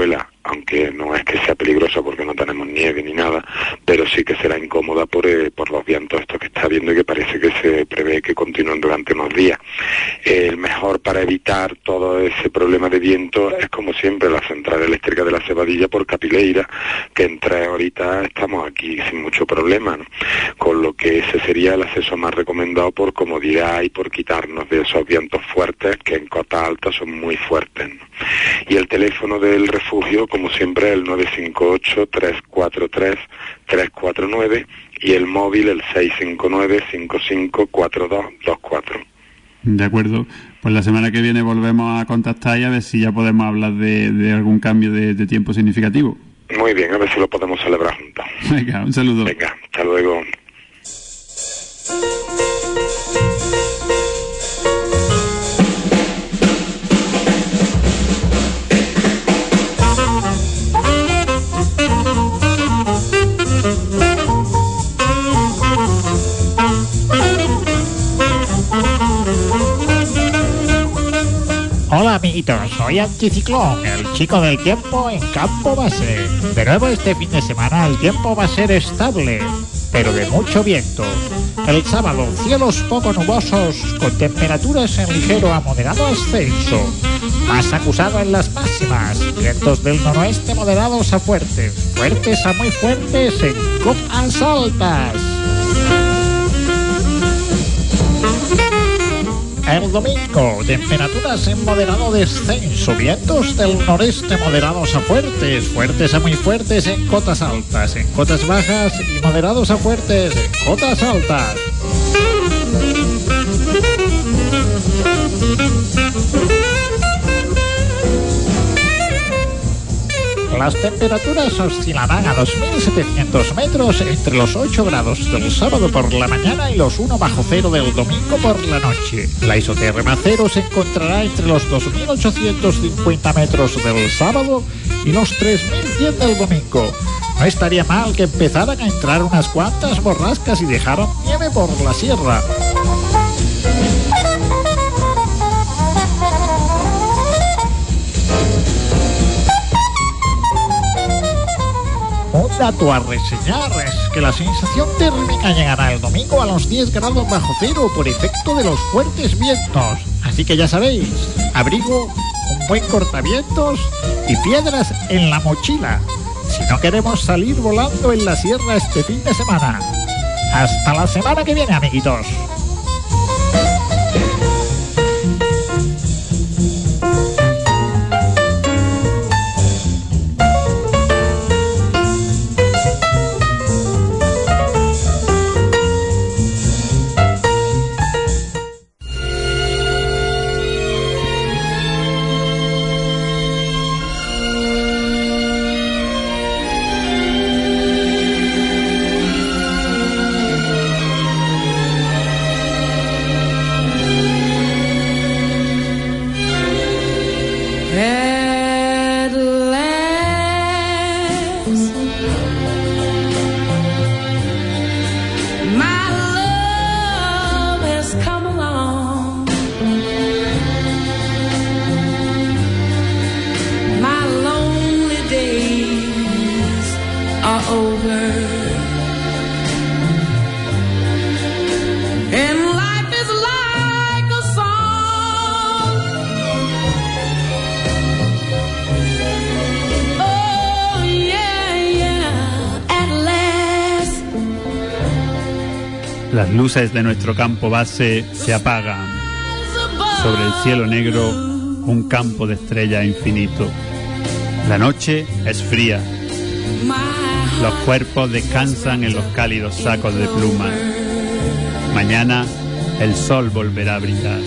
aunque no es que sea peligrosa porque no tenemos nieve ni nada, pero sí que será incómoda por los vientos estos que está habiendo y que parece que se prevé que continúen durante unos días. El mejor para evitar todo ese problema de viento es, como siempre, la central eléctrica de la Cebadilla por Capileira, que en 3 horitas estamos aquí sin mucho problema, ¿no? Con lo que ese sería el acceso más recomendado por comodidad y por quitarnos de esos vientos fuertes que en cotas altas son muy fuertes, ¿no? Y el teléfono del refugio, como siempre, el 958-343-349 y el móvil el 659-554224. De acuerdo. Pues la semana que viene volvemos a contactar y a ver si ya podemos hablar de algún cambio de tiempo significativo. Muy bien, a ver si lo podemos celebrar juntos. Venga, un saludo. Venga, hasta luego. Hola amiguitos, soy Anticiclón, el chico del tiempo en Campo Base. De nuevo este fin de semana el tiempo va a ser estable, pero de mucho viento. El sábado, cielos poco nubosos con temperaturas en ligero a moderado ascenso. Más acusado en las máximas, vientos del noroeste moderados a fuertes, fuertes a muy fuertes en copas altas. El domingo, temperaturas en moderado descenso, vientos del noreste moderados a fuertes, fuertes a muy fuertes en cotas altas, en cotas bajas y moderados a fuertes en cotas altas. Las temperaturas oscilarán a 2.700 metros entre los 8 grados del sábado por la mañana y los 1 bajo cero del domingo por la noche. La isoterma cero se encontrará entre los 2.850 metros del sábado y los 3.100 del domingo. No estaría mal que empezaran a entrar unas cuantas borrascas y dejaran nieve por la sierra. Un dato a reseñar es que la sensación térmica llegará el domingo a los 10 grados bajo cero por efecto de los fuertes vientos. Así que ya sabéis, abrigo, un buen cortavientos y piedras en la mochila, si no queremos salir volando en la sierra este fin de semana. Hasta la semana que viene, amiguitos. Las luces de nuestro campo base se apagan. Sobre el cielo negro, un campo de estrellas infinito. La noche es fría. Los cuerpos descansan en los cálidos sacos de plumas. Mañana el sol volverá a brillar.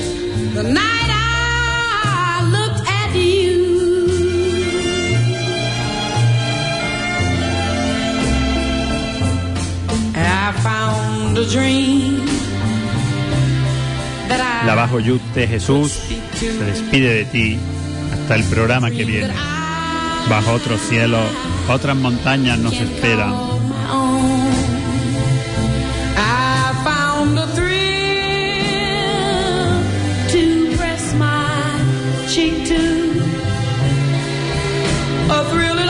La Bajo Yuste Jesús se despide de ti hasta el programa que viene. Bajo otros cielos, otras montañas nos esperan. A thrill